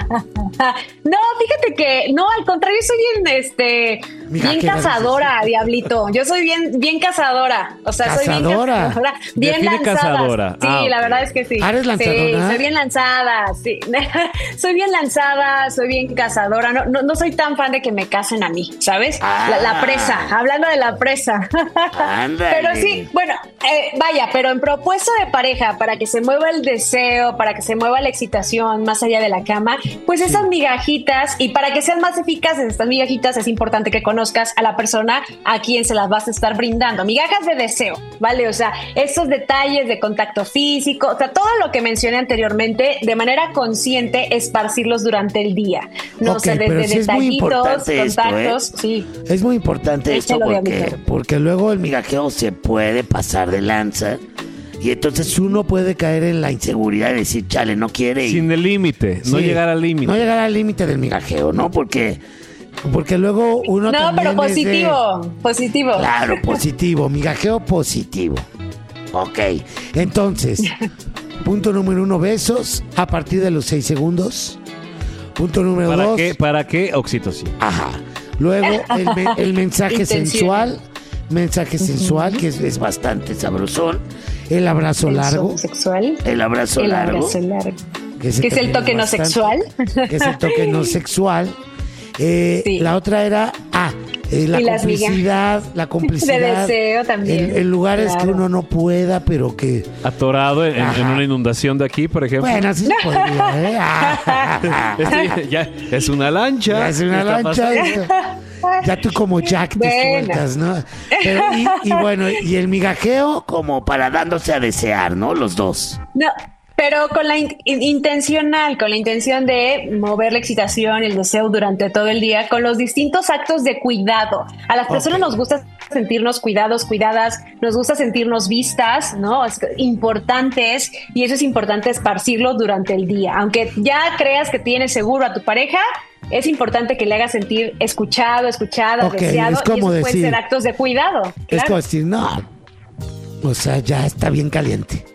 Speaker 15: No, fíjate que no, al contrario, soy bien,
Speaker 4: Mira,
Speaker 15: bien
Speaker 4: ¿qué
Speaker 15: cazadora, diablito. Yo soy bien cazadora. O sea, soy bien
Speaker 4: ¿Cazadora?
Speaker 15: cazadora. Bien
Speaker 6: Define
Speaker 15: lanzada.
Speaker 6: cazadora.
Speaker 15: Sí,
Speaker 6: Ah,
Speaker 15: la
Speaker 6: ok.
Speaker 15: verdad es que sí.
Speaker 4: ¿Ah, eres lanzadora?
Speaker 15: Sí, soy bien lanzada, sí. Soy bien lanzada, soy bien cazadora. No soy tan fan de que me casen a mí, ¿sabes? La presa, hablando de la presa.
Speaker 4: Ándale.
Speaker 15: Pero sí, bueno, vaya, pero en propuesta de pareja, para que se mueva el deseo, para que se mueva la excitación más allá de la cama, pues esas migajitas, y para que sean más eficaces estas migajitas, es importante que conozcas a la persona a quien se las vas a estar brindando. Migajas de deseo, ¿vale? O sea, estos detalles de contacto físico, o sea, todo lo que mencioné anteriormente, de manera consciente, esparcirlos durante el día. No
Speaker 4: Ok,
Speaker 15: sé,
Speaker 4: pero
Speaker 15: desde
Speaker 4: sí es muy
Speaker 15: detallitos,
Speaker 4: importante esto,
Speaker 15: contactos, sí.
Speaker 4: Es muy importante esto
Speaker 15: Échalo, diablito.
Speaker 4: porque luego el migajeo se puede pasar de lanza y entonces uno puede caer en la inseguridad de decir, chale, no quiere.
Speaker 6: Sin el límite, no
Speaker 4: Sí,
Speaker 6: llegar al límite.
Speaker 4: No llegar al límite del migajeo, ¿no? Porque luego uno
Speaker 15: No,
Speaker 4: también
Speaker 15: pero
Speaker 4: es de-
Speaker 15: positivo.
Speaker 4: Claro, positivo, migajeo positivo. Ok, entonces, punto número 1, besos a partir de los 6 segundos. Punto número 2.
Speaker 6: ¿Para qué? Oxitocina.
Speaker 4: Ajá. Luego el mensaje
Speaker 15: Intención.
Speaker 4: sensual. Mensaje sensual, que es bastante sabrosón. El abrazo largo.
Speaker 15: Sexual.
Speaker 4: El abrazo
Speaker 15: El
Speaker 4: largo.
Speaker 15: abrazo largo.
Speaker 4: Que
Speaker 15: Que es el toque no
Speaker 4: bastante.
Speaker 15: sexual.
Speaker 4: Que es el toque no sexual.
Speaker 15: Sí.
Speaker 4: La otra era la
Speaker 15: Y las
Speaker 4: complicidad. La complicidad.
Speaker 15: De deseo también.
Speaker 4: En lugares
Speaker 15: Claro.
Speaker 4: que uno no pueda, pero que.
Speaker 6: Atorado en
Speaker 4: Ajá.
Speaker 6: una inundación de aquí, por ejemplo.
Speaker 4: Bueno, así se podría, ¿eh?
Speaker 6: Ya es una lancha.
Speaker 4: Ya es una
Speaker 6: ¿Qué está
Speaker 4: lancha.
Speaker 6: pasando?
Speaker 4: Ya tú como Jack te
Speaker 15: Bueno.
Speaker 4: sueltas, ¿no? Pero, y bueno, y el migajeo como para dándose a desear, ¿no? Los dos.
Speaker 15: No, pero con la intencional, con la intención de mover la excitación, el deseo durante todo el día, con los distintos actos de cuidado. A las personas nos gusta sentirnos cuidados, cuidadas, nos gusta sentirnos vistas, ¿no? Importantes, y eso es importante esparcirlo durante el día. Aunque ya creas que tienes seguro a tu pareja, es importante que le hagas sentir escuchado, escuchada,
Speaker 4: Ok,
Speaker 15: deseado,
Speaker 4: es como
Speaker 15: y eso pueden
Speaker 4: decir-
Speaker 15: ser actos de cuidado.
Speaker 4: Es
Speaker 15: Claro.
Speaker 4: como decir, no, o sea, ya está bien caliente.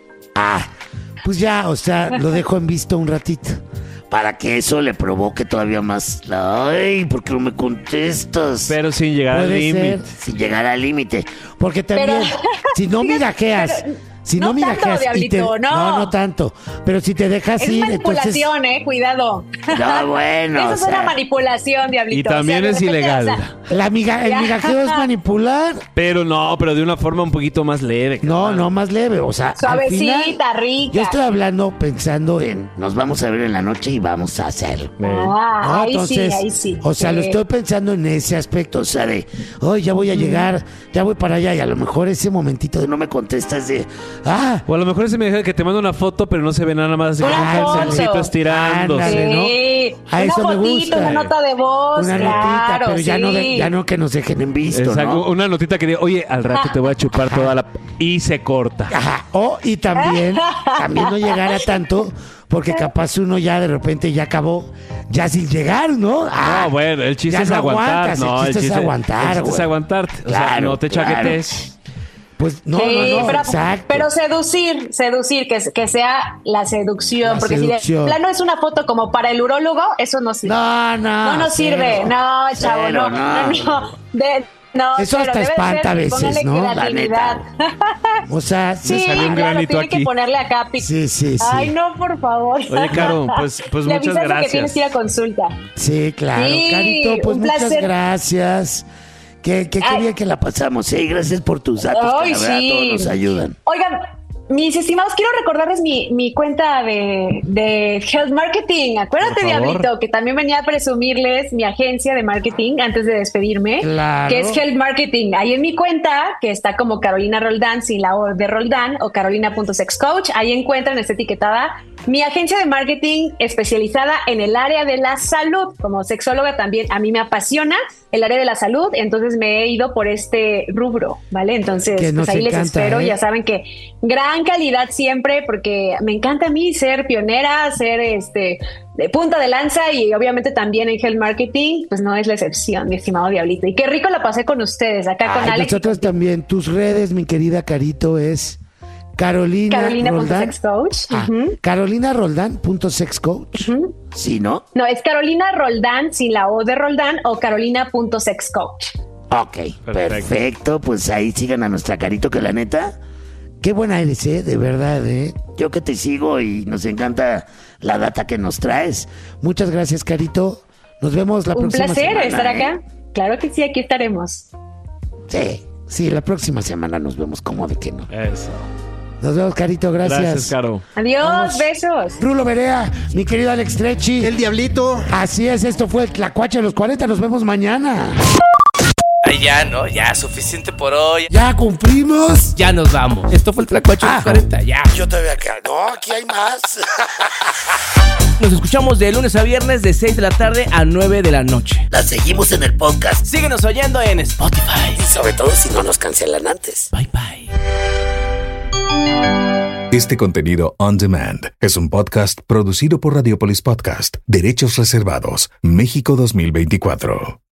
Speaker 4: Pues ya, o sea, lo dejo en visto un ratito. Para que eso le provoque todavía más. Ay, ¿por qué no me contestas?
Speaker 6: Pero sin llegar al
Speaker 4: Puede
Speaker 6: límite.
Speaker 4: ser, sin llegar al límite. Porque también,
Speaker 15: Pero-
Speaker 4: si no migajeas, si no,
Speaker 15: no tanto,
Speaker 4: migajeas y te,
Speaker 15: diablito, no.
Speaker 4: no tanto. Pero si te dejas
Speaker 15: Es
Speaker 4: ir, entonces.
Speaker 15: manipulación, cuidado.
Speaker 4: No, bueno,
Speaker 15: Eso
Speaker 4: o
Speaker 15: es una
Speaker 4: sea,
Speaker 15: manipulación, diablito.
Speaker 6: Y también
Speaker 15: de
Speaker 6: es
Speaker 15: repente,
Speaker 6: ilegal.
Speaker 15: o sea,
Speaker 4: el migajeo es manipular.
Speaker 6: Pero de una forma un poquito más leve.
Speaker 4: No, más leve. O sea, al final,
Speaker 15: suavecita, rica.
Speaker 4: yo estoy hablando pensando en nos vamos a ver en la noche y vamos a hacerlo.
Speaker 15: Ah, ahí sí,
Speaker 4: Entonces,
Speaker 15: ahí sí.
Speaker 4: O sea, lo
Speaker 15: Sí.
Speaker 4: estoy pensando en ese aspecto, o sea, de, hoy ya voy a llegar, ya voy para allá, y a lo mejor ese momentito de no me contestas de,
Speaker 6: O a lo mejor ese me deja que te manda una foto, pero no se ve nada más.
Speaker 15: Una
Speaker 6: el
Speaker 15: foto.
Speaker 6: solcito estirándose.
Speaker 4: Ándale, ¿no?
Speaker 15: Sí,
Speaker 4: A
Speaker 15: una
Speaker 4: eso me
Speaker 15: fotito,
Speaker 4: gusta.
Speaker 15: una nota de voz,
Speaker 4: una
Speaker 15: claro,
Speaker 4: notita, pero ya,
Speaker 15: sí.
Speaker 4: ya no que nos dejen en visto,
Speaker 6: Exacto,
Speaker 4: ¿no?
Speaker 6: una notita que diga, oye, al rato te voy a chupar toda la... Y se corta.
Speaker 4: Ajá. Y también no llegar a tanto, porque capaz uno ya de repente ya acabó, ya sin llegar, ¿no?
Speaker 6: No, bueno, el chiste
Speaker 4: ya
Speaker 6: es
Speaker 4: no
Speaker 6: aguantar.
Speaker 4: aguantas,
Speaker 6: No,
Speaker 4: el chiste es aguantar,
Speaker 6: El chiste es
Speaker 4: güey.
Speaker 6: aguantarte. O sea,
Speaker 4: Claro,
Speaker 6: no te
Speaker 4: claro.
Speaker 6: chaquetes.
Speaker 4: Pues no,
Speaker 15: Sí,
Speaker 4: no,
Speaker 15: pero,
Speaker 4: exacto.
Speaker 15: pero seducir, que sea la seducción,
Speaker 4: La
Speaker 15: porque
Speaker 4: seducción.
Speaker 15: si de plano es una foto como para el urólogo, eso no sirve.
Speaker 4: No,
Speaker 15: No nos
Speaker 4: cero.
Speaker 15: sirve, no, chavo,
Speaker 4: Cero,
Speaker 15: no. De No,
Speaker 4: Eso
Speaker 15: pero
Speaker 4: hasta
Speaker 15: debe
Speaker 4: espanta a
Speaker 15: ser,
Speaker 4: veces,
Speaker 15: póngale
Speaker 4: ¿no? La
Speaker 15: creatividad.
Speaker 4: O sea,
Speaker 15: Sí,
Speaker 6: salió un
Speaker 15: claro,
Speaker 6: granito
Speaker 15: tiene
Speaker 6: aquí.
Speaker 15: que ponerle acá.
Speaker 4: Sí.
Speaker 15: Ay, no, por favor.
Speaker 6: Oye, Caro, pues
Speaker 15: Le
Speaker 6: muchas
Speaker 15: avisas que tienes
Speaker 6: gracias.
Speaker 15: que ir a consulta.
Speaker 4: Sí, claro.
Speaker 15: Sí,
Speaker 4: Carito, pues
Speaker 15: un
Speaker 4: muchas
Speaker 15: placer.
Speaker 4: gracias. Qué bien que la pasamos, Gracias por tus datos,
Speaker 15: Ay,
Speaker 4: que la verdad
Speaker 15: sí.
Speaker 4: todos nos ayudan.
Speaker 15: Oigan, mis estimados, quiero recordarles mi cuenta de Health Marketing. Acuérdate,
Speaker 4: Por favor.
Speaker 15: Diablito, que también venía a presumirles mi agencia de marketing antes de despedirme,
Speaker 4: Claro.
Speaker 15: que es Health Marketing. Ahí en mi cuenta, que está como Carolina Roldán, sin la O de Roldán, o carolina.sexcoach, ahí encuentran, está etiquetada mi agencia de marketing especializada en el área de la salud. Como sexóloga también a mí me apasiona el área de la salud, entonces me he ido por este rubro, ¿vale? Entonces,
Speaker 4: Que nos
Speaker 15: pues ahí les
Speaker 4: encanta,
Speaker 15: espero.
Speaker 4: ¿eh?
Speaker 15: Ya saben que gran calidad siempre, porque me encanta a mí ser pionera, ser de punta de lanza, y obviamente también en Health Marketing, pues no es la excepción, mi estimado Diablito. Y qué rico la pasé con ustedes, acá con
Speaker 4: Ay,
Speaker 15: Alex.
Speaker 4: nosotros también. Tus redes, mi querida Carito, es Carolina Roldán.
Speaker 15: Carolina.sexcoach.
Speaker 4: Carolina.Roldán.sexcoach. ¿Sí, no?
Speaker 15: No, es Carolina Roldán, sin la O de Roldán, o carolina.sexcoach.
Speaker 4: Ok, perfecto. Pues ahí sigan a nuestra Carito, que la neta, qué buena eres, de verdad, Yo que te sigo y nos encanta la data que nos traes. Muchas gracias, Carito. Nos vemos la
Speaker 15: Un
Speaker 4: próxima
Speaker 15: placer
Speaker 4: semana.
Speaker 15: estar acá. Claro que sí, aquí estaremos.
Speaker 4: Sí, la próxima semana nos vemos, como de que no.
Speaker 6: Eso.
Speaker 4: Nos vemos, Carito, gracias.
Speaker 6: Gracias, Caro.
Speaker 15: Adiós,
Speaker 4: Vamos.
Speaker 15: besos.
Speaker 4: Rulo Berea, mi querido Alex Trechi.
Speaker 5: El Diablito.
Speaker 4: Así es, esto fue el Tlacuache de los 40. Nos vemos mañana.
Speaker 2: Ay, ya, ¿no? Ya, suficiente por hoy.
Speaker 4: ¿Ya cumplimos?
Speaker 2: Ya nos vamos. Esto fue el Tlacuache de los 40, ya.
Speaker 3: Yo todavía acá. No, aquí hay más.
Speaker 2: Nos escuchamos de lunes a viernes de 6 de la tarde a 9 de la noche.
Speaker 3: La seguimos en el podcast.
Speaker 2: Síguenos oyendo en Spotify.
Speaker 3: Y sobre todo si no nos cancelan antes.
Speaker 2: Bye, bye.
Speaker 1: Este contenido on demand es un podcast producido por Radiopolis Podcast, Derechos Reservados, México 2024.